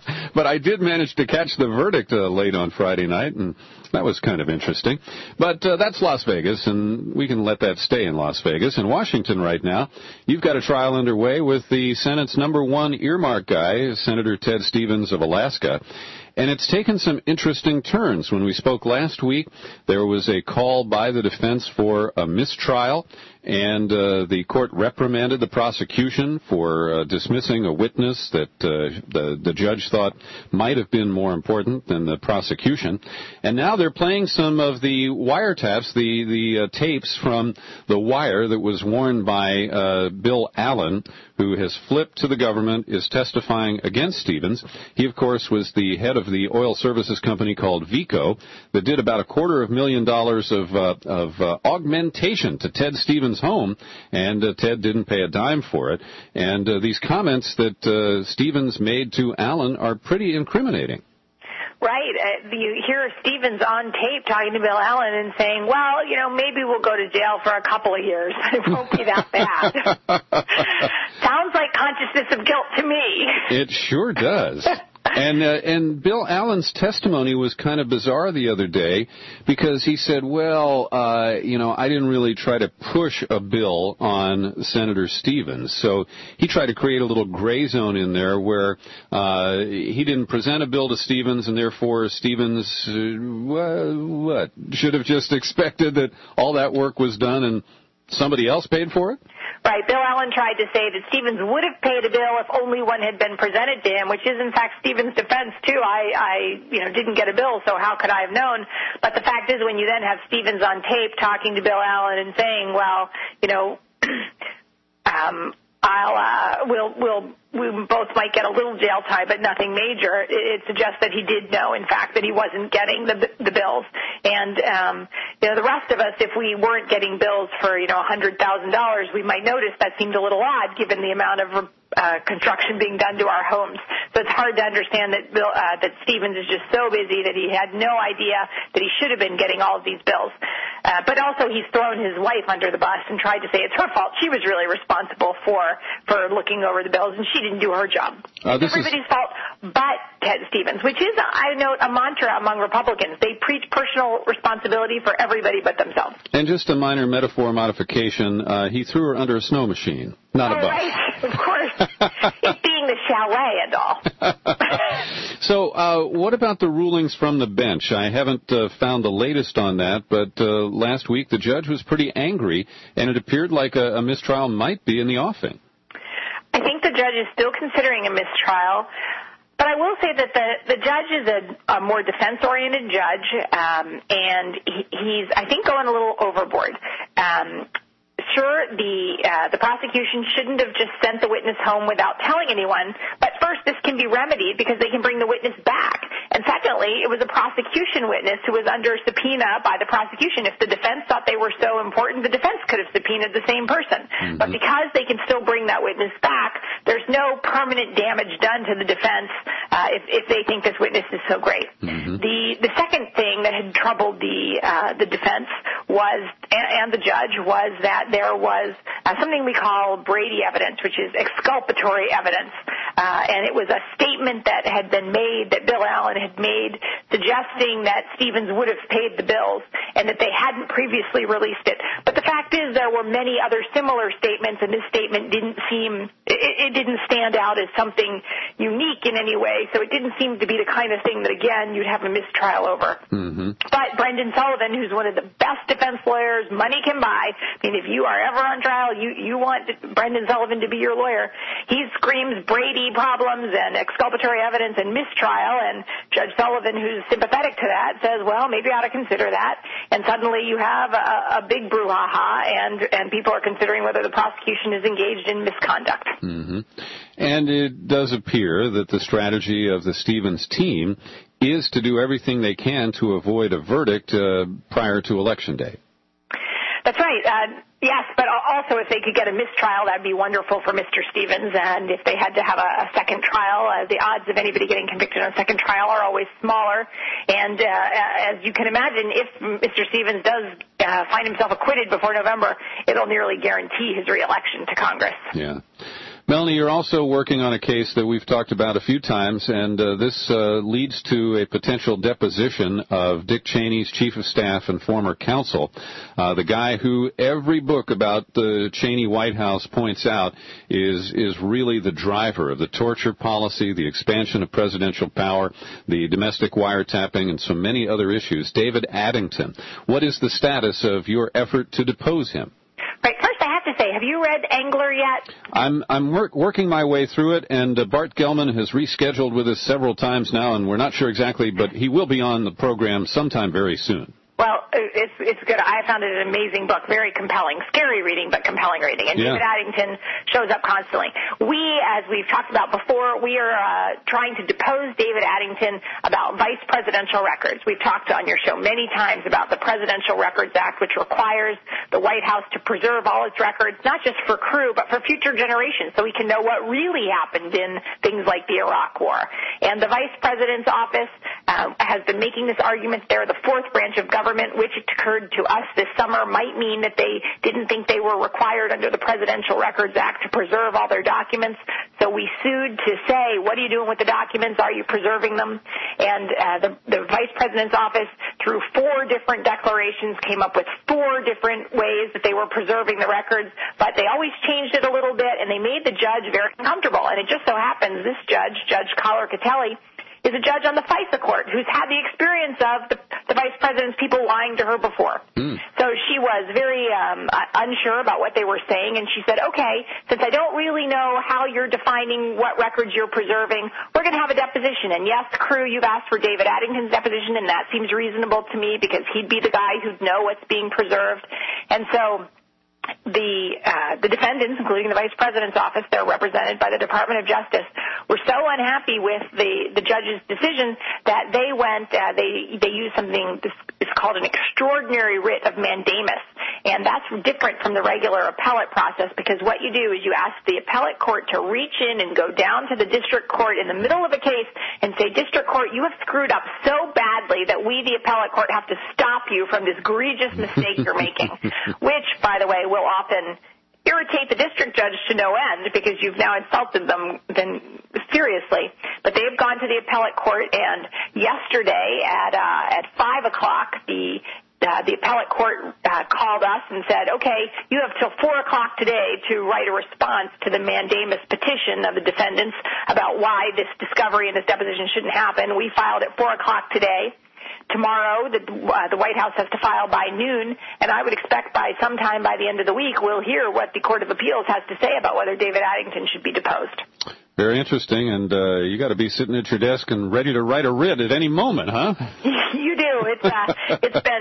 I did manage to catch the verdict late on Friday night, and that was kind of interesting. But that's Las Vegas, and we can let that stay in Las Vegas. In Washington right now, you've got a trial underway with the Senate's number one earmark guy, Senator Ted Stevens of Alaska. And it's taken some interesting turns. When we spoke last week, there was a call by the defense for a mistrial, and the court reprimanded the prosecution for dismissing a witness that the judge thought might have been more important than the prosecution. And now they're playing some of the wiretaps, the tapes from The Wire that was worn by Bill Allen, who has flipped to the government, is testifying against Stevens. He, of course, was the head of the oil services company called Vico that did about $250,000 of augmentation to Ted Stevens' home, and Ted didn't pay a dime for it. And these comments that Stevens made to Allen are pretty incriminating. Right. You hear Stevens on tape talking to Bill Allen and saying, well, maybe we'll go to jail for a couple of years. It won't be that bad. Sounds like consciousness of guilt to me. It sure does. And Bill Allen's testimony was kind of bizarre the other day because he said, well, I didn't really try to push a bill on Senator Stevens. So he tried to create a little gray zone in there where he didn't present a bill to Stevens, and therefore Stevens, should have just expected that all that work was done and somebody else paid for it? Right. Bill Allen tried to say that Stevens would have paid a bill if only one had been presented to him, which is, in fact, Stevens' defense, too. I didn't get a bill, so how could I have known? But the fact is, when you then have Stevens on tape talking to Bill Allen and saying, well, we both might get a little jail time, but nothing major. It suggests that he did know, in fact, that he wasn't getting the bills. And, the rest of us, if we weren't getting bills for, $100,000, we might notice that seemed a little odd given the amount of construction being done to our homes. So it's hard to understand that that Stevens is just so busy that he had no idea that he should have been getting all of these bills. But also he's thrown his wife under the bus and tried to say it's her fault. She was really responsible for looking over the bills, and she didn't do her job. It's everybody's fault but Ted Stevens, which is, I note, a mantra among Republicans. They preach personal responsibility for everybody but themselves. And just a minor metaphor modification, he threw her under a snow machine, not a bus. Right, of course. It being the chalet and all. So what about the rulings from the bench? I haven't found the latest on that, but last week the judge was pretty angry, and it appeared like a mistrial might be in the offing. I think the judge is still considering a mistrial. But I will say that the judge is a more defense-oriented judge, and he's, I think, going a little overboard. Sure, the prosecution shouldn't have just sent the witness home without telling anyone, but first, this can be remedied because they can bring the witness back. And secondly, it was a prosecution witness who was under subpoena by the prosecution. If the defense thought they were so important, the defense could have subpoenaed the same person. Mm-hmm. But because they can still bring that witness back, there's no permanent damage done to the defense if they think this witness is so great. Mm-hmm. The second thing that had troubled the defense was, and the judge, was that there was something we call Brady evidence, which is exculpatory evidence. And it was a statement that had been made, that Bill Allen had made, suggesting that Stevens would have paid the bills and that they hadn't previously released it. But the fact is there were many other similar statements, and this statement didn't stand out as something unique in any way, so it didn't seem to be the kind of thing that, again, you'd have a mistrial over. Mm-hmm. But Brendan Sullivan, who's one of the best defense lawyers money can buy, I mean, if you are ever on trial, you want Brendan Sullivan to be your lawyer, he screams Brady problems and exculpatory evidence and mistrial, and Judge Sullivan, who's sympathetic to that, says, well, maybe I ought to consider that. And suddenly you have a big brouhaha, and people are considering whether the prosecution is engaged in misconduct. Mm-hmm. And it does appear that the strategy of the Stevens team is to do everything they can to avoid a verdict prior to Election Day. That's right. Yes, but also if they could get a mistrial, that would be wonderful for Mr. Stevens. And if they had to have a second trial, the odds of anybody getting convicted on a second trial are always smaller. And as you can imagine, if Mr. Stevens does find himself acquitted before November, it'll nearly guarantee his reelection to Congress. Yeah. Melanie, you're also working on a case that we've talked about a few times, and this leads to a potential deposition of Dick Cheney's chief of staff and former counsel, the guy who every book about the Cheney White House points out is really the driver of the torture policy, the expansion of presidential power, the domestic wiretapping, and so many other issues. David Addington, what is the status of your effort to depose him? Right. First, I have to say, have you read Angler yet? I'm working my way through it, and Bart Gellman has rescheduled with us several times now, and we're not sure exactly, but he will be on the program sometime very soon. Well, it's good. I found it an amazing book, very compelling, scary reading, but compelling reading. And David Addington shows up constantly. We, as we've talked about before, we are trying to depose David Addington about vice presidential records. We've talked on your show many times about the Presidential Records Act, which requires the White House to preserve all its records, not just for crew, but for future generations, so we can know what really happened in things like the Iraq War. And the vice president's office has been making this argument they're the fourth branch of government, which occurred to us this summer, might mean that they didn't think they were required under the Presidential Records Act to preserve all their documents. So we sued to say, what are you doing with the documents? Are you preserving them? And the vice president's office, through 4 different declarations, came up with 4 different ways that they were preserving the records, but they always changed it a little bit, and they made the judge very uncomfortable. And it just so happens this judge, Judge Collar-Catelli, is a judge on the FISA court who's had the experience of the vice president's people lying to her before. So she was very unsure about what they were saying, and she said, okay, since I don't really know how you're defining what records you're preserving, we're going to have a deposition. And yes, crew, you've asked for David Addington's deposition, and that seems reasonable to me because he'd be the guy who'd know what's being preserved. And so the defendants, including the vice president's office, they're represented by the Department of Justice, were so unhappy with the judge's decision that they went, they used something that's called an extraordinary writ of mandamus. And that's different from the regular appellate process because what you do is you ask the appellate court to reach in and go down to the district court in the middle of a case and say, district court, you have screwed up so badly that we, the appellate court, have to stop you from this egregious mistake you're making, which, by the way, will often irritate the district judge to no end because you've now insulted them seriously. But they have gone to the appellate court, and yesterday at 5 o'clock, the appellate court called us and said, okay, you have till 4 o'clock today to write a response to the mandamus petition of the defendants about why this discovery and this deposition shouldn't happen. We filed at 4 o'clock today. Tomorrow, the White House has to file by noon, and I would expect by sometime by the end of the week we'll hear what the Court of Appeals has to say about whether David Addington should be deposed. Very interesting, and you got to be sitting at your desk and ready to write a writ at any moment, huh? You do. It's been,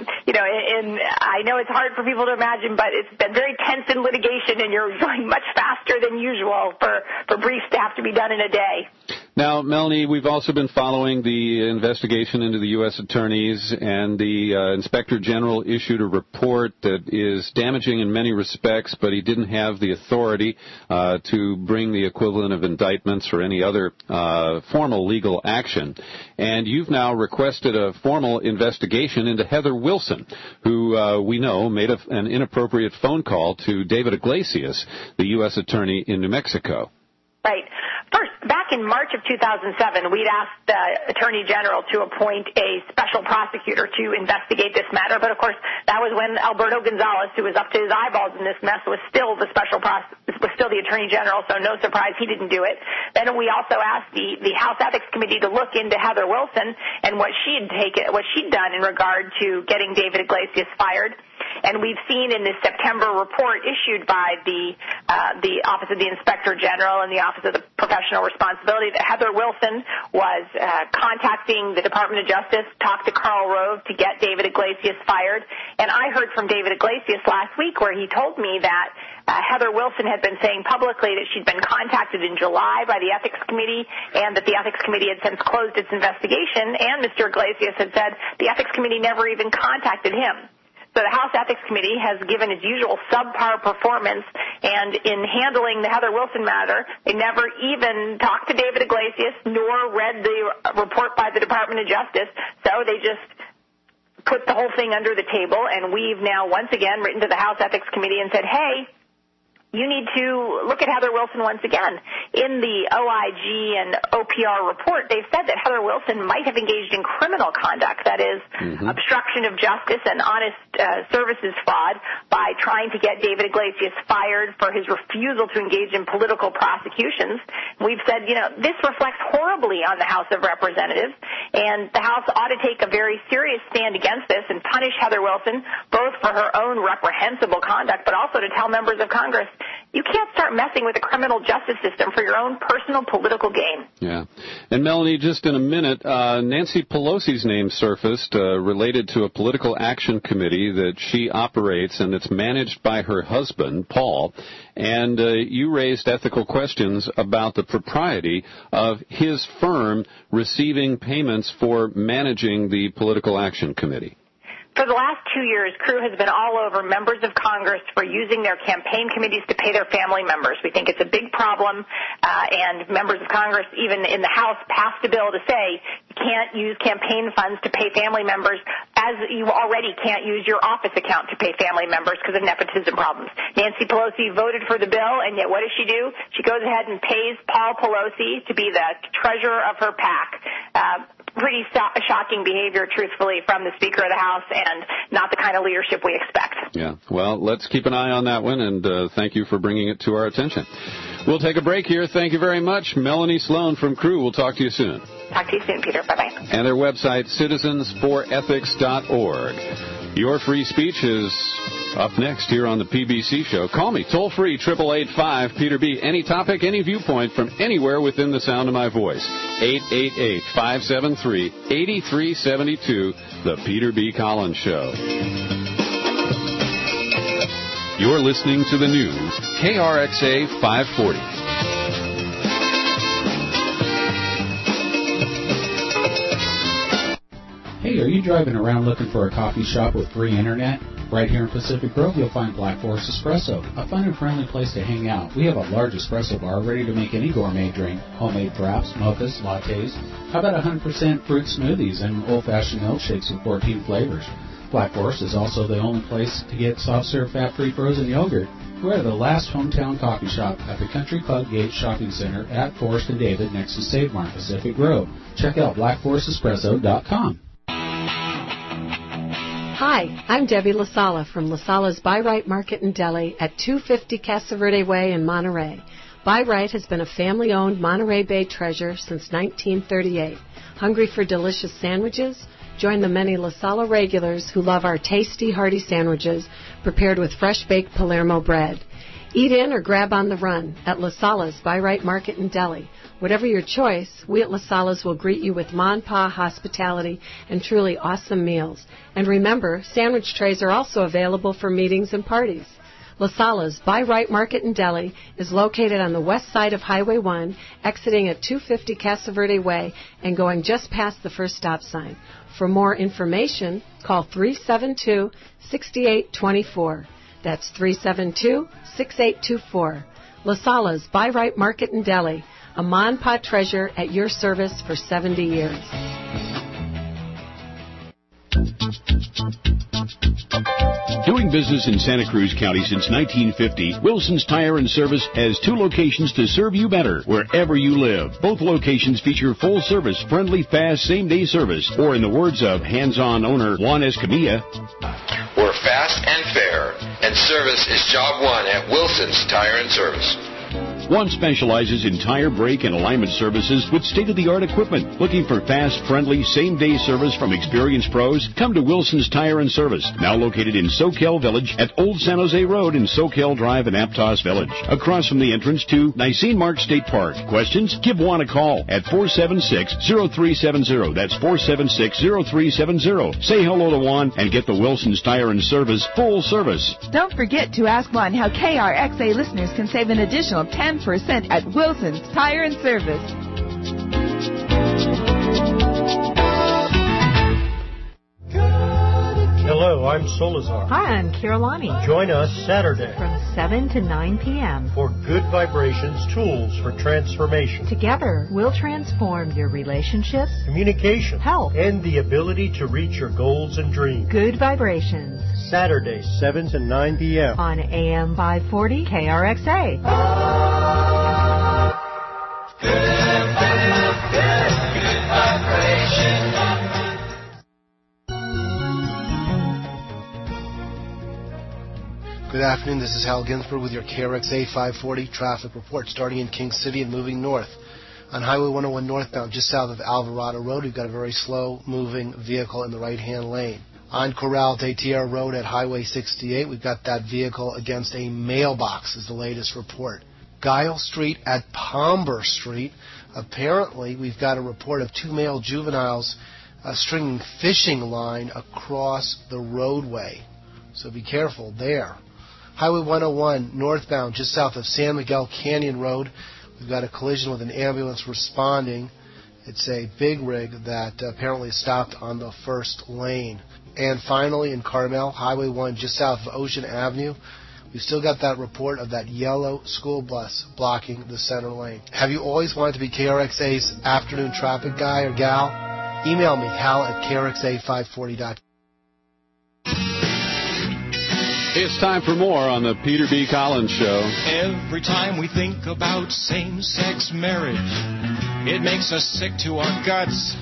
and I know it's hard for people to imagine, but it's been very tense in litigation, and you're going much faster than usual for briefs to have to be done in a day. Now, Melanie, we've also been following the investigation into the U.S. attorneys, and the Inspector General issued a report that is damaging in many respects, but he didn't have the authority to bring the equivalent of indictments or any other formal legal action. And you've now requested a formal investigation into Heather Wilson, who we know made an inappropriate phone call to David Iglesias, the U.S. attorney in New Mexico. Right. First, back in March of 2007, we'd asked the Attorney General to appoint a special prosecutor to investigate this matter, but of course that was when Alberto Gonzales, who was up to his eyeballs in this mess, was still the Attorney General, so no surprise he didn't do it. Then we also asked the House Ethics Committee to look into Heather Wilson and what she'd done in regard to getting David Iglesias fired. And we've seen in the September report issued by the Office of the Inspector General and the Office of the Professional Responsibility that Heather Wilson was contacting the Department of Justice, talked to Karl Rove to get David Iglesias fired. And I heard from David Iglesias last week where he told me that Heather Wilson had been saying publicly that she'd been contacted in July by the Ethics Committee and that the Ethics Committee had since closed its investigation. And Mr. Iglesias had said the Ethics Committee never even contacted him. So the House Ethics Committee has given its usual subpar performance, and in handling the Heather Wilson matter, they never even talked to David Iglesias nor read the report by the Department of Justice, so they just put the whole thing under the table, and we've now once again written to the House Ethics Committee and said, hey, you need to look at Heather Wilson once again. In the OIG and OPR report, they've said that Heather Wilson might have engaged in criminal conduct, that is, obstruction of justice and honest services fraud, by trying to get David Iglesias fired for his refusal to engage in political prosecutions. We've said, this reflects horribly on the House of Representatives, and the House ought to take a very serious stand against this and punish Heather Wilson, both for her own reprehensible conduct, but also to tell members of Congress, you can't start messing with the criminal justice system for your own personal political gain. Yeah. And Melanie, just in a minute, Nancy Pelosi's name surfaced related to a political action committee that she operates, and it's managed by her husband, Paul. And you raised ethical questions about the propriety of his firm receiving payments for managing the political action committee. For the last 2 years, Crew has been all over members of Congress for using their campaign committees to pay their family members. We think it's a big problem, and members of Congress, even in the House, passed a bill to say you can't use campaign funds to pay family members, as you already can't use your office account to pay family members because of nepotism problems. Nancy Pelosi voted for the bill, and yet what does she do? She goes ahead and pays Paul Pelosi to be the treasurer of her PAC. Pretty shocking behavior, truthfully, from the Speaker of the House, and not the kind of leadership we expect. Yeah, well, let's keep an eye on that one, and thank you for bringing it to our attention. We'll take a break here. Thank you very much. Melanie Sloan from Crew. We'll talk to you soon. Talk to you soon, Peter. Bye-bye. And their website, citizensforethics.org. Your free speech is up next here on the PBC Show. Call me, toll-free, 888-5-PETER-B. Any topic, any viewpoint from anywhere within the sound of my voice. 888-573-8372, The Peter B. Collins Show. You're listening to the new KRXA 540. Hey, are you driving around looking for a coffee shop with free internet? Right here in Pacific Grove, you'll find Black Forest Espresso, a fun and friendly place to hang out. We have a large espresso bar ready to make any gourmet drink, homemade fraps, mochas, lattes. How about 100% fruit smoothies and old-fashioned milkshakes with 14 flavors? Black Forest is also the only place to get soft-serve fat-free frozen yogurt. We're the last hometown coffee shop at the Country Club Gate Shopping Center at Forest and David next to Save Mart Pacific Grove. Check out blackforestespresso.com. Hi, I'm Debbie LaSala from LaSala's Buy Right Market and Deli at 250 Casa Verde Way in Monterey. Buy Right has been a family-owned Monterey Bay treasure since 1938. Hungry for delicious sandwiches? Join the many LaSala regulars who love our tasty, hearty sandwiches prepared with fresh-baked Palermo bread. Eat in or grab on the run at LaSala's Buy Right Market and Deli. Whatever your choice, we at LaSala's will greet you with Ma and Pa hospitality and truly awesome meals. And remember, sandwich trays are also available for meetings and parties. LaSala's Buy Right Market and Deli is located on the west side of Highway 1, exiting at 250 Casa Verde Way and going just past the first stop sign. For more information, call 372-6824. That's 372-6824. LaSala's Buy Right Market and Deli, a Ma and Pa treasure at your service for 70 years. Doing business in Santa Cruz County since 1950, Wilson's Tire and Service has 2 locations to serve you better wherever you live. Both locations feature full-service, friendly, fast, same-day service, or in the words of hands-on owner Juan Escamilla, we're fast and fair, and service is job one at Wilson's Tire and Service. One specializes in tire, brake, and alignment services with state-of-the-art equipment. Looking for fast, friendly, same-day service from experienced pros? Come to Wilson's Tire and Service, now located in Soquel Village at Old San Jose Road in Soquel Drive in Aptos Village, across from the entrance to Nicene Mark State Park. Questions? Give Juan a call at 476-0370. That's 476-0370. Say hello to Juan and get the Wilson's Tire and Service full service. Don't forget to ask Juan how KRXA listeners can save an additional 10% at Wilson's Tire and Service. Hello, I'm Solazar. Hi, I'm Kirillani. Join us Saturday from 7 to 9 p.m. for Good Vibrations Tools for Transformation. Together, we'll transform your relationships, communication, health, and the ability to reach your goals and dreams. Good Vibrations. Saturday, 7 to 9 p.m. on AM 540 KRXA. Good vibration. Good afternoon, this is Hal Ginsberg with your KRXA 540 traffic report, starting in King City and moving north. On Highway 101 northbound, just south of Alvarado Road, we've got a very slow-moving vehicle in the right-hand lane. On Corral de Tierra Road at Highway 68, we've got that vehicle against a mailbox, is the latest report. Guile Street at Palmer Street, apparently we've got a report of two male juveniles stringing fishing line across the roadway. So be careful there. Highway 101 northbound, just south of San Miguel Canyon Road, we've got a collision with an ambulance responding. It's a big rig that apparently stopped on the first lane. And finally, in Carmel, Highway 1, just south of Ocean Avenue, we've still got that report of that yellow school bus blocking the center lane. Have you always wanted to be KRXA's afternoon traffic guy or gal? Email me, hal@krxa540.com. It's time for more on the Peter B. Collins Show. Every time we think about same-sex marriage, it makes us sick to our guts.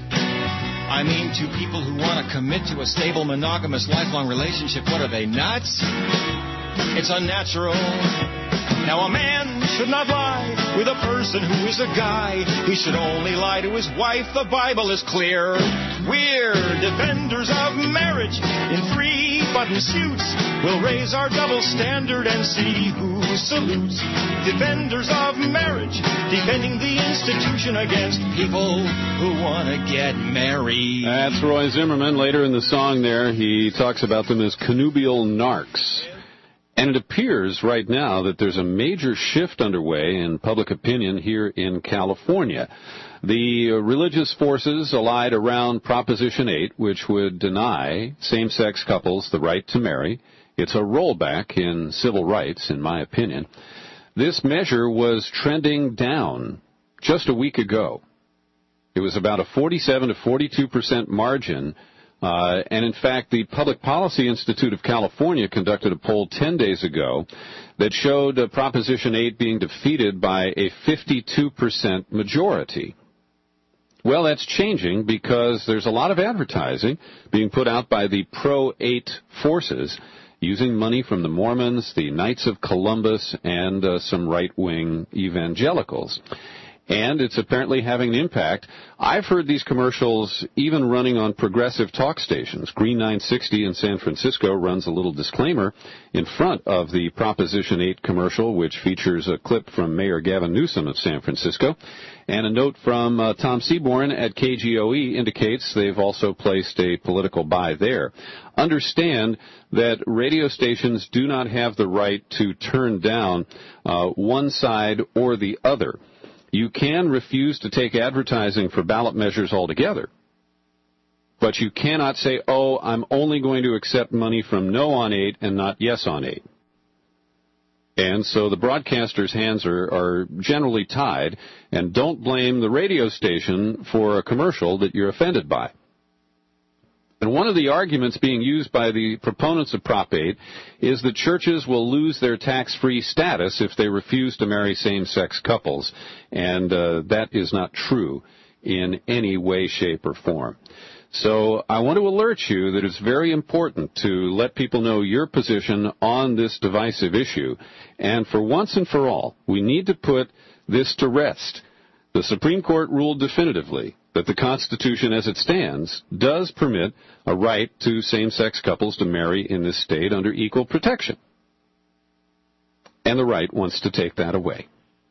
I mean, to people who want to commit to a stable, monogamous, lifelong relationship, what are they, nuts? It's unnatural. Now, a man should not lie with a person who is a guy. He should only lie to his wife. The Bible is clear. We're defenders of marriage in three-button suits. We'll raise our double standard and see who salutes. Defenders of marriage, defending the institution against people who want to get married. That's Roy Zimmerman. Later in the song there, he talks about them as connubial narcs. And it appears right now that there's a major shift underway in public opinion here in California. The religious forces allied around Proposition 8, which would deny same-sex couples the right to marry. It's a rollback in civil rights, in my opinion. This measure was trending down just a week ago. It was about a 47 to 42% margin. And in fact, the Public Policy Institute of California conducted a poll 10 days ago that showed Proposition 8 being defeated by a 52% majority. Well, that's changing because there's a lot of advertising being put out by the pro-8 forces using money from the Mormons, the Knights of Columbus, and some right-wing evangelicals. And it's apparently having an impact. I've heard these commercials even running on progressive talk stations. Green 960 in San Francisco runs a little disclaimer in front of the Proposition 8 commercial, which features a clip from Mayor Gavin Newsom of San Francisco. And a note from Tom Seaborn at KGOE indicates they've also placed a political buy there. Understand that radio stations do not have the right to turn down one side or the other. You can refuse to take advertising for ballot measures altogether, but you cannot say, oh, I'm only going to accept money from no on 8 and not yes on 8. And so the broadcasters' hands are generally tied, and don't blame the radio station for a commercial that you're offended by. And one of the arguments being used by the proponents of Prop 8 is that churches will lose their tax-free status if they refuse to marry same-sex couples. And that is not true in any way, shape, or form. So I want to alert you that it's very important to let people know your position on this divisive issue. And for once and for all, we need to put this to rest. The Supreme Court ruled definitively that the Constitution as it stands does permit a right to same-sex couples to marry in this state under equal protection. And the right wants to take that away.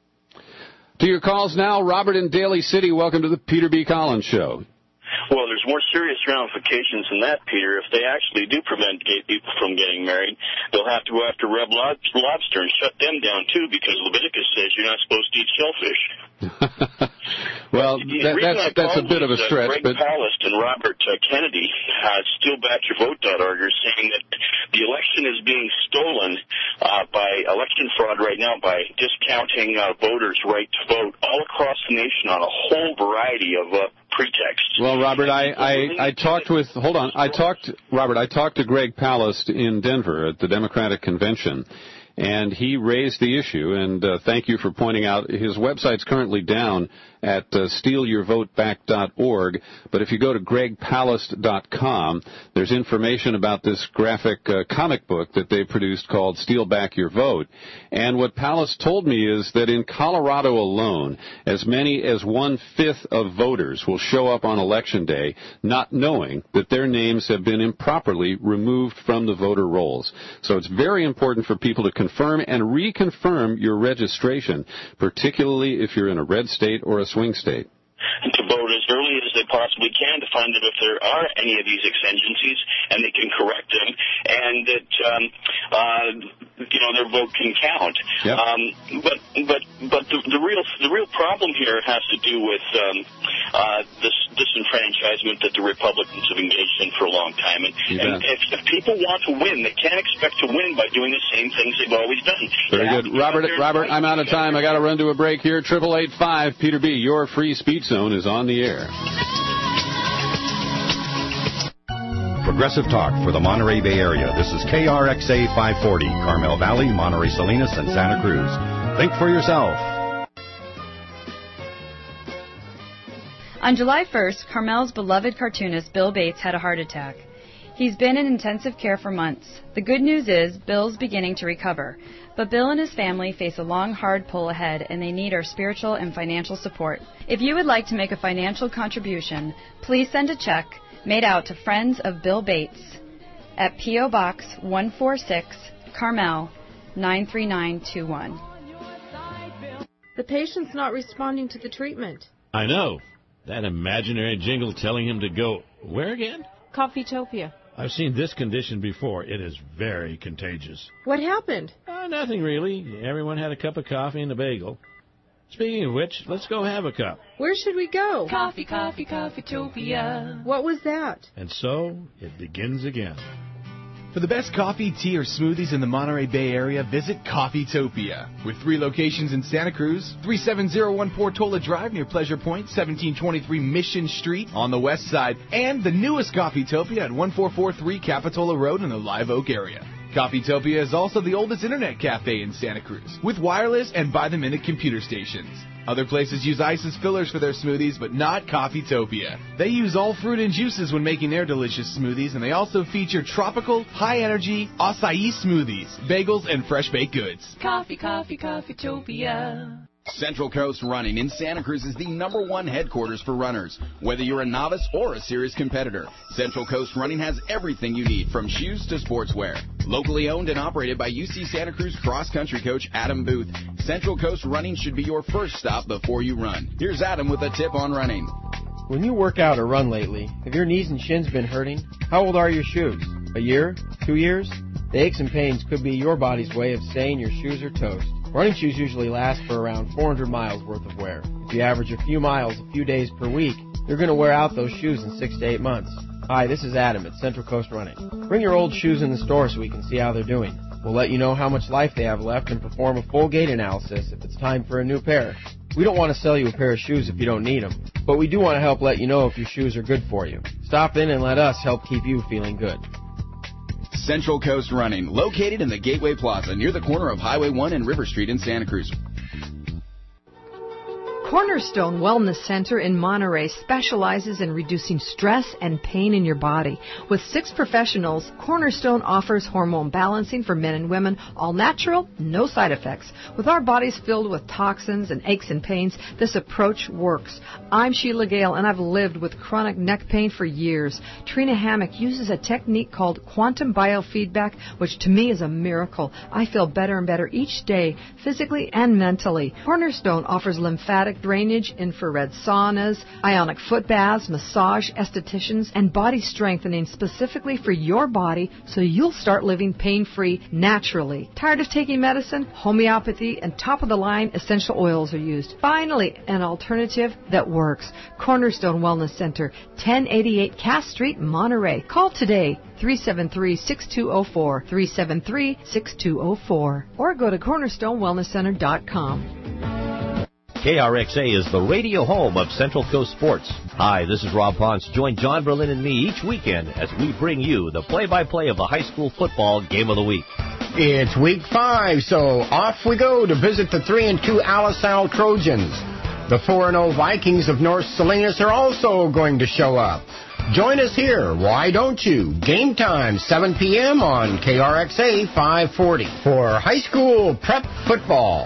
To your calls now, Robert in Daly City. Welcome to the Peter B. Collins Show. Well, there's more serious ramifications than that, Peter. If they actually do prevent gay people from getting married, they'll have to go after Red Lobster and shut them down, too, because Leviticus says you're not supposed to eat shellfish. Well, that's a bit of a stretch. Greg Palast and Robert Kennedy, SteelBackYourVote.org, are saying that the election is being stolen by election fraud right now by discounting voters' right to vote all across the nation on a whole variety of pretexts. Well, Robert, I talked to Greg Palast in Denver at the Democratic Convention. And he raised the issue, and thank you for pointing out. His website's currently down at stealyourvoteback.org, but if you go to gregpalast.com, there's information about this graphic comic book that they produced called Steal Back Your Vote. And what Palast told me is that in Colorado alone, as many as 1/5 of voters will show up on Election Day not knowing that their names have been improperly removed from the voter rolls. So it's very important for people to confirm and reconfirm your registration, particularly if you're in a red state or a swing state. And to vote as early as they possibly can to find out if there are any of these exigencies, and they can correct them, and that their vote can count. Yep. But the real problem here has to do with this disenfranchisement that the Republicans have engaged in for a long time. And if people want to win, they can't expect to win by doing the same things they've always done. Very good. Robert, I'm out of time. I got to run to a break here. 888-5 Peter B. Your free speech zone is on the air. Progressive Talk for the Monterey Bay Area. This is KRXA 540, Carmel Valley, Monterey Salinas, and Santa Cruz. Think for yourself. On July 1st, Carmel's beloved cartoonist Bill Bates had a heart attack. He's been in intensive care for months. The good news is Bill's beginning to recover, but Bill and his family face a long, hard pull ahead, and they need our spiritual and financial support. If you would like to make a financial contribution, please send a check made out to Friends of Bill Bates at P.O. Box 146, Carmel 93921. The patient's not responding to the treatment. I know. That imaginary jingle telling him to go where again? Coffeetopia. I've seen this condition before. It is very contagious. What happened? Nothing really. Everyone had a cup of coffee and a bagel. Speaking of which, let's go have a cup. Where should we go? Coffeetopia. What was that? And so, it begins again. For the best coffee, tea, or smoothies in the Monterey Bay Area, visit Coffeetopia. With 3 locations in Santa Cruz, 37014 Portola Drive near Pleasure Point, 1723 Mission Street on the west side, and the newest Coffeetopia at 1443 Capitola Road in the Live Oak area. Coffeetopia is also the oldest internet cafe in Santa Cruz, with wireless and by-the-minute computer stations. Other places use ice as fillers for their smoothies, but not Coffeetopia. They use all fruit and juices when making their delicious smoothies, and they also feature tropical, high-energy acai smoothies, bagels, and fresh-baked goods. Coffeetopia. Central Coast Running in Santa Cruz is the #1 headquarters for runners. Whether you're a novice or a serious competitor, Central Coast Running has everything you need from shoes to sportswear. Locally owned and operated by UC Santa Cruz cross-country coach Adam Booth, Central Coast Running should be your first stop before you run. Here's Adam with a tip on running. When you work out or run lately, have your knees and shins been hurting? How old are your shoes? A year? 2 years? The aches and pains could be your body's way of saying your shoes are toast. Running shoes usually last for around 400 miles worth of wear. If you average a few miles a few days per week, you're going to wear out those shoes in 6 to 8 months. Hi, this is Adam at Central Coast Running. Bring your old shoes in the store so we can see how they're doing. We'll let you know how much life they have left and perform a full gait analysis if it's time for a new pair. We don't want to sell you a pair of shoes if you don't need them, but we do want to help let you know if your shoes are good for you. Stop in and let us help keep you feeling good. Central Coast Running, located in the Gateway Plaza near the corner of Highway 1 and River Street in Santa Cruz. Cornerstone Wellness Center in Monterey specializes in reducing stress and pain in your body. With 6 professionals, Cornerstone offers hormone balancing for men and women, all natural, no side effects. With our bodies filled with toxins and aches and pains, this approach works. I'm Sheila Gale, and I've lived with chronic neck pain for years. Trina Hammock uses a technique called quantum biofeedback, which to me is a miracle. I feel better and better each day, physically and mentally. Cornerstone offers lymphatic lymphatic drainage, infrared saunas, ionic foot baths, massage, estheticians, and body strengthening specifically for your body so you'll start living pain-free naturally. Tired of taking medicine? Homeopathy and top-of-the-line essential oils are used. Finally, an alternative that works. Cornerstone Wellness Center, 1088 Cass Street, Monterey. Call today, 373-6204, 373-6204, or go to cornerstonewellnesscenter.com. KRXA is the radio home of Central Coast Sports. Hi, this is Rob Ponce. Join John Berlin and me each weekend as we bring you the play-by-play of the high school football game of the week. It's week 5, so off we go to visit the 3-2 Alisal Trojans. The 4-0 Vikings of North Salinas are also going to show up. Join us here, why don't you? Game time, 7 p.m. on KRXA 540 for high school prep football.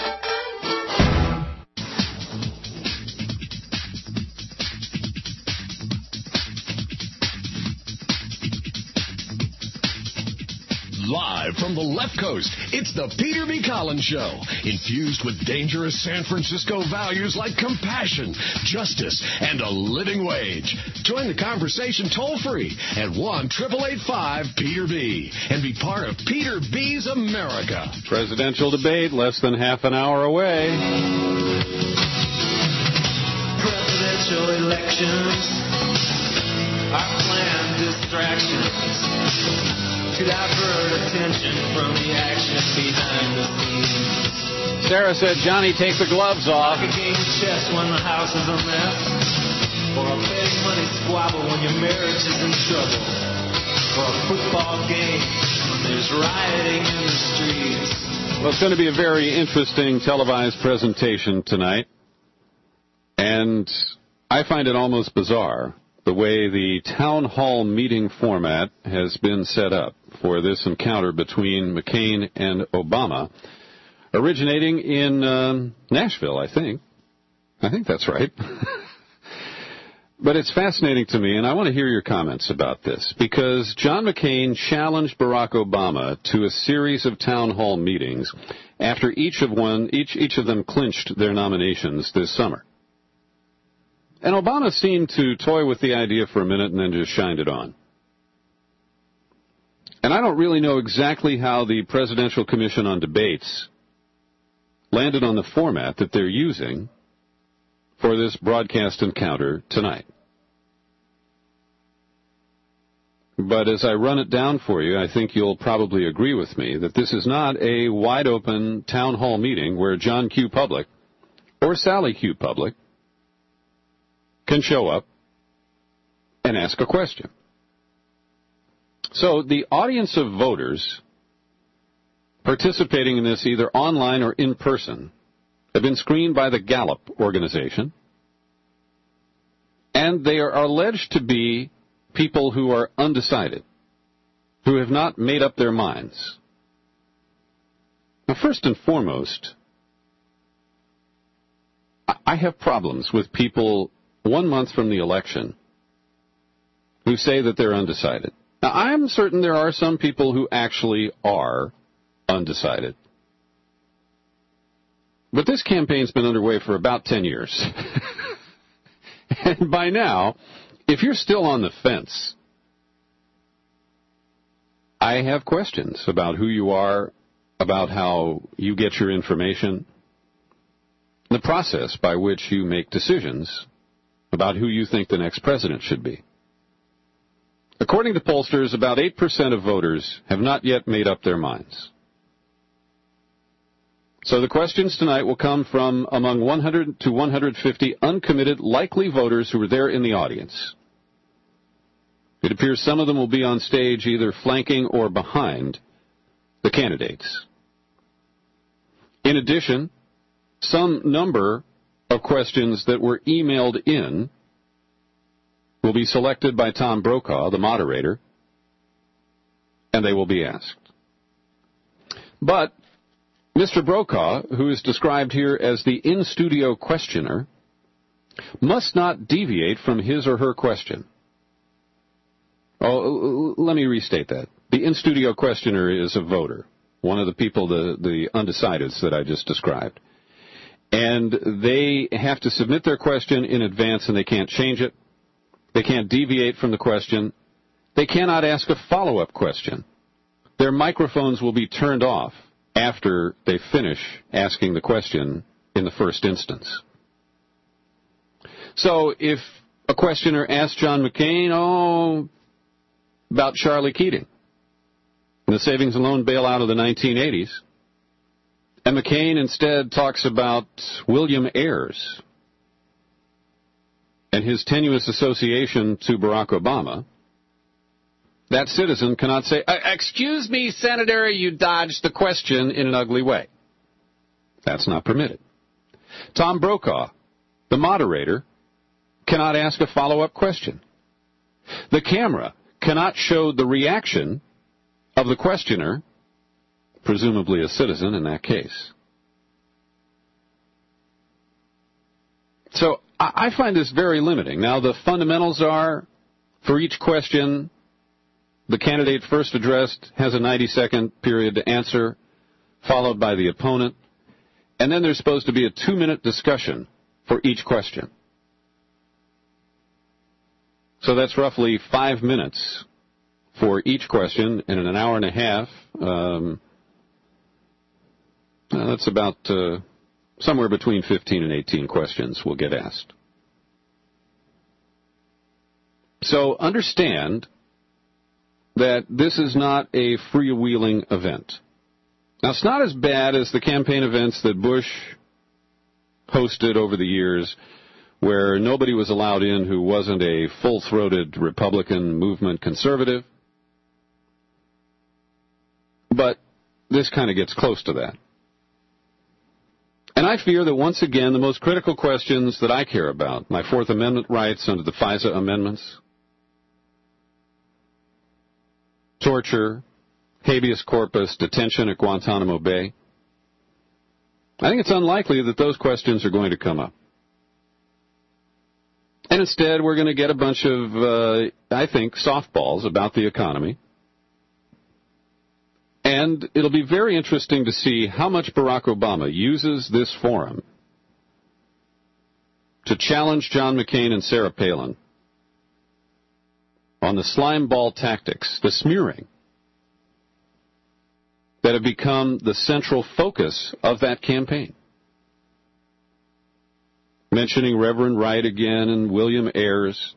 Live from the left coast, it's the Peter B. Collins Show, infused with dangerous San Francisco values like compassion, justice, and a living wage. Join the conversation toll-free at 1-888-5-PETER-B and be part of Peter B's America. Presidential debate less than half an hour away. Presidential elections are planned distractions to divert attention from the action behind the scenes. Sarah said, Johnny, take the gloves off. Like a game of chess when the house is a mess, or a betting money squabble when your marriage is in trouble, or a football game when there's rioting in the streets. Well, it's going to be a very interesting televised presentation tonight, and I find it almost bizarre the way the town hall meeting format has been set up for this encounter between McCain and Obama, originating in Nashville, I think. I think that's right. But it's fascinating to me, and I want to hear your comments about this, because John McCain challenged Barack Obama to a series of town hall meetings after each of them clinched their nominations this summer. And Obama seemed to toy with the idea for a minute and then just shined it on. And I don't really know exactly how the Presidential Commission on Debates landed on the format that they're using for this broadcast encounter tonight. But as I run it down for you, I think you'll probably agree with me that this is not a wide-open town hall meeting where John Q. Public or Sally Q. Public can show up and ask a question. So the audience of voters participating in this either online or in person have been screened by the Gallup organization, and they are alleged to be people who are undecided, who have not made up their minds. Now, first and foremost, I have problems with people 1 month from the election who say that they're undecided. Now, I'm certain there are some people who actually are undecided. But this campaign's been underway for about 10 years. And by now, if you're still on the fence, I have questions about who you are, about how you get your information, the process by which you make decisions about who you think the next president should be. According to pollsters, about 8% of voters have not yet made up their minds. So the questions tonight will come from among 100 to 150 uncommitted likely voters who were there in the audience. It appears some of them will be on stage either flanking or behind the candidates. In addition, some number of questions that were emailed in will be selected by Tom Brokaw, the moderator, and they will be asked. But Mr. Brokaw, who is described here as the in-studio questioner, must not deviate from his or her question. Oh, let me restate that. The in-studio questioner is a voter, one of the people, the undecideds that I just described. And they have to submit their question in advance, and they can't change it. They can't deviate from the question. They cannot ask a follow-up question. Their microphones will be turned off after they finish asking the question in the first instance. So if a questioner asks John McCain, about Charlie Keating and the savings and loan bailout of the 1980s, and McCain instead talks about William Ayers and his tenuous association to Barack Obama, that citizen cannot say, excuse me, Senator, you dodged the question in an ugly way. That's not permitted. Tom Brokaw, the moderator, cannot ask a follow-up question. The camera cannot show the reaction of the questioner, presumably a citizen in that case. So I find this very limiting. Now, the fundamentals are, for each question, the candidate first addressed has a 90-second period to answer, followed by the opponent, and then there's supposed to be a 2-minute discussion for each question. So that's roughly 5 minutes for each question, and in an hour and a half, that's about somewhere between 15 and 18 questions will get asked. So understand that this is not a freewheeling event. Now, it's not as bad as the campaign events that Bush hosted over the years, where nobody was allowed in who wasn't a full-throated Republican movement conservative. But this kind of gets close to that. And I fear that once again, the most critical questions that I care about, my Fourth Amendment rights under the FISA amendments, torture, habeas corpus, detention at Guantanamo Bay, I think it's unlikely that those questions are going to come up. And instead, we're going to get a bunch of, I think, softballs about the economy. And it'll be very interesting to see how much Barack Obama uses this forum to challenge John McCain and Sarah Palin on the slime ball tactics, the smearing, that have become the central focus of that campaign. Mentioning Reverend Wright again and William Ayers.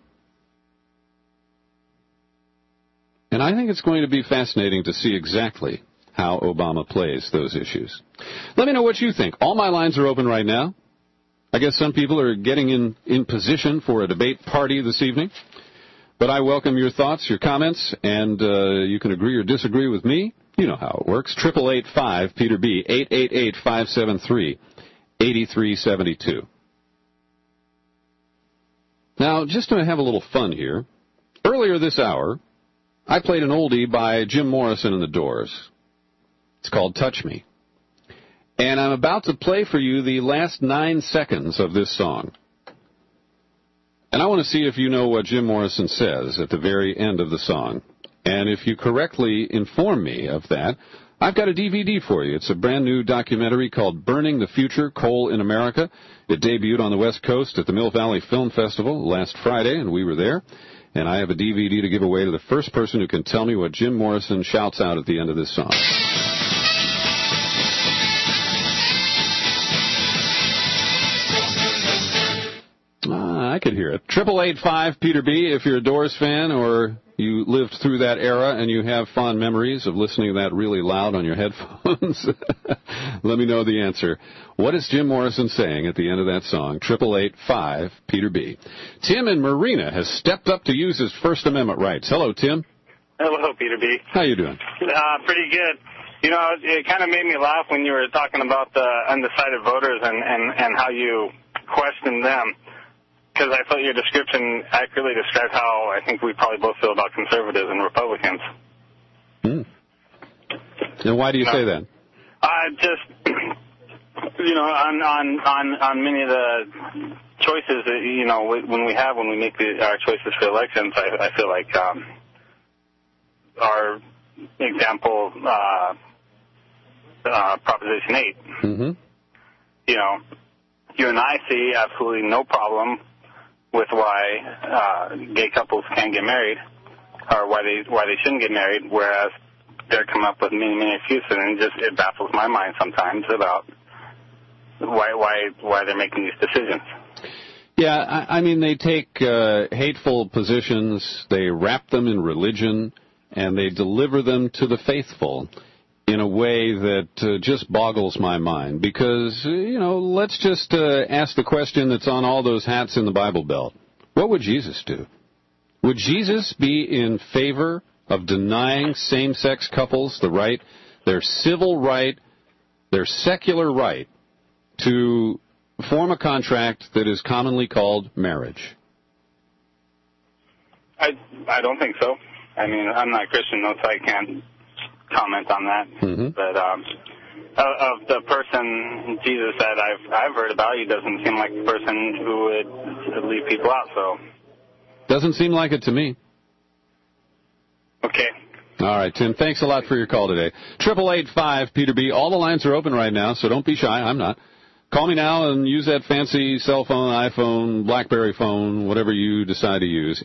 And I think it's going to be fascinating to see exactly how Obama plays those issues. Let me know what you think. All my lines are open right now. I guess some people are getting in position for a debate party this evening. But I welcome your thoughts, your comments, and you can agree or disagree with me. You know how it works. 888-5-PETER-B, 888-573-8372. Now, just to have a little fun here, earlier this hour, I played an oldie by Jim Morrison and the Doors. It's called Touch Me. And I'm about to play for you the last 9 seconds of this song. And I want to see if you know what Jim Morrison says at the very end of the song. And if you correctly inform me of that, I've got a DVD for you. It's a brand new documentary called Burning the Future, Coal in America. It debuted on the West Coast at the Mill Valley Film Festival last Friday, and we were there. And I have a DVD to give away to the first person who can tell me what Jim Morrison shouts out at the end of this song. I could hear it. 888-5-PETER-B if you're a Doors fan or you lived through that era and you have fond memories of listening to that really loud on your headphones. Let me know the answer. What is Jim Morrison saying at the end of that song? 888-5-PETER-B. Tim in Marina has stepped up to use his First Amendment rights. Hello, Tim. Hello, Peter B. How you doing? Pretty good. You know, it kind of made me laugh when you were talking about the undecided voters and how you questioned them. Because I thought your description accurately described how I think we probably both feel about conservatives and Republicans. And why do you say that? Just, you know, on many of the choices that, you know, when we make our choices for elections, I feel like our example, Proposition 8, you know, you and I see absolutely no problem with why gay couples can't get married, or why they shouldn't get married, whereas they're coming up with many excuses, and it baffles my mind sometimes about why they're making these decisions. Yeah, I mean, they take hateful positions, they wrap them in religion, and they deliver them to the faithful in a way that just boggles my mind. Because, let's just ask the question that's on all those hats in the Bible Belt. What would Jesus do? Would Jesus be in favor of denying same-sex couples the right, their civil right, their secular right, to form a contract that is commonly called marriage? I don't think so. I mean, I'm not Christian, so I can't comment on that. Mm-hmm. But of the person Jesus said I've heard about, he doesn't seem like the person who would leave people out. So doesn't seem like it to me. Okay. All right, Tim. Thanks a lot for your call today. 888-5 Peter B. All the lines are open right now, so don't be shy. I'm not. Call me now and use that fancy cell phone, iPhone, BlackBerry phone, whatever you decide to use.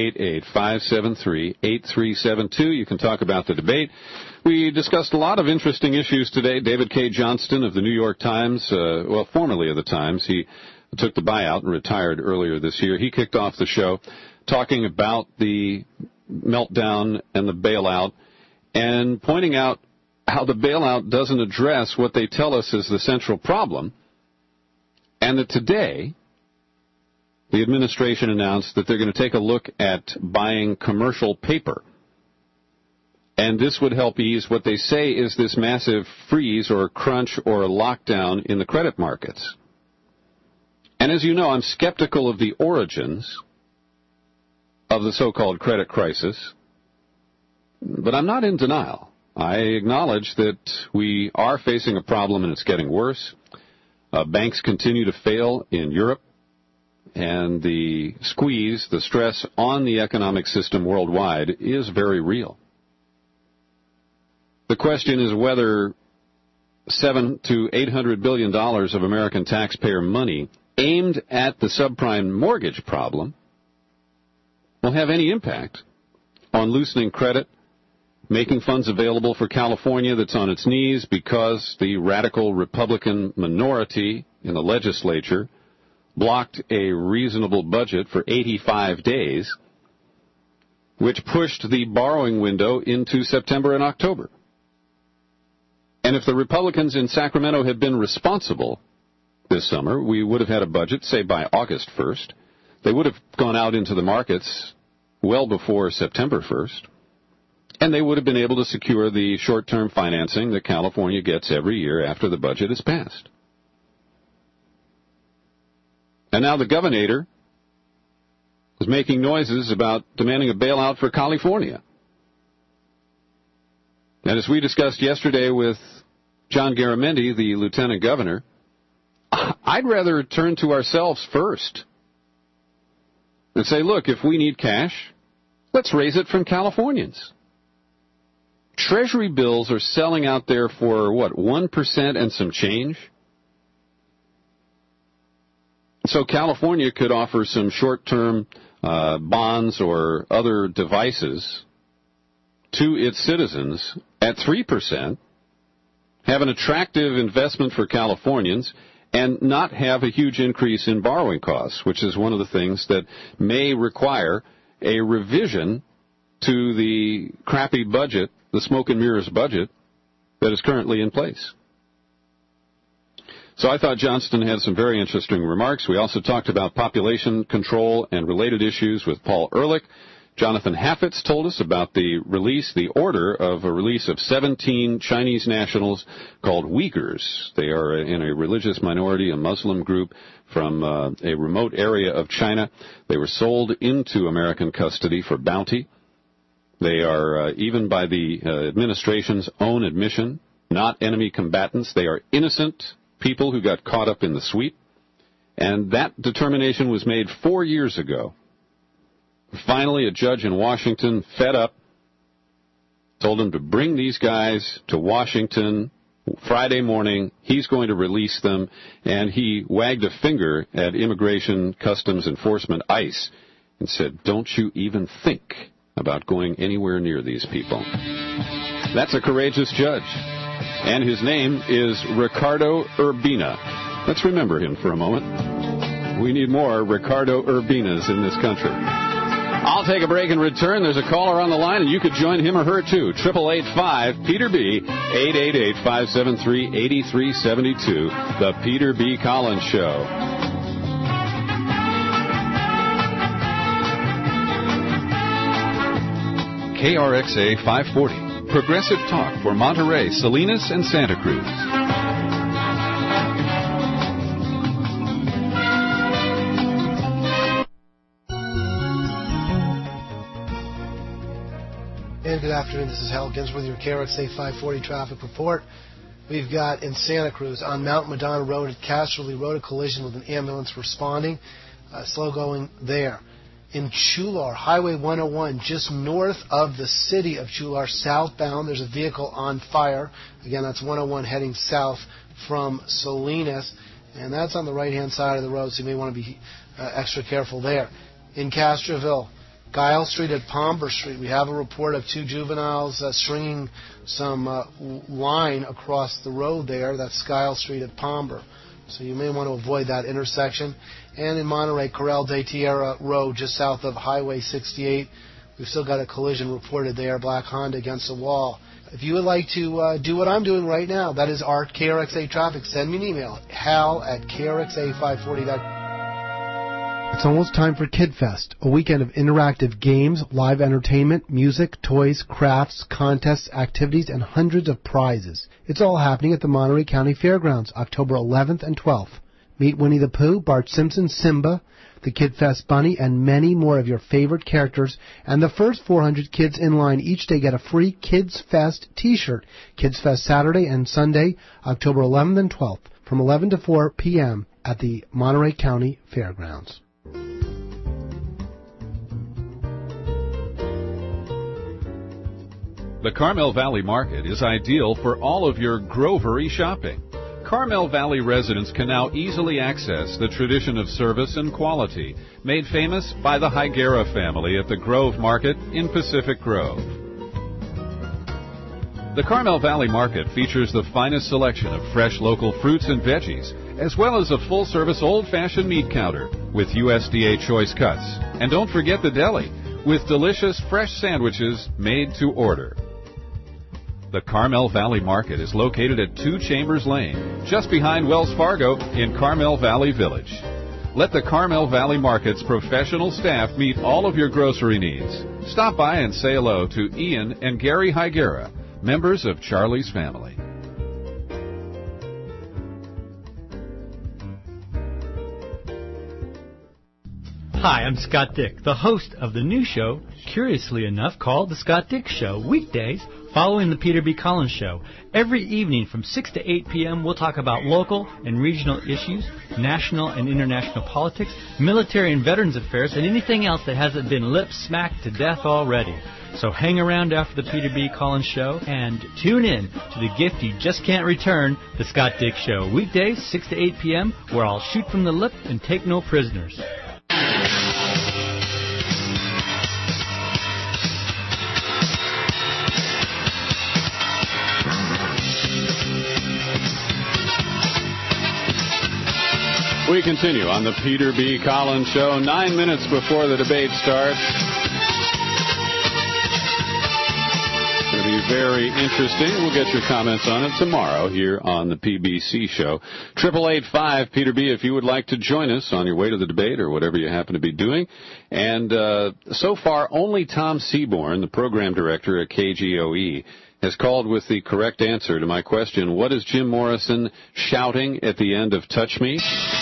888-573-8372. You can talk about the debate. We discussed a lot of interesting issues today. David K. Johnston of the New York Times, formerly of the Times, he took the buyout and retired earlier this year. He kicked off the show talking about the meltdown and the bailout and pointing out how the bailout doesn't address what they tell us is the central problem. And that today, the administration announced that they're going to take a look at buying commercial paper. And this would help ease what they say is this massive freeze or crunch or lockdown in the credit markets. And as you know, I'm skeptical of the origins of the so-called credit crisis, but I'm not in denial. I acknowledge that we are facing a problem and it's getting worse. Banks continue to fail in Europe, and the squeeze, the stress on the economic system worldwide is very real. The question is whether $700 to $800 billion of American taxpayer money aimed at the subprime mortgage problem will have any impact on loosening credit, making funds available for California that's on its knees because the radical Republican minority in the legislature blocked a reasonable budget for 85 days, which pushed the borrowing window into September and October. And if the Republicans in Sacramento had been responsible this summer, we would have had a budget, say, by August 1st. They would have gone out into the markets well before September 1st. And they would have been able to secure the short-term financing that California gets every year after the budget is passed. And now the governor is making noises about demanding a bailout for California. And as we discussed yesterday with John Garamendi, the lieutenant governor, I'd rather turn to ourselves first and say, look, if we need cash, let's raise it from Californians. Treasury bills are selling out there for, 1% and some change? So California could offer some short-term bonds or other devices to its citizens at 3%, have an attractive investment for Californians, and not have a huge increase in borrowing costs, which is one of the things that may require a revision to the crappy budget, the smoke and mirrors budget that is currently in place. So I thought Johnston had some very interesting remarks. We also talked about population control and related issues with Paul Ehrlich. Jonathan Haffetz told us about the order of a release of 17 Chinese nationals called Uyghurs. They are in a religious minority, a Muslim group from a remote area of China. They were sold into American custody for bounty. They are, even by the administration's own admission, not enemy combatants. They are innocent people who got caught up in the sweep. And that determination was made 4 years ago. Finally, a judge in Washington, fed up, told him to bring these guys to Washington Friday morning, he's going to release them, and he wagged a finger at Immigration Customs Enforcement, ICE, and said, don't you even think about going anywhere near these people. That's a courageous judge. And his name is Ricardo Urbina. Let's remember him for a moment. We need more Ricardo Urbinas in this country. I'll take a break and return. There's a caller on the line, and you could join him or her, too. 888-5-PETER-B, 888-573-8372. The Peter B. Collins Show. KRXA 540, Progressive Talk for Monterey, Salinas, and Santa Cruz. And good afternoon, this is Hal Ginsworth, your KRXA 540 traffic report. We've got in Santa Cruz on Mount Madonna Road at Casterly Road a collision with an ambulance responding. Slow going there. In Chular, Highway 101, just north of the city of Chular, southbound, there's a vehicle on fire. Again, that's 101 heading south from Salinas, and that's on the right-hand side of the road, so you may want to be extra careful there. In Castroville, Guile Street at Palmer Street, we have a report of two juveniles stringing some line across the road there. That's Guile Street at Palmer. So you may want to avoid that intersection. And in Monterey, Corral de Tierra Road, just south of Highway 68, we've still got a collision reported there, black Honda against a wall. If you would like to do what I'm doing right now, that is our KRXA traffic, send me an email, hal@krxa540.com. It's almost time for Kid Fest, a weekend of interactive games, live entertainment, music, toys, crafts, contests, activities, and hundreds of prizes. It's all happening at the Monterey County Fairgrounds, October 11th and 12th. Meet Winnie the Pooh, Bart Simpson, Simba, the Kid Fest Bunny, and many more of your favorite characters. And the first 400 kids in line each day get a free Kids Fest t-shirt. Kids Fest Saturday and Sunday, October 11th and 12th, from 11 to 4 p.m. at the Monterey County Fairgrounds. The Carmel Valley Market is ideal for all of your grovery shopping. Carmel Valley residents can now easily access the tradition of service and quality made famous by the Higuera family at the Grove Market in Pacific Grove. The Carmel Valley Market features the finest selection of fresh local fruits and veggies, as well as a full-service old-fashioned meat counter with USDA choice cuts. And don't forget the deli with delicious fresh sandwiches made to order. The Carmel Valley Market is located at 2 Chambers Lane, just behind Wells Fargo in Carmel Valley Village. Let the Carmel Valley Market's professional staff meet all of your grocery needs. Stop by and say hello to Ian and Gary Higuera, members of Charlie's family. Hi, I'm Scott Dick, the host of the new show, curiously enough, called The Scott Dick Show, weekdays following the Peter B. Collins Show. Every evening from 6 to 8 p.m., we'll talk about local and regional issues, national and international politics, military and veterans affairs, and anything else that hasn't been lip-smacked to death already. So hang around after the Peter B. Collins Show and tune in to the gift you just can't return, The Scott Dick Show, weekdays 6 to 8 p.m., where I'll shoot from the lip and take no prisoners. We continue on the Peter B. Collins Show, 9 minutes before the debate starts. It's going to be very interesting. We'll get your comments on it tomorrow here on the PBC Show. 888-5-PETER-B if you would like to join us on your way to the debate or whatever you happen to be doing. And so far, only Tom Seaborn, the program director at KGOE, has called with the correct answer to my question, what is Jim Morrison shouting at the end of Touch Me?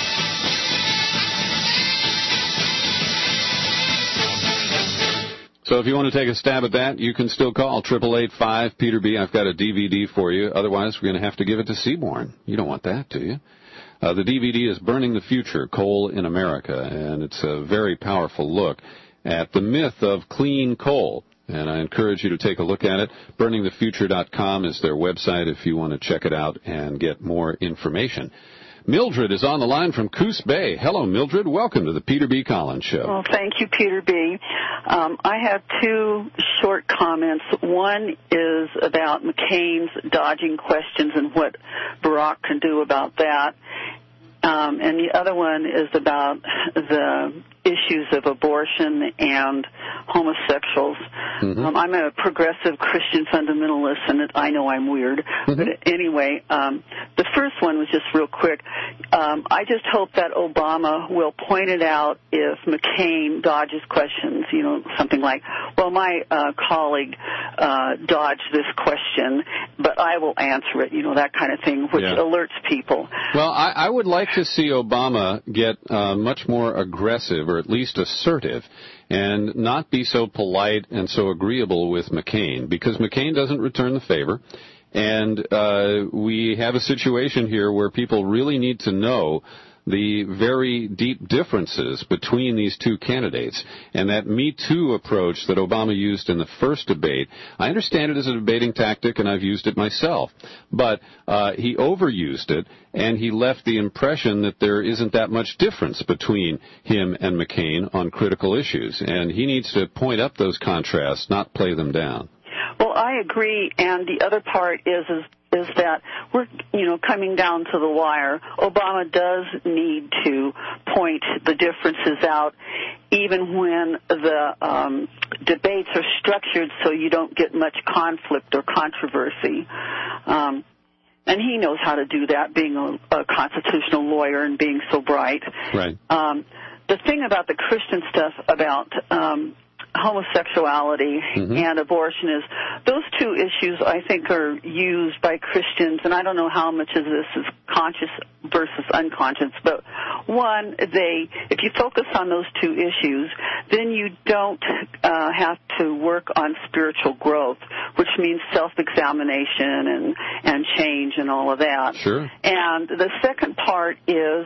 So if you want to take a stab at that, you can still call 888-5-PETER-B. I've got a DVD for you. Otherwise, we're going to have to give it to Seaborn. You don't want that, do you? The DVD is Burning the Future, Coal in America, and it's a very powerful look at the myth of clean coal. And I encourage you to take a look at it. BurningTheFuture.com is their website if you want to check it out and get more information. Mildred is on the line from Coos Bay. Hello, Mildred. Welcome to the Peter B. Collins Show. Well, thank you, Peter B. I have two short comments. One is about McCain's dodging questions and what Barack can do about that. And the other one is about the issues of abortion and homosexuals. I'm a progressive Christian fundamentalist, and I know I'm weird. But anyway, the first one was just real quick. I just hope that Obama will point it out if McCain dodges questions, something like, well, my colleague dodged this question, but I will answer it, that kind of thing, which alerts people. Well, I would like to see Obama get much more aggressive, or at least assertive, and not be so polite and so agreeable with McCain, because McCain doesn't return the favor. And we have a situation here where people really need to know the very deep differences between these two candidates. And that Me Too approach that Obama used in the first debate, I understand it as a debating tactic, and I've used it myself. But he overused it, and he left the impression that there isn't that much difference between him and McCain on critical issues. And he needs to point up those contrasts, not play them down. Well, I agree, and the other part is that we're, coming down to the wire. Obama does need to point the differences out, even when the debates are structured so you don't get much conflict or controversy. And he knows how to do that, being a constitutional lawyer and being so bright. Right. The thing about the Christian stuff about homosexuality and abortion is those two issues I think are used by Christians, and I don't know how much of this is conscious versus unconscious, but one, if you focus on those two issues, then you don't have to work on spiritual growth, which means self-examination and change and all of that. Sure. And the second part is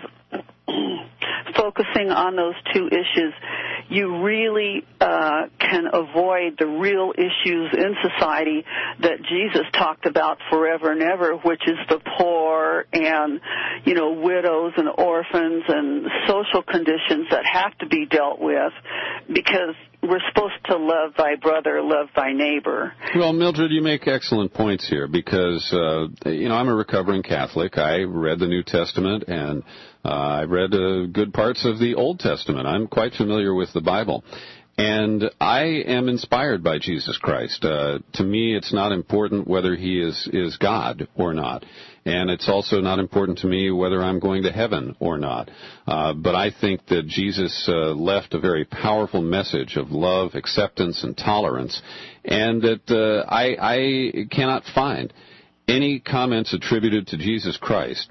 focusing on those two issues, you really can avoid the real issues in society that Jesus talked about forever and ever, which is the poor and, widows and orphans and social conditions that have to be dealt with, because we're supposed to love thy brother, love thy neighbor. Well, Mildred, you make excellent points here because, I'm a recovering Catholic. I read the New Testament, and I read good parts of the Old Testament. I'm quite familiar with the Bible. And I am inspired by Jesus Christ. To me, it's not important whether he is God or not. And it's also not important to me whether I'm going to heaven or not. But I think that Jesus left a very powerful message of love, acceptance, and tolerance, and that I cannot find any comments attributed to Jesus Christ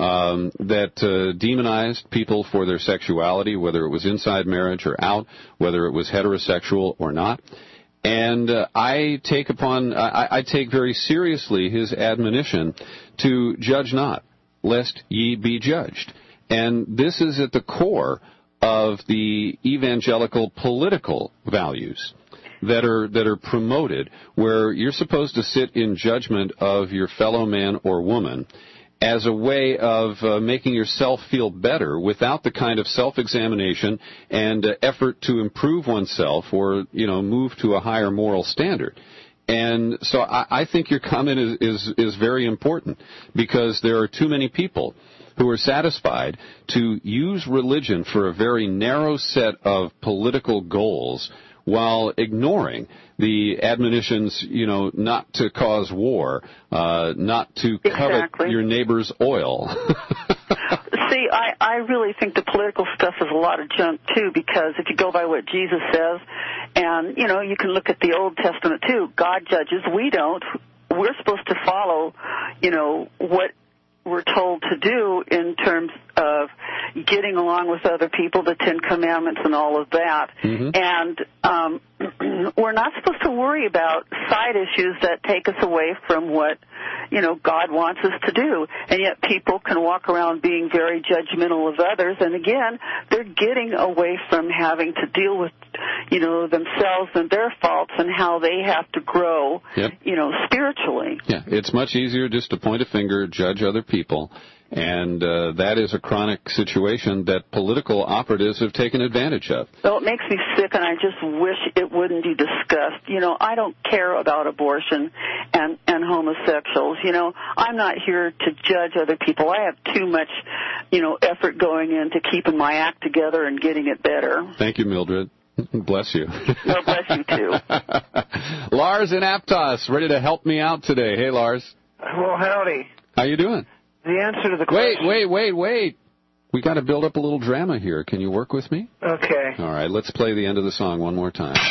that demonized people for their sexuality, whether it was inside marriage or out, whether it was heterosexual or not. And I take very seriously his admonition to judge not, lest ye be judged. And this is at the core of the evangelical political values that are promoted, where you're supposed to sit in judgment of your fellow man or woman as a way of making yourself feel better without the kind of self-examination and effort to improve oneself or, move to a higher moral standard. And so I think your comment is very important, because there are too many people who are satisfied to use religion for a very narrow set of political goals while ignoring the admonitions, not to cause war, not to covet your neighbor's oil. See, I really think the political stuff is a lot of junk, too, because if you go by what Jesus says, and, you can look at the Old Testament, too. God judges. We don't. We're supposed to follow, what we're told to do in terms of getting along with other people, the Ten Commandments and all of that. And we're not supposed to worry about side issues that take us away from what, God wants us to do. And yet people can walk around being very judgmental of others. And again, they're getting away from having to deal with themselves and their faults and how they have to grow, Yep. Spiritually. Yeah, it's much easier just to point a finger, judge other people, and that is a chronic situation that political operatives have taken advantage of. So it makes me sick, and I just wish it wouldn't be discussed. I don't care about abortion and homosexuals. I'm not here to judge other people. I have too much, effort going into keeping my act together and getting it better. Thank you, Mildred. Bless you. Well, bless you, too. Lars in Aptos, ready to help me out today. Hey, Lars. Well, howdy. How you doing? The answer to the question... Wait. We got to build up a little drama here. Can you work with me? Okay. All right, let's play the end of the song one more time.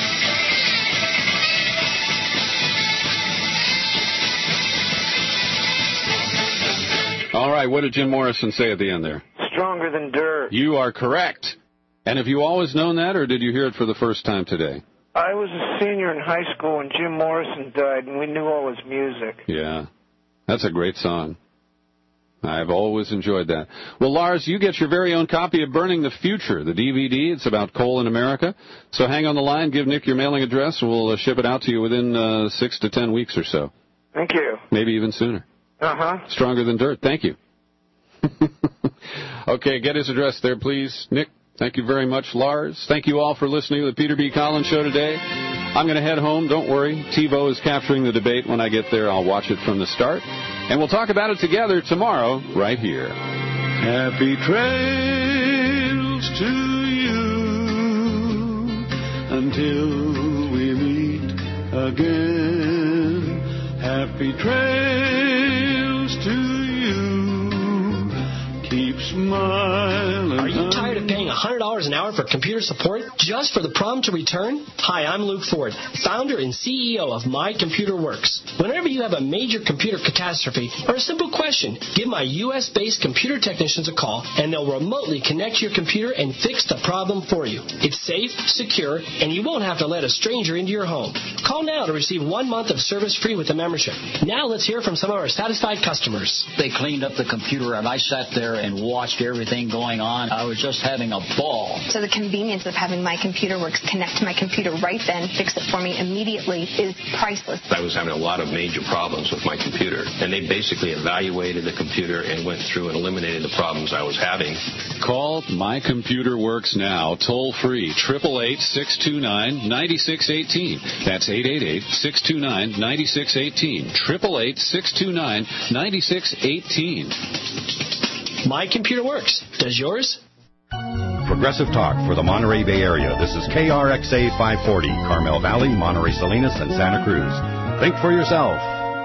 All right, what did Jim Morrison say at the end there? Stronger than dirt. You are correct. And have you always known that, or did you hear it for the first time today? I was a senior in high school when Jim Morrison died, and we knew all his music. Yeah, that's a great song. I've always enjoyed that. Well, Lars, you get your very own copy of Burning the Future, the DVD. It's about coal in America. So hang on the line, give Nick your mailing address, and we'll ship it out to you within 6 to 10 weeks or so. Thank you. Maybe even sooner. Uh-huh. Stronger than dirt. Thank you. Okay, get his address there, please. Nick, thank you very much. Lars, thank you all for listening to the Peter B. Collins Show today. I'm going to head home. Don't worry. TiVo is capturing the debate. When I get there, I'll watch it from the start. And we'll talk about it together tomorrow right here. Happy trails to you until we meet again. Happy trails to you. Keep smiling. Are you tired of paying $100 an hour for computer support just for the problem to return? Hi, I'm Luke Ford, founder and CEO of My Computer Works. Whenever you have a major computer catastrophe or a simple question, give my U.S.-based computer technicians a call, and they'll remotely connect your computer and fix the problem for you. It's safe, secure, and you won't have to let a stranger into your home. Call now to receive 1 month of service free with a membership. Now let's hear from some of our satisfied customers. They cleaned up the computer, and I sat there and watched everything going on. I was just having a ball. So the convenience of having My Computer Works connect to my computer right then, fix it for me immediately is priceless. I was having a lot of major problems with my computer, and they basically evaluated the computer and went through and eliminated the problems I was having. Call My Computer Works now, toll free, 888-629-9618. That's 888-629-9618. 888-629-9618. My Computer Works. Does yours? Progressive Talk for the Monterey Bay Area. This is KRXA 540, Carmel Valley, Monterey Salinas, and Santa Cruz. Think for yourself.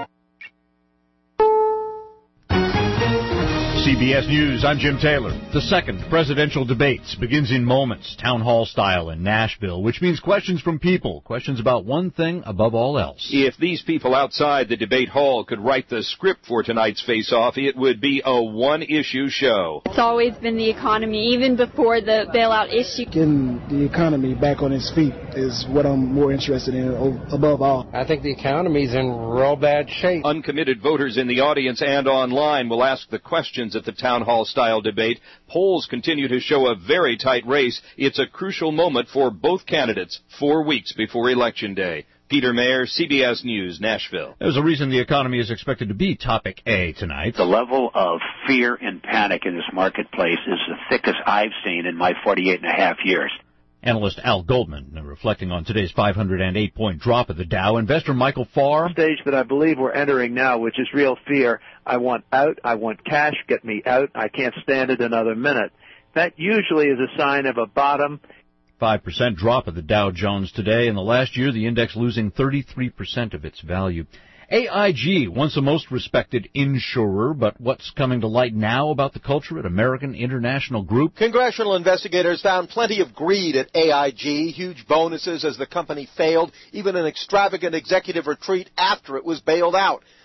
CBS News, I'm Jim Taylor. The second presidential debates begins in moments, town hall style in Nashville, which means questions from people, questions about one thing above all else. If these people outside the debate hall could write the script for tonight's face-off, it would be a one-issue show. It's always been the economy, even before the bailout issue. Getting the economy back on its feet is what I'm more interested in above all. I think the economy's in real bad shape. Uncommitted voters in the audience and online will ask the questions at the town hall-style debate. Polls continue to show a very tight race. It's a crucial moment for both candidates, 4 weeks before Election Day. Peter Mayer, CBS News, Nashville. There's a reason the economy is expected to be topic A tonight. The level of fear and panic in this marketplace is the thickest I've seen in my 48 and a half years. Analyst Al Goldman reflecting on today's 508-point drop of the Dow. Investor Michael Farr. Stage that I believe we're entering now, which is real fear. I want out. I want cash. Get me out. I can't stand it another minute. That usually is a sign of a bottom. 5% drop of the Dow Jones today. In the last year, the index losing 33% of its value. AIG, once the most respected insurer, but what's coming to light now about the culture at American International Group? Congressional investigators found plenty of greed at AIG, huge bonuses as the company failed, even an extravagant executive retreat after it was bailed out.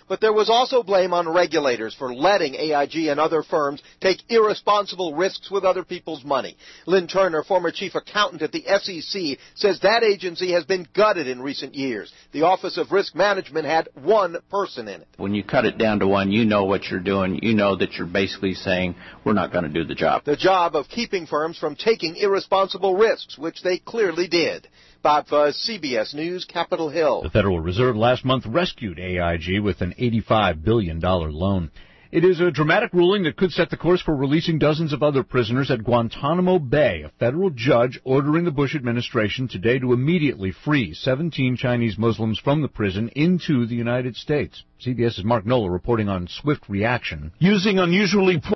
but there was also blame on regulators for letting AIG and other firms take irresponsible risks with other people's money. Lynn Turner, former chief accountant at the SEC, says that agency has been gutted in recent years. The Office of Risk Management had one person in it. When you cut it down to one, you know what you're doing. You know that you're basically saying, we're not going to do the job. The job of keeping firms from taking irresponsible risks, which they clearly did. Bob Fuzz, CBS News, Capitol Hill. The Federal Reserve last month rescued AIG with an $85 billion loan. It is a dramatic ruling that could set the course for releasing dozens of other prisoners at Guantanamo Bay, a federal judge ordering the Bush administration today to immediately free 17 Chinese Muslims from the prison into the United States. CBS's Mark Nola reporting on swift reaction. Using unusually